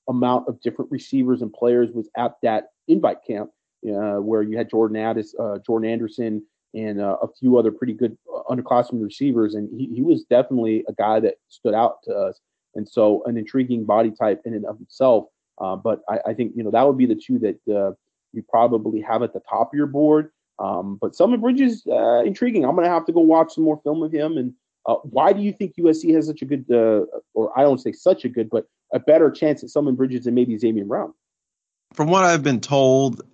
amount of different receivers and players was at that invite camp, uh, where you had Jordan Addis, uh, Jordan Anderson, and uh, a few other pretty good underclassmen receivers, and he, he was definitely a guy that stood out to us. And so, an intriguing body type in and of itself. Uh, but I, I think you know that would be the two that uh, you probably have at the top of your board. Um, but Selman Bridges, uh, intriguing. I'm going to have to go watch some more film of him. And uh, why do you think U S C has such a good, uh, or I don't say such a good, but a better chance at Selman Bridges than maybe Xavier Brown? From what I've been told,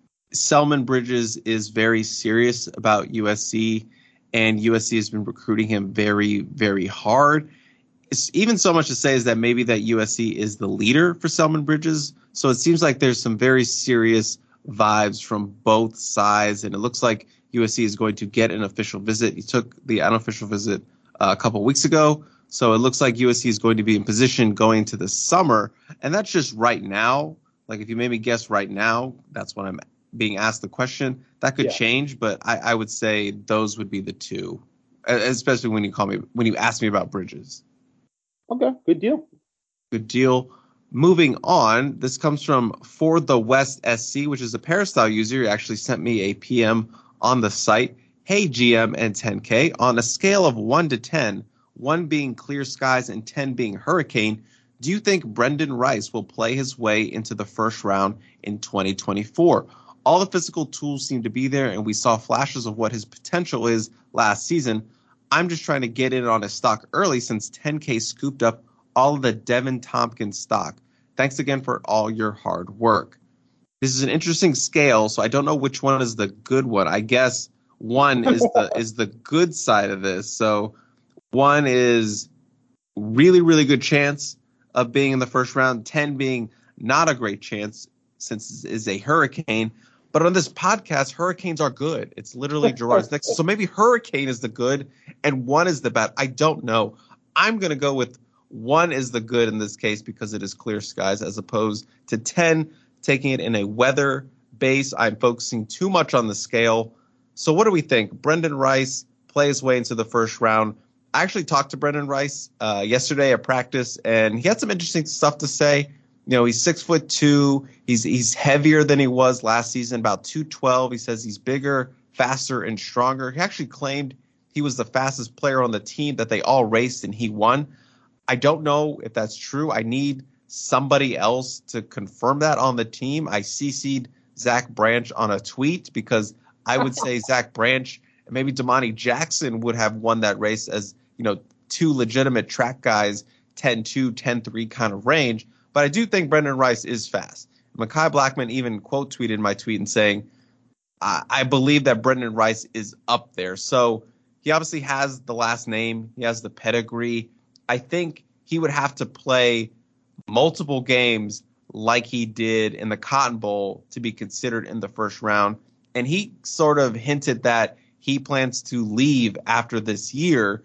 Selman Bridges is very serious about U S C, and U S C has been recruiting him very, very hard. It's even so much to say is that maybe that U S C is the leader for Selman Bridges. So it seems like there's some very serious vibes from both sides, and it looks like U S C is going to get an official visit. He took the unofficial visit uh, a couple weeks ago, so it looks like U S C is going to be in position going into the summer, and that's just right now. Like if you made me guess right now, that's when I'm being asked the question. That could yeah. change, but I, I would say those would be the two, especially when you call me when you ask me about Bridges. Okay, good deal. Good deal. Moving on, this comes from For the West S C, which is a Peristyle user. He actually sent me a P M on the site. Hey, G M and ten K, on a scale of one to ten, one being clear skies and ten being hurricane, do you think Brendan Rice will play his way into the first round in twenty twenty-four? All the physical tools seem to be there, and we saw flashes of what his potential is last season. I'm just trying to get in on his stock early since ten K scooped up all of the Devin Tompkins stock. Thanks again for all your hard work. This is an interesting scale, so I don't know which one is the good one. I guess one is the is the good side of this. So one is really, really good chance of being in the first round, ten being not a great chance since it is a hurricane. But on this podcast, hurricanes are good. It's literally Gerard's next. So maybe hurricane is the good and one is the bad. I don't know. I'm going to go with one is the good in this case because it is clear skies, as opposed to ten, taking it in a weather base. I'm focusing too much on the scale. So what do we think? Brendan Rice play his way into the first round. I actually talked to Brendan Rice uh, yesterday at practice, and he had some interesting stuff to say. You know, he's six foot two. He's he's heavier than he was last season, about two twelve. He says he's bigger, faster, and stronger. He actually claimed he was the fastest player on the team, that they all raced and he won. I don't know if that's true. I need somebody else to confirm that on the team. I C C'd Zach Branch on a tweet because I would say Zach Branch and maybe Damani Jackson would have won that race as, you know, two legitimate track guys, ten two, ten three kind of range. But I do think Brendan Rice is fast. Mekhi Blackman even quote tweeted my tweet and saying, I, I believe that Brendan Rice is up there. So he obviously has the last name. He has the pedigree. I think he would have to play multiple games like he did in the Cotton Bowl to be considered in the first round. And he sort of hinted that he plans to leave after this year.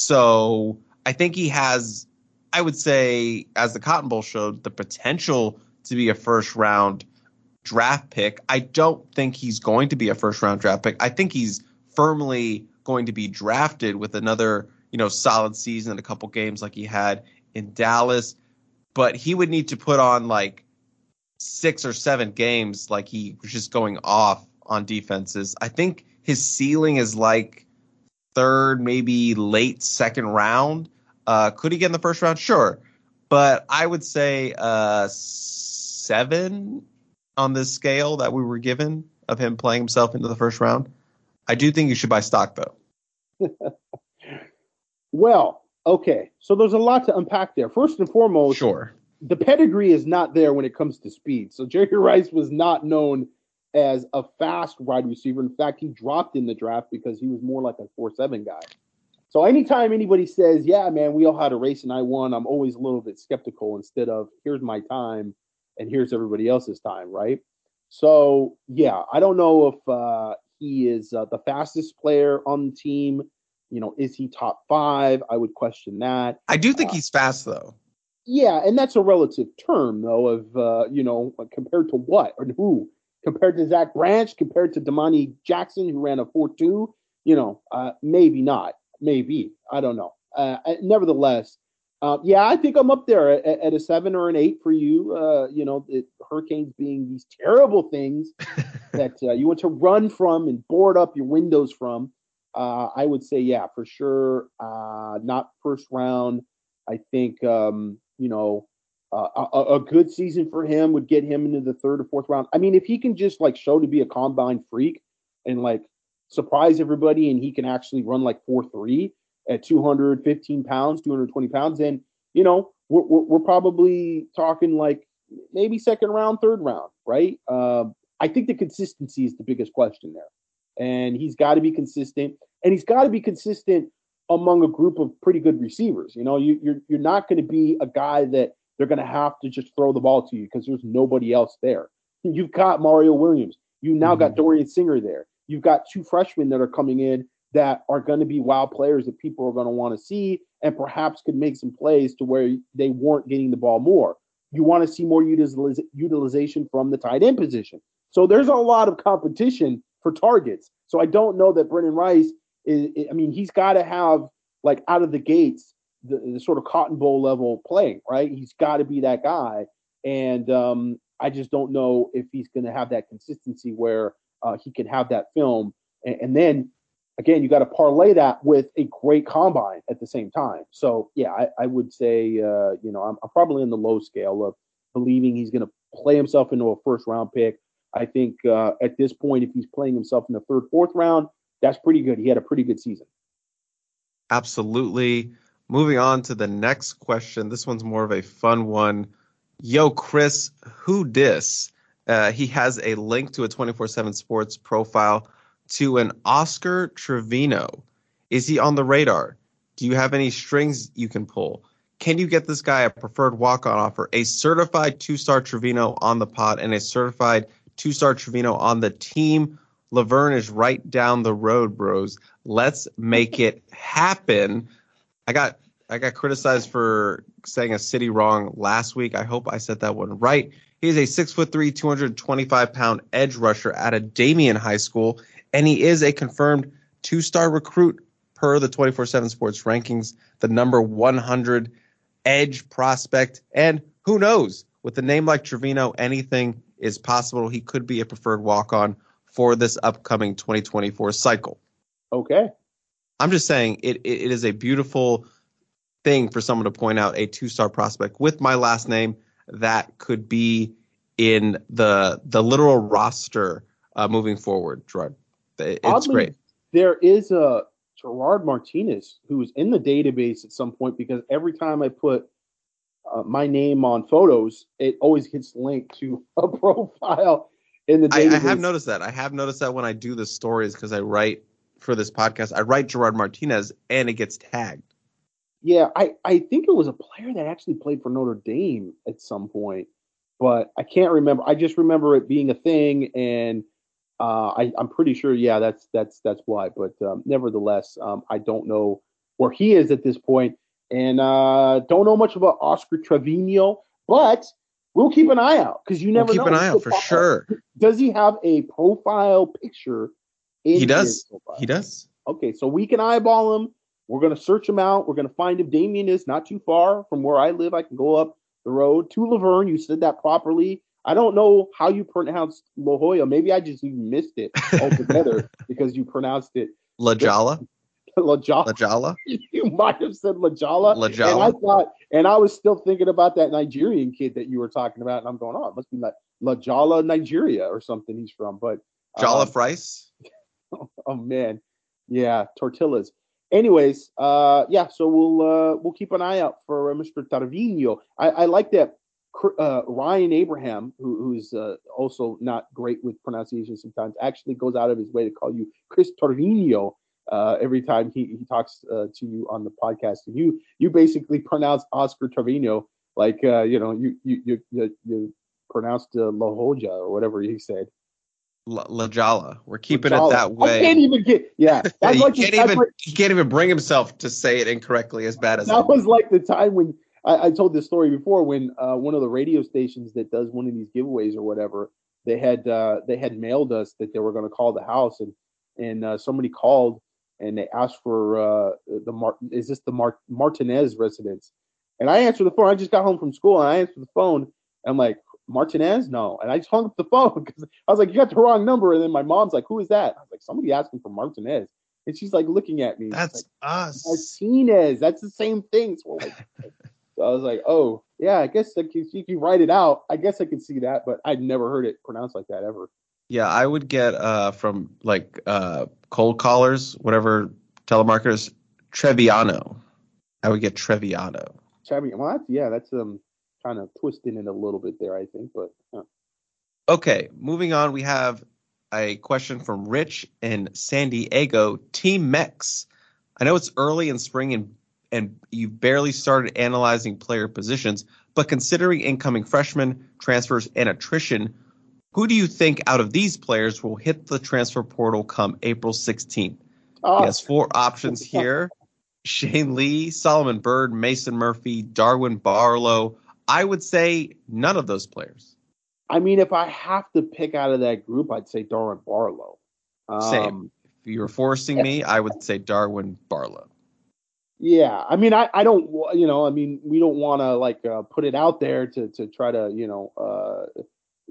So I think he has, I would say, as the Cotton Bowl showed, the potential to be a first round draft pick. I don't think he's going to be a first round draft pick. I think he's firmly going to be drafted with another, you know, solid season and a couple games like he had in Dallas. But he would need to put on like six or seven games like he was just going off on defenses. I think his ceiling is like third, maybe late second round. Uh, could he get in the first round? Sure. But I would say uh, seven on this scale that we were given of him playing himself into the first round. I do think you should buy stock, though. Well, okay. So there's a lot to unpack there. First and foremost, sure, the pedigree is not there when it comes to speed. So Jerry Rice was not known as a fast wide receiver. In fact, he dropped in the draft because he was more like a four seven guy. So anytime anybody says, yeah, man, we all had a race and I won, I'm always a little bit skeptical instead of here's my time and here's everybody else's time, right? So, yeah, I don't know if uh, he is uh, the fastest player on the team. You know, is he top five? I would question that. I do think uh, he's fast, though. Yeah, and that's a relative term, though, of, uh, you know, compared to what or who? Compared to Zach Branch, compared to Damani Jackson, who ran a four two, you know, uh, maybe not. Maybe. I don't know. Uh, nevertheless, Uh, yeah, I think I'm up there at, at a seven or an eight for you. Uh, you know, the Hurricanes being these terrible things that uh, you want to run from and board up your windows from. Uh, I would say, yeah, for sure. Uh, not first round. I think, um, you know, uh, a, a good season for him would get him into the third or fourth round. I mean, if he can just like show to be a combine freak and like surprise everybody and he can actually run like four three at two hundred fifteen pounds, two hundred twenty pounds, then, you know, we're, we're, we're probably talking like maybe second round, third round, right? Um, I think the consistency is the biggest question there. And he's got to be consistent. And he's got to be consistent among a group of pretty good receivers. You know, you, you're you're not going to be a guy that they're going to have to just throw the ball to you because there's nobody else there. You've got Mario Williams. You now mm-hmm. got Dorian Singer there. You've got two freshmen that are coming in that are going to be wild players that people are going to want to see and perhaps could make some plays to where they weren't getting the ball more. You want to see more utiliz- utilization from the tight end position. So there's a lot of competition for targets. So I don't know that Brendan Rice is, I mean, he's got to have, like, out of the gates, the, the sort of Cotton Bowl level playing, right? He's got to be that guy. And um, I just don't know if he's going to have that consistency where uh, he can have that film. And, and then, again, you got to parlay that with a great combine at the same time. So, yeah, I, I would say, uh, you know, I'm, I'm probably in the low scale of believing he's going to play himself into a first-round pick. I think uh, at this point, if he's playing himself in the third, fourth round, that's pretty good. He had a pretty good season. Absolutely. Moving on to the next question. This one's more of a fun one. Yo, Chris, who dis? Uh, he has a link to a twenty-four seven Sports profile to an Oscar Trevino. Is he on the radar? Do you have any strings you can pull? Can you get this guy a preferred walk-on offer, a certified two-star Trevino on the pod, and a certified two-star Trevino on the team? Laverne is right down the road, bros. Let's make it happen. I got I got criticized for saying a city wrong last week. I hope I said that one right. He is a six foot three, two hundred twenty-five pound edge rusher out of Damien High School, and he is a confirmed two-star recruit per the twenty-four seven Sports rankings, the number one hundred edge prospect. And who knows, with a name like Trevino, anything is possible. He could be a preferred walk-on for this upcoming twenty twenty-four cycle. Okay. I'm just saying it, it, it is a beautiful thing for someone to point out a two-star prospect with my last name that could be in the the literal roster uh, moving forward, Gerard. It's Oddly, great. There is a Gerard Martinez who was in the database at some point because every time I put uh, my name on photos, it always gets linked to a profile in the database. I, I have noticed that. I have noticed that when I do the stories because I write for this podcast, I write Gerard Martinez and it gets tagged. Yeah, I, I think it was a player that actually played for Notre Dame at some point, but I can't remember. I just remember it being a thing, and uh, I, I'm pretty sure, yeah, that's that's that's why. But um, nevertheless, um, I don't know where he is at this point, and uh, don't know much about Oscar Trevino, but we'll keep an eye out because you never we'll keep know. an eye out for sure. Does he have a profile picture? In he does. Profile? He does. Okay, so we can eyeball him. We're going to search him out. We're going to find him. Damien is not too far from where I live. I can go up the road to Laverne. You said that properly. I don't know how you pronounced La Jolla. Maybe I just even missed it altogether because you pronounced it La Jolla. La Jolla. La Jolla. You might have said La Jolla. La Jolla. And I thought, and I was still thinking about that Nigerian kid that you were talking about, and I'm going, oh, it must be like La Jolla, Nigeria, or something he's from. But Jolliffe um, rice. oh man, yeah, tortillas. Anyways, uh, yeah, so we'll uh, we'll keep an eye out for uh, Mister Trevino. I, I like that uh, Ryan Abraham, who, who's uh, also not great with pronunciation sometimes, actually goes out of his way to call you Chris Trevino uh, every time he, he talks uh, to you on the podcast. And you you basically pronounce Oscar Trevino like uh, you know you you you you, you pronounced uh, La Jolla or whatever he said. La, La Jolla. We're keeping La it that way. I can't even get. Yeah, that's he, like can't the, even, like, he can't even bring himself to say it incorrectly as bad as that was like the time when I, I told this story before when uh, one of the radio stations that does one of these giveaways or whatever, they had uh, they had mailed us that they were going to call the house, and and uh, somebody called and they asked for uh, the Mar- is this the Mar- Martinez residence, And I answered the phone. I just got home from school, and I answered the phone. And I'm like, Martinez? No. And I just hung up the phone because I was like, you got the wrong number. And then my mom's like, who is that? I was like, somebody asking for Martinez. And she's like looking at me. That's like, us. Martinez. That's the same thing. So, like, so I was like, oh, yeah, I guess like, if you can write it out, I guess I could see that. But I'd never heard it pronounced like that ever. Yeah, I would get uh, from like uh, cold callers, whatever telemarketers, Treviano. I would get Treviano. Treviano. Well, that's, yeah, that's um kind of twisting it a little bit there, I think. But huh. Okay, moving on. We have a question from Rich in San Diego. Team Mex. I know it's early in spring and and you've barely started analyzing player positions, but considering incoming freshmen, transfers, and attrition, who do you think out of these players will hit the transfer portal come April sixteenth? Oh. He has four options here. Shane Lee, Solomon Byrd, Mason Murphy, Darwin Barlow. I would say none of those players. I mean, if I have to pick out of that group, I'd say Darwin Barlow. Um, Same. If you were forcing me, I would say Darwin Barlow. Yeah. I mean, I, I don't, you know, I mean, we don't want to like uh, put it out there to, to try to, you know, uh,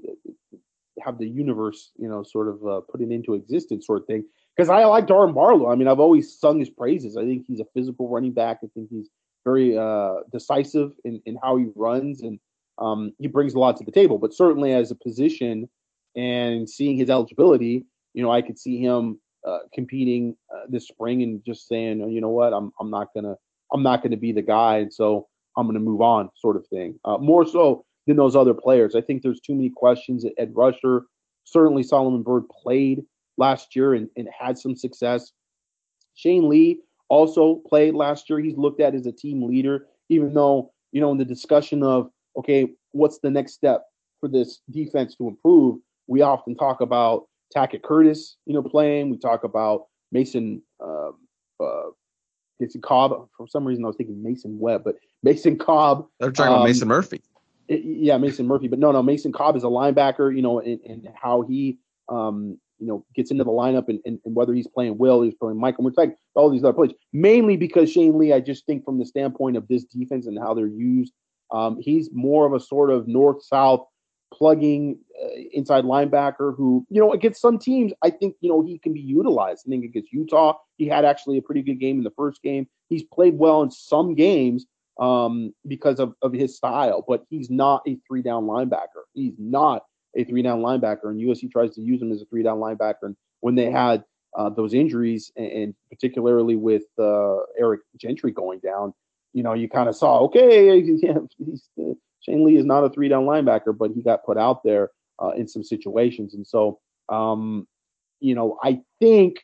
have the universe, you know, sort of uh, put it into existence sort of thing. Because I like Darwin Barlow. I mean, I've always sung his praises. I think he's a physical running back. I think he's very uh, decisive in, in how he runs, and um, he brings a lot to the table. But certainly as a position and seeing his eligibility, you know, I could see him uh, competing uh, this spring and just saying, oh, you know what, I'm I'm not gonna I'm not gonna be the guy, and so I'm gonna move on, sort of thing. Uh, more so than those other players. I think there's too many questions at Ed Rusher. Certainly Solomon Byrd played last year and, and had some success. Shane Lee also played last year. He's looked at as a team leader, even though, you know, in the discussion of, okay, what's the next step for this defense to improve? We often talk about Tackett Curtis, you know, playing. We talk about Mason, uh, uh, Mason Cobb. For some reason, I was thinking Mason Webb, but Mason Cobb. They're talking um, about Mason Murphy. It, yeah, Mason Murphy. But no, no, Mason Cobb is a linebacker, you know, and, and how he, um, you know, gets into the lineup and, and, and whether he's playing Will, he's playing Michael, we're talking all these other players. Mainly because Shane Lee, I just think from the standpoint of this defense and how they're used, um, he's more of a sort of north-south plugging uh, inside linebacker who, you know, against some teams, I think, you know, he can be utilized. I think against Utah, he had actually a pretty good game in the first game. He's played well in some games um, because of, of his style, but he's not a three-down linebacker. He's not a three-down linebacker, and U S C tries to use him as a three-down linebacker. And when they had uh, those injuries, and, and particularly with uh, Eric Gentry going down, you know, you kind of saw, okay, yeah, he's, uh, Shane Lee is not a three-down linebacker, but he got put out there uh, in some situations. And so, um, you know, I think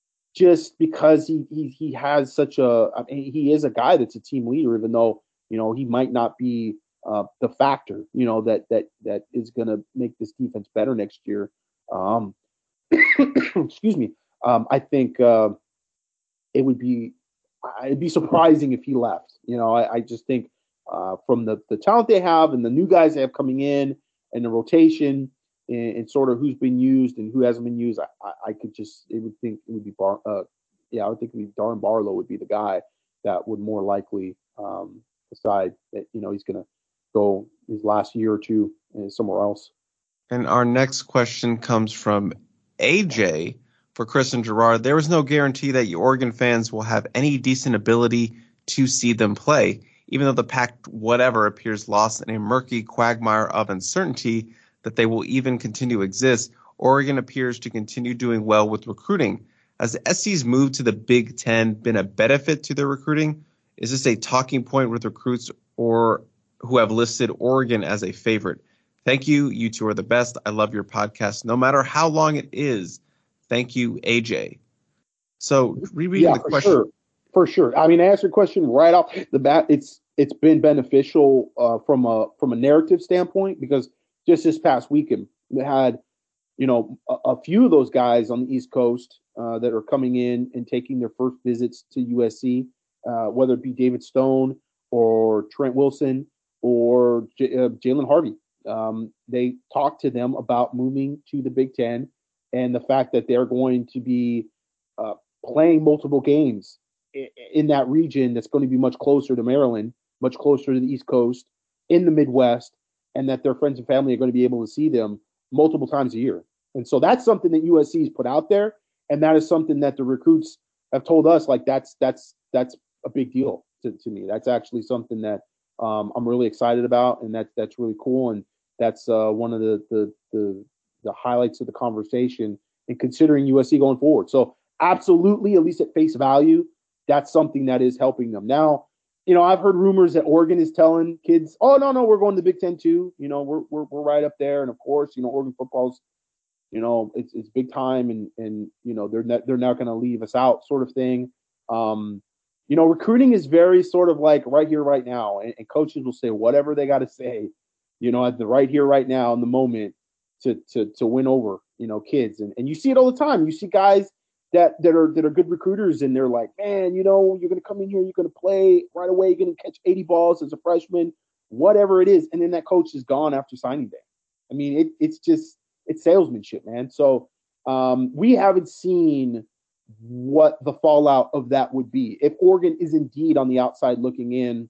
just because he he he has such a, I mean, he is a guy that's a team leader, even though, you know, he might not be uh, the factor, you know, that that that is going to make this defense better next year. Um, excuse me. Um, I think uh, it would be, it'd be surprising if he left. You know, I, I just think uh, from the the talent they have and the new guys they have coming in and the rotation and, and sort of who's been used and who hasn't been used, I, I, I could just, it would think it would be Bar, uh, yeah, I would think it would be Darren Barlow would be the guy that would more likely um, decide that, you know, he's going to go his last year or two somewhere else. And our next question comes from A J for Chris and Gerard. There is no guarantee that your Oregon fans will have any decent ability to see them play, even though the Pac whatever appears lost in a murky quagmire of uncertainty that they will even continue to exist. Oregon appears to continue doing well with recruiting. Has the S C's move to the Big Ten been a benefit to their recruiting? Is this a talking point with recruits or who have listed Oregon as a favorite? Thank you. You two are the best. I love your podcast, no matter how long it is. Thank you, A J. So rereading yeah, the for question. Sure. For sure. I mean, to answer your question right off the bat, it's it's been beneficial uh, from a from a narrative standpoint, because just this past weekend we had, you know, a, a few of those guys on the East Coast uh, that are coming in and taking their first visits to U S C, uh, whether it be David Stone or Trent Wilson or J- uh, Jalen Harvey. Um, they talked to them about moving to the Big Ten and the fact that they're going to be uh, playing multiple games in, in that region that's going to be much closer to Maryland much closer to the East Coast, in the Midwest, and that their friends and family are going to be able to see them multiple times a year. And so that's something that U S C has put out there, and that is something that the recruits have told us, like, that's that's that's a big deal to, to me. That's actually something that um, I'm really excited about, and that's that's really cool. And that's uh, one of the, the the the highlights of the conversation in considering U S C going forward. So absolutely, at least at face value, that's something that is helping them. Now, you know, I've heard rumors that Oregon is telling kids, "Oh no, no, we're going to the Big Ten too. You know, we're we're we're right up there." And of course, you know, Oregon football's, you know, it's it's big time, and and you know they're not, they're not going to leave us out, sort of thing. Um, you know, recruiting is very sort of like right here, right now, and, and coaches will say whatever they got to say, you know, at the right here, right now, in the moment, to to to win over, you know, kids, and and you see it all the time. You see guys that that are that are good recruiters, and they're like, man, you know, you're going to come in here, you're going to play right away, you're going to catch eighty balls as a freshman, whatever it is, and then that coach is gone after signing day. I mean, it, it's just it's salesmanship, man. So um, we haven't seen what the fallout of that would be if Oregon is indeed on the outside looking in,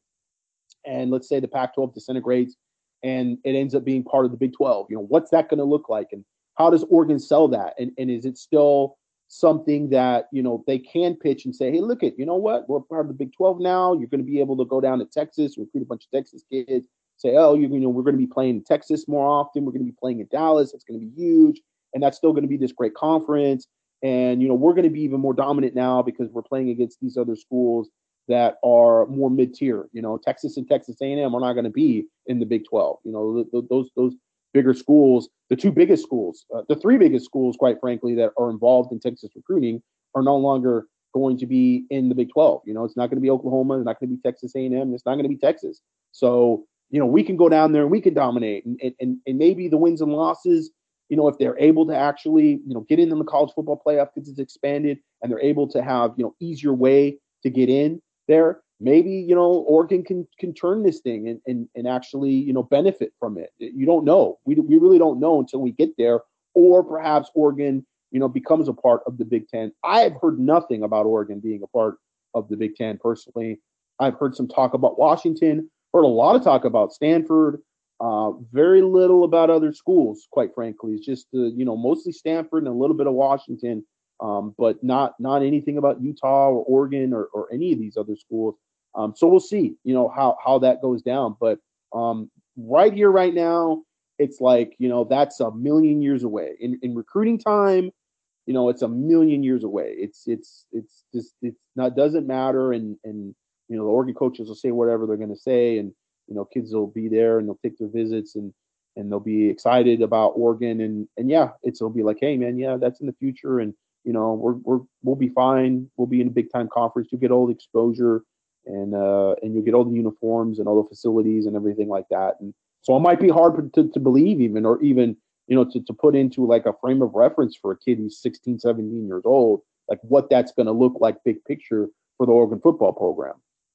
and let's say the Pac twelve disintegrates and it ends up being part of the Big twelve. You know, what's that going to look like, and how does Oregon sell that, and and is it still something that, you know, they can pitch and say, hey, look at, you know what, we're part of the Big twelve now. You're going to be able to go down to Texas, recruit a bunch of Texas kids, say, oh, you, you know, we're going to be playing in Texas more often. We're going to be playing in Dallas. It's going to be huge. And that's still going to be this great conference. And, you know, we're going to be even more dominant now because we're playing against these other schools that are more mid-tier. You know, Texas and Texas A and M are not going to be in the Big twelve. You know, th- those those bigger schools, the two biggest schools, uh, the three biggest schools, quite frankly, that are involved in Texas recruiting are no longer going to be in the Big twelve. You know, it's not going to be Oklahoma. It's not going to be Texas A and M. It's not going to be Texas. So, you know, we can go down there and we can dominate. And, and, and maybe the wins and losses, you know, if they're able to actually, you know, get in the college football playoff because it's expanded and they're able to have, you know, easier way to get in there, maybe, you know, Oregon can can turn this thing and, and, and actually, you know, benefit from it. You don't know. We we really don't know until we get there. Or perhaps Oregon, you know, becomes a part of the Big Ten. I have heard nothing about Oregon being a part of the Big Ten personally. I've heard some talk about Washington, heard a lot of talk about Stanford, uh, very little about other schools, quite frankly. It's just, uh, you know, mostly Stanford and a little bit of Washington, um, but not not anything about Utah or Oregon or, or any of these other schools. Um, so we'll see, you know, how how that goes down. But um, right here, right now, it's like, you know, that's a million years away. In in recruiting time, you know, it's a million years away. It's it's it's just it's not doesn't matter. And and you know, the Oregon coaches will say whatever they're going to say, and you know, kids will be there and they'll take their visits and and they'll be excited about Oregon. And and yeah, it's it'll be like, hey man, yeah, that's in the future, and you know, we're we're we'll be fine. We'll be in a big time conference. You'll get all the exposure. And uh, and you'll get all the uniforms and all the facilities and everything like that. And so it might be hard to, to believe even, or even, you know, to, to put into like a frame of reference for a kid who's sixteen, seventeen years old, like what that's going to look like big picture for the Oregon football program.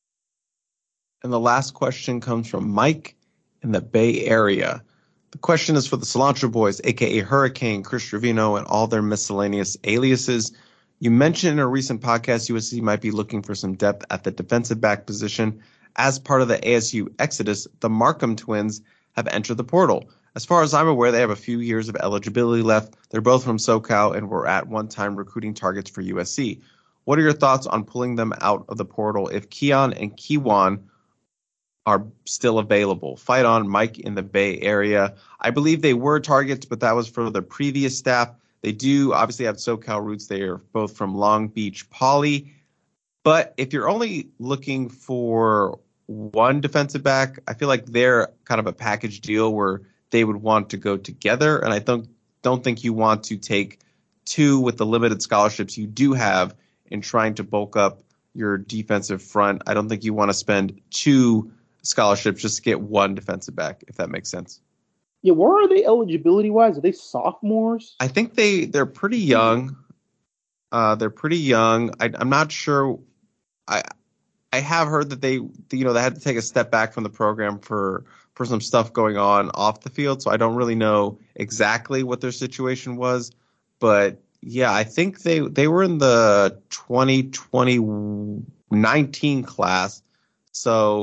And the last question comes from Mike in the Bay Area. The question is for the Cilantro Boys, a k a. Hurricane, Chris Trevino, and all their miscellaneous aliases. You mentioned in a recent podcast U S C might be looking for some depth at the defensive back position. As part of the A S U exodus, the Markham twins have entered the portal. As far as I'm aware, they have a few years of eligibility left. They're both from SoCal and were at one time recruiting targets for U S C. What are your thoughts on pulling them out of the portal if Keon and Kiwan are still available? Fight on, Mike in the Bay Area. I believe they were targets, but that was for the previous staff. They do obviously have SoCal roots. They are both from Long Beach Poly. But if you're only looking for one defensive back, I feel like they're kind of a package deal where they would want to go together. And I don't, don't think you want to take two with the limited scholarships you do have in trying to bulk up your defensive front. I don't think you want to spend two scholarships just to get one defensive back, if that makes sense. Yeah, where are they eligibility wise? Are they sophomores? I think they they're pretty young. Uh, they're pretty young. I, I'm not sure. I I have heard that they you know they had to take a step back from the program for for some stuff going on off the field. So I don't really know exactly what their situation was, but yeah, I think they they were in the twenty twenty nineteen class. So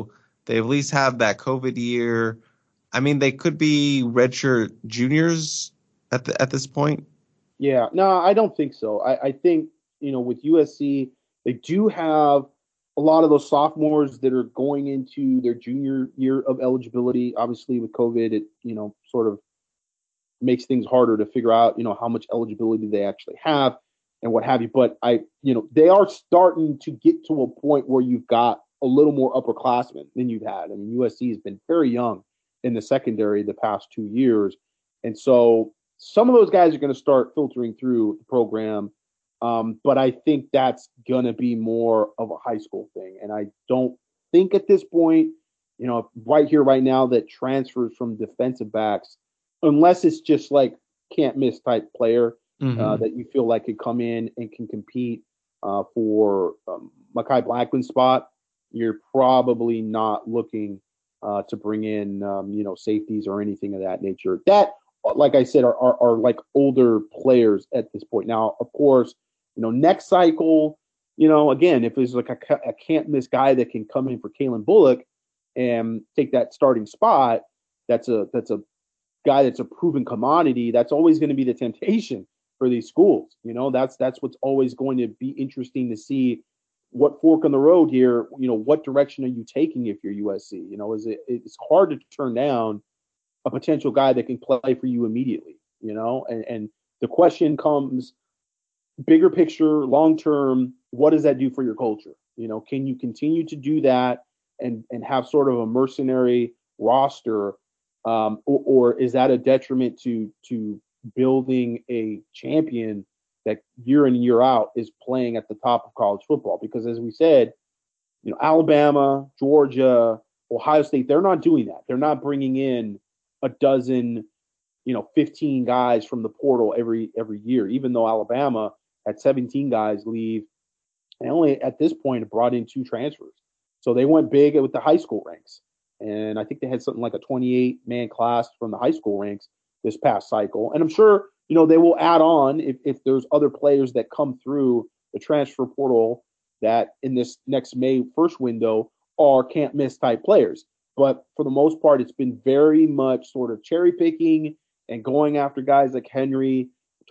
They at least have that COVID year. I mean, they could be redshirt juniors at the at this point. Yeah, no, I don't think so. I, I think, you know, with U S C, they do have a lot of those sophomores that are going into their junior year of eligibility. Obviously, with COVID, it, you know, sort of makes things harder to figure out, you know, how much eligibility they actually have and what have you. But I, you know, they are starting to get to a point where you've got a little more upperclassmen than you've had. I mean, U S C has been very young in the secondary the past two years. And so some of those guys are going to start filtering through the program. Um, but I think that's going to be more of a high school thing. And I don't think at this point, you know, right here, right now, that transfers from defensive backs, unless it's just like can't miss type player mm-hmm. uh, that you feel like could come in and can compete uh, for um, Mekhi Blackman's spot, you're probably not looking uh, to bring in, um, you know, safeties or anything of that nature. That, like I said, are, are, are like older players at this point. Now, of course, you know, next cycle, you know, again, if it's like a, a can't miss guy that can come in for Kalen Bullock and take that starting spot, that's a that's a guy that's a proven commodity. That's always going to be the temptation for these schools. You know, that's that's what's always going to be interesting to see. What fork in the road here, you know, what direction are you taking if you're U S C? You know, is it it's hard to turn down a potential guy that can play for you immediately, you know? And and the question comes bigger picture, long term, what does that do for your culture? You know, can you continue to do that and and have sort of a mercenary roster, um, or, or is that a detriment to to building a champion that year in and year out is playing at the top of college football? Because as we said, you know, Alabama, Georgia, Ohio State, they're not doing that. They're not bringing in a dozen, you know, fifteen guys from the portal every every year, even though Alabama had seventeen guys leave and only at this point brought in two transfers. So they went big with the high school ranks. And I think they had something like a twenty-eight man class from the high school ranks this past cycle. And I'm sure, you know, they will add on if, if there's other players that come through the transfer portal that in this next May first window are can't miss type players. But for the most part, it's been very much sort of cherry picking and going after guys like Henry,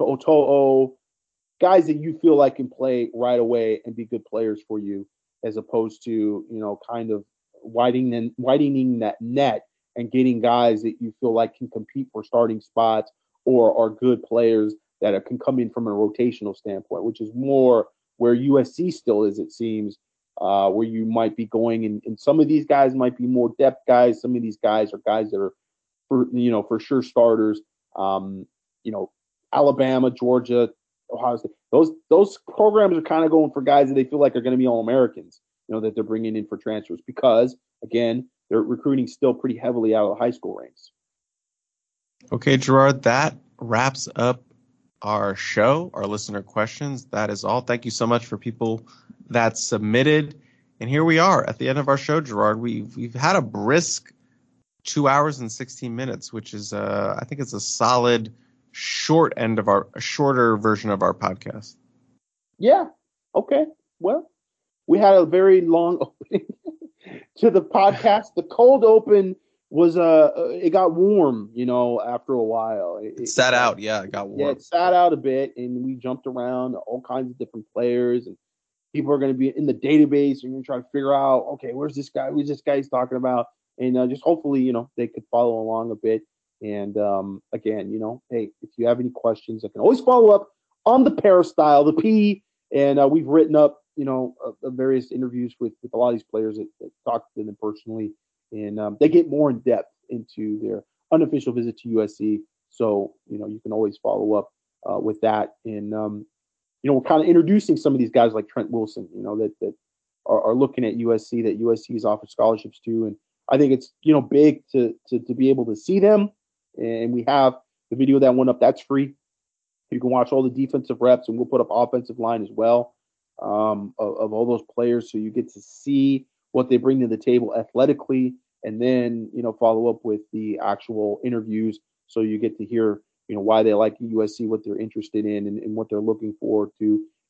To'o, guys that you feel like can play right away and be good players for you, as opposed to, you know, kind of widening, widening that net and getting guys that you feel like can compete for starting spots or are good players that can come in from a rotational standpoint, which is more where U S C still is, it seems, uh, where you might be going. And, and some of these guys might be more depth guys. Some of these guys are guys that are, for, you know, for sure starters. Um, you know, Alabama, Georgia, Ohio State, those those programs are kind of going for guys that they feel like are going to be All-Americans, you know, that they're bringing in for transfers because, again, they're recruiting still pretty heavily out of the high school ranks. Okay, Gerard, that wraps up our show, our listener questions. That is all. Thank you so much for people that submitted. And here we are at the end of our show, Gerard. We've, we've had a brisk two hours and sixteen minutes, which is, uh, I think it's a solid short end of our, a shorter version of our podcast. Yeah. Okay. Well, we had a very long opening to the podcast. The cold open was uh it got warm, you know, after a while. It, it sat it, out, yeah, it got warm. Yeah, it sat out a bit, and we jumped around all kinds of different players, and people are going to be in the database, and you're going to try to figure out, okay, where's this guy? Who's this guy he's talking about? And uh, just hopefully, you know, they could follow along a bit. And um, again, you know, hey, if you have any questions, I can always follow up on the Peristyle, the P, and uh, we've written up, you know, uh, various interviews with, with a lot of these players that, that talk to them personally. And um, they get more in depth into their unofficial visit to U S C. So, you know, you can always follow up uh, with that. And, um, you know, we're kind of introducing some of these guys like Trent Wilson, you know, that, that are, are looking at U S C, that U S C has offered scholarships to. And I think it's, you know, big to, to, to be able to see them. And we have the video that went up. That's free. You can watch all the defensive reps, and we'll put up offensive line as well um, of, of all those players. So you get to see what they bring to the table athletically, and then, you know, follow up with the actual interviews. So you get to hear, you know, why they like U S C, what they're interested in, and, and what they're looking forward to.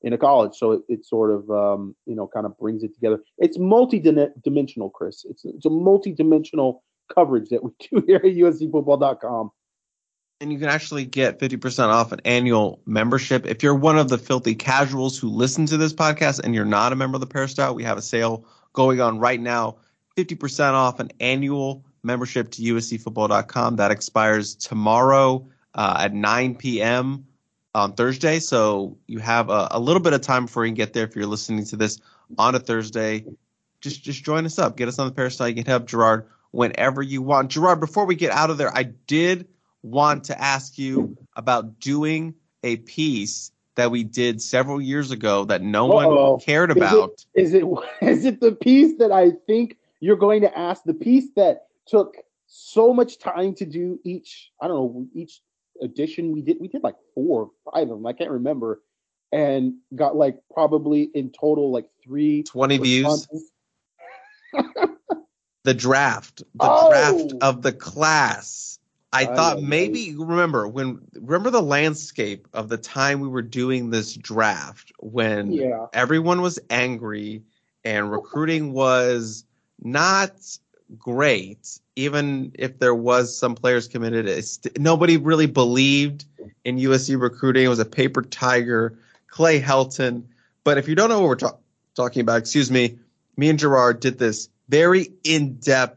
in a college. So it, it sort of, um, you know, kind of brings it together. It's multi-dimensional, Chris. It's, it's a multi-dimensional coverage that we do here at U S C football dot com. And you can actually get fifty percent off an annual membership. If you're one of the filthy casuals who listen to this podcast and you're not a member of the Peristyle, we have a sale going on right now. fifty percent off an annual membership to U S C football dot com. That expires tomorrow uh, at nine p.m. on Thursday. So you have a, a little bit of time before you can get there. If you're listening to this on a Thursday, just just join us up. Get us on the Peristyle. You can help Gerard whenever you want. Gerard, before we get out of there, I did want to ask you about doing a piece that we did several years ago that no Uh-oh. one cared about. Is it, is it is it the piece that I think you're going to ask? The piece that took so much time to do each, I don't know, each edition we did. We did like four or five of them. I can't remember. And got like probably in total like three. twenty responses. views. The draft. The Oh! draft of the class. I I thought know. maybe remember when remember the landscape of the time we were doing this draft when Yeah. everyone was angry and recruiting was not great, even if there was some players committed. It's, nobody really believed in U S C recruiting. It was a paper tiger, Clay Helton. But if you don't know what we're ta- talking about, excuse me, me and Gerard did this very in-depth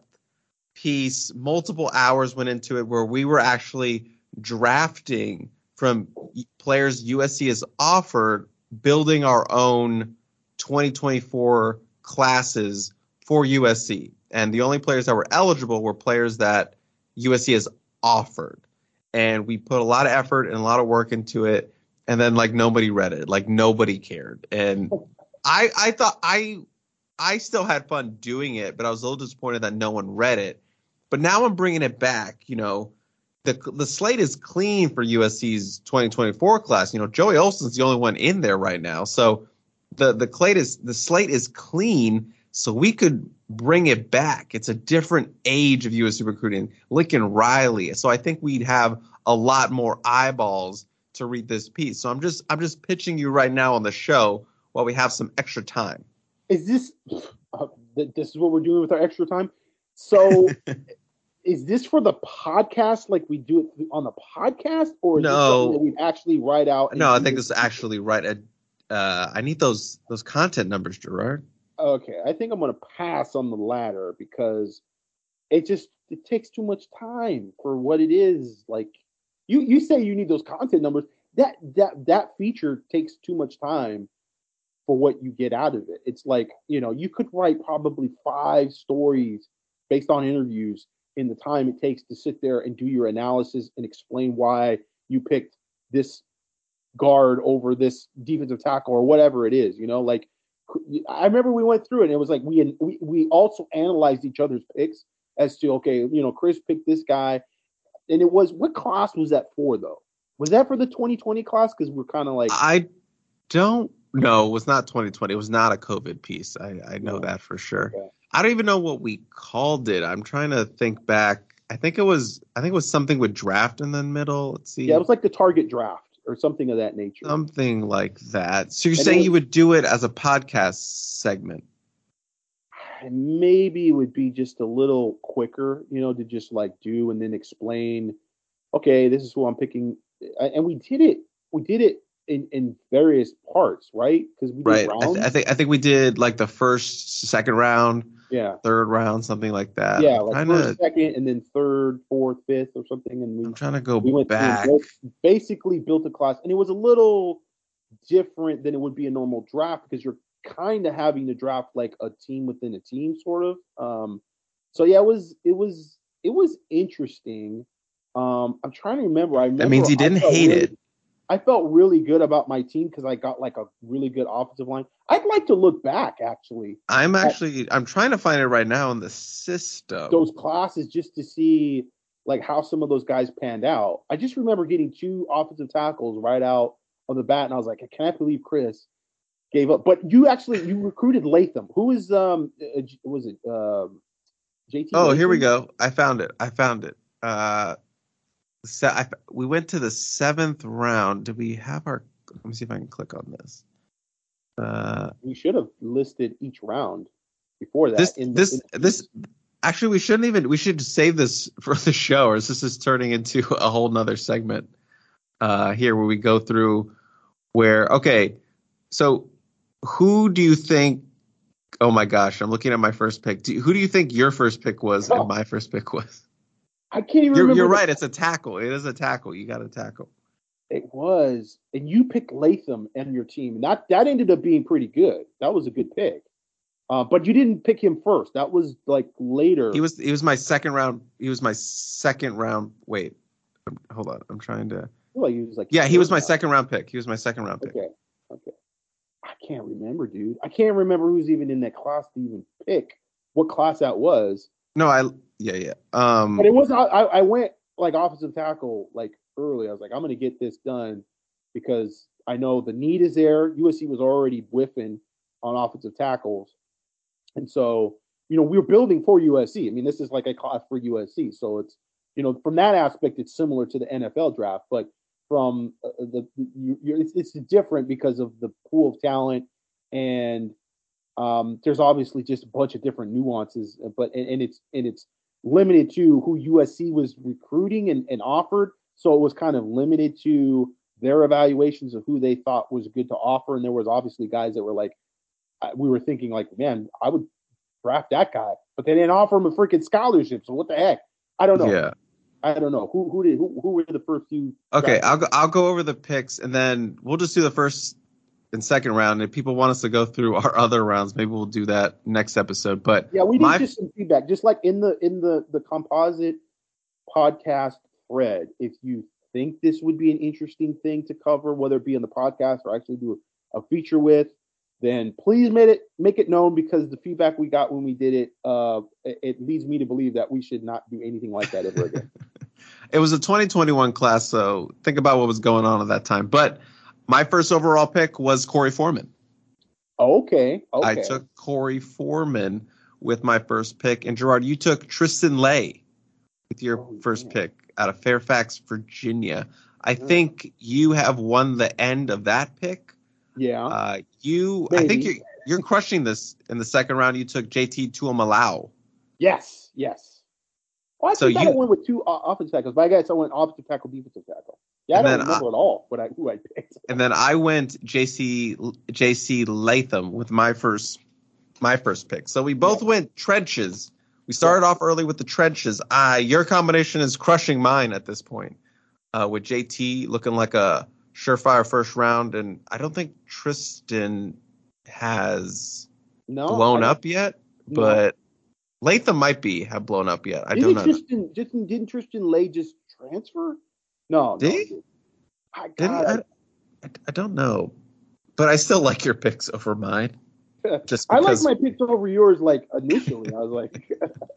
piece. Multiple hours went into it where we were actually drafting from players U S C has offered, building our own twenty twenty-four classes for U S C. And the only players that were eligible were players that U S C has offered. And we put a lot of effort and a lot of work into it. And then like nobody read it, like nobody cared. And I I thought I I still had fun doing it, but I was a little disappointed that no one read it. But now I'm bringing it back. You know, the the slate is clean for U S C's twenty twenty-four class. You know, Joey Olson's the only one in there right now. So the the slate is the slate is clean. So we could bring it back. It's a different age of U S C recruiting. Lincoln Riley. So I think we'd have a lot more eyeballs to read this piece. So I'm just I'm just pitching you right now on the show while we have some extra time. Is this uh, th- this is what we're doing with our extra time? So is this for the podcast, like we do it on the podcast, or is No. this something that we actually write out? and No, I do think this- this is actually right. At, uh, I need those those content numbers, Gerard. Okay, I think I'm going to pass on the latter because it just it takes too much time for what it is. Like you you say you need those content numbers. That that that feature takes too much time for what you get out of it. It's like, you know, you could write probably five stories based on interviews in the time it takes to sit there and do your analysis and explain why you picked this guard over this defensive tackle or whatever it is, you know, like I remember we went through it and it was like we we, we also analyzed each other's picks as to, okay, you know, Chris picked this guy. And it was, what class was that for though? Was that for the twenty twenty class? Because we're kind of like, I don't know. It was not twenty twenty. It was not a COVID piece. I, I know Yeah. that for sure. Okay. I don't even know what we called it. I'm trying to think back. I think it was I think it was something with draft in the middle. Let's see. yeah, it was like the target draft or something of that nature. Something like that. So you're And it saying was- you would do it as a podcast segment? And maybe it would be just a little quicker, you know, to just like do and then explain, okay, this is who I'm picking. And we did it. We did it in, in various parts, right? Because we did Right. I, rounds. th- I think I think we did like the first, second round, yeah. third round, something like that. Yeah, I'm like trying first, to second, and then third, fourth, fifth, or something. And we I'm trying to go we went through and back. built- basically built a class, and it was a little different than it would be a normal draft because you're kind of having to draft like a team within a team, sort of. Um, so yeah, it was it was it was interesting. Um, I'm trying to remember. I remember That means you I didn't felt hate really- it. I felt really good about my team because I got like a really good offensive line. I'd like to look back actually I'm actually I'm trying to find it right now in the system. those classes just to see like how some of those guys panned out. I just remember getting two offensive tackles right out of the bat, and I was like, I can't believe Chris gave up. But you actually you recruited Latham. Who is um uh, was it um J T? Oh, here we Latham? go. I found it. I found it. Uh, se- I, we went to the seventh round. Did we have our? Let me see if I can click on this. Uh, we should have listed each round before that. This in the, this in the this actually we shouldn't even we should save this for the show, or this is turning into a whole nother segment uh, here where we go through where okay, so who do you think? Oh my gosh, I'm looking at my first pick. Do, who do you think your first pick was Oh. and my first pick was? I can't even You're, remember. you're the- right. It's a tackle. It is a tackle. You got to tackle. It was, and you picked Latham and your team. That that ended up being pretty good. That was a good pick. Uh, but you didn't pick him first. That was like later. He was he was my second round. He was my second round. Wait, hold on. I'm trying to. I feel like he was like Yeah, he was my third round. second round pick. He was my second round pick. Okay, okay. I can't remember, dude. I can't remember who's even in that class to even pick what class that was. No, I yeah yeah. Um, But it was I, I went like offensive tackle like early. I was like, I'm gonna get this done because I know the need is there. U S C was already whiffing on offensive tackles, and so you know we were building for U S C. I mean, this is like a class for U S C, so it's you know from that aspect, it's similar to the N F L draft, but from uh, the you, you, it's, it's different because of the pool of talent and um, there's obviously just a bunch of different nuances, but and, and it's and it's limited to who U S C was recruiting and, and offered. So it was kind of limited to their evaluations of who they thought was good to offer. And there was obviously guys that were like, we were thinking like, man, I would draft that guy, but they didn't offer him a freaking scholarship. So what the heck? I don't know. Yeah. I don't know who who did who, who were the first few. Okay, drafts? I'll go. I'll go over the picks, and then we'll just do the first and second round. If people want us to go through our other rounds, maybe we'll do that next episode. But Yeah, we need my, just some feedback. Just like in the in the the composite podcast thread, if you think this would be an interesting thing to cover, whether it be on the podcast or actually do a, a feature with, then please make it make it known because the feedback we got when we did it, uh, it, it leads me to believe that we should not do anything like that ever again. it was a twenty twenty-one class, so think about what was going on at that time. But my first overall pick was Corey Foreman. Okay, okay. I took Corey Foreman with my first pick, and Gerard, you took Tristan Lay with your Oh, first yeah. pick out of Fairfax, Virginia. I Yeah. think you have won the end of that pick. Yeah. Uh, you, I think Maybe. you're, you're crushing this in the second round. You took J T Tuamalau. yes. Yes. Well, I So think I you- went with two uh, offensive tackles, but I guess I went offensive tackle, defensive tackle. Yeah, I And don't then remember at all what I who I picked. And then I went J C J C Latham with my first my first pick. So we both Yeah. went trenches. We started off early with the trenches. Uh, your combination is crushing mine at this point. Uh, with J T looking like a surefire first round, and I don't think Tristan has No, blown I- up yet, no. but Latham might be have blown up yet. I Didn't don't know. Tristan, didn't, didn't Tristan Lay just transfer? No. Did no. he? I, Did he? God, I, I don't know, but I still like your picks over mine. Just I like because, my picks over yours. Like initially, I was like,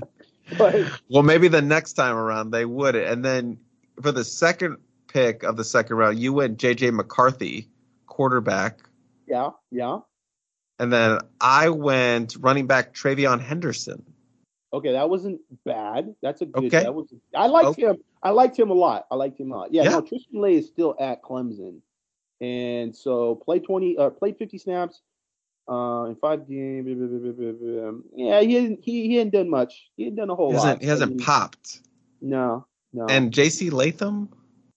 but well, maybe the next time around they would. And then for the second pick of the second round, you went J J McCarthy, quarterback, yeah, yeah. and then I went running back Travion Henderson. Okay, that wasn't bad. That's a good. Okay. That was. I liked Okay. him. I liked him a lot. I liked him a lot. Yeah. Yeah. No, Tristan Lay is still at Clemson, and so played twenty. Uh, played fifty snaps. Uh, in five games. blah, blah, blah, blah, blah, blah. Yeah, he hadn't, he he hadn't done much. He hadn't done a whole He hasn't, lot. he hasn't I mean, popped. No, no. And J C Latham,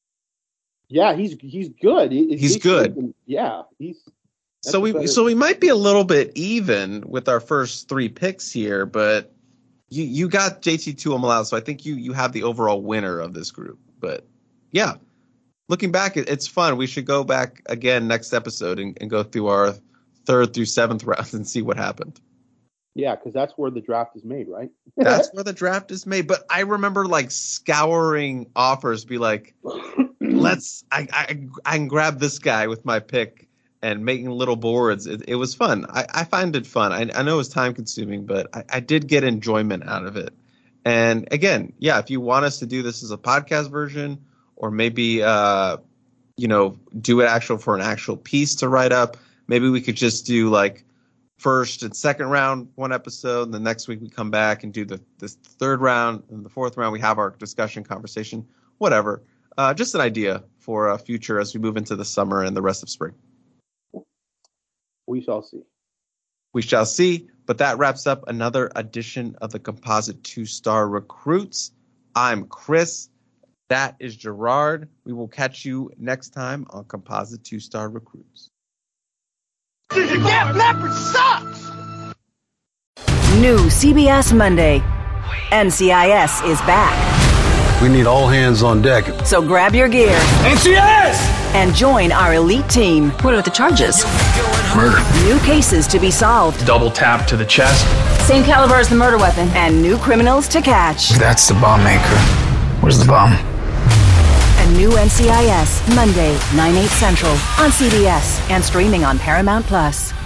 yeah, he's he's good. He- He's good. Yeah, he's. That's so a we better- so we might be a little bit even with our first three picks here, but you you got J T Tuamalau, so I think you you have the overall winner of this group. But yeah, looking back, it, it's fun. We should go back again next episode and, and go through our third through seventh rounds and see what happened. Yeah, because that's where the draft is made, right? That's where the draft is made. But I remember like scouring offers, be like, let's I I, I can grab this guy with my pick. And making little boards, it, it was fun. I, I find it fun. I, I know it was time consuming, but I, I did get enjoyment out of it. And again, yeah, if you want us to do this as a podcast version, or maybe uh, you know, do it actual for an actual piece to write up, maybe we could just do like first and second round one episode, and the next week we come back and do the this third round, and the fourth round we have our discussion conversation, whatever. Uh, just an idea for a future as we move into the summer and the rest of spring. We shall see. We shall see. But that wraps up another edition of the Composite Two-Star Recruits. I'm Chris. That is Gerard. We will catch you next time on Composite Two-Star Recruits. Def Leppard sucks! New C B S Monday. N C I S is back. We need all hands on deck. So grab your gear. N C I S! And join our elite team. What are the charges? Murder. New cases to be solved. Double tap to the chest. Same caliber as the murder weapon. And new criminals to catch. That's the bomb maker. Where's the bomb? A new N C I S, Monday, nine, eight Central, on C B S, and streaming on Paramount Plus.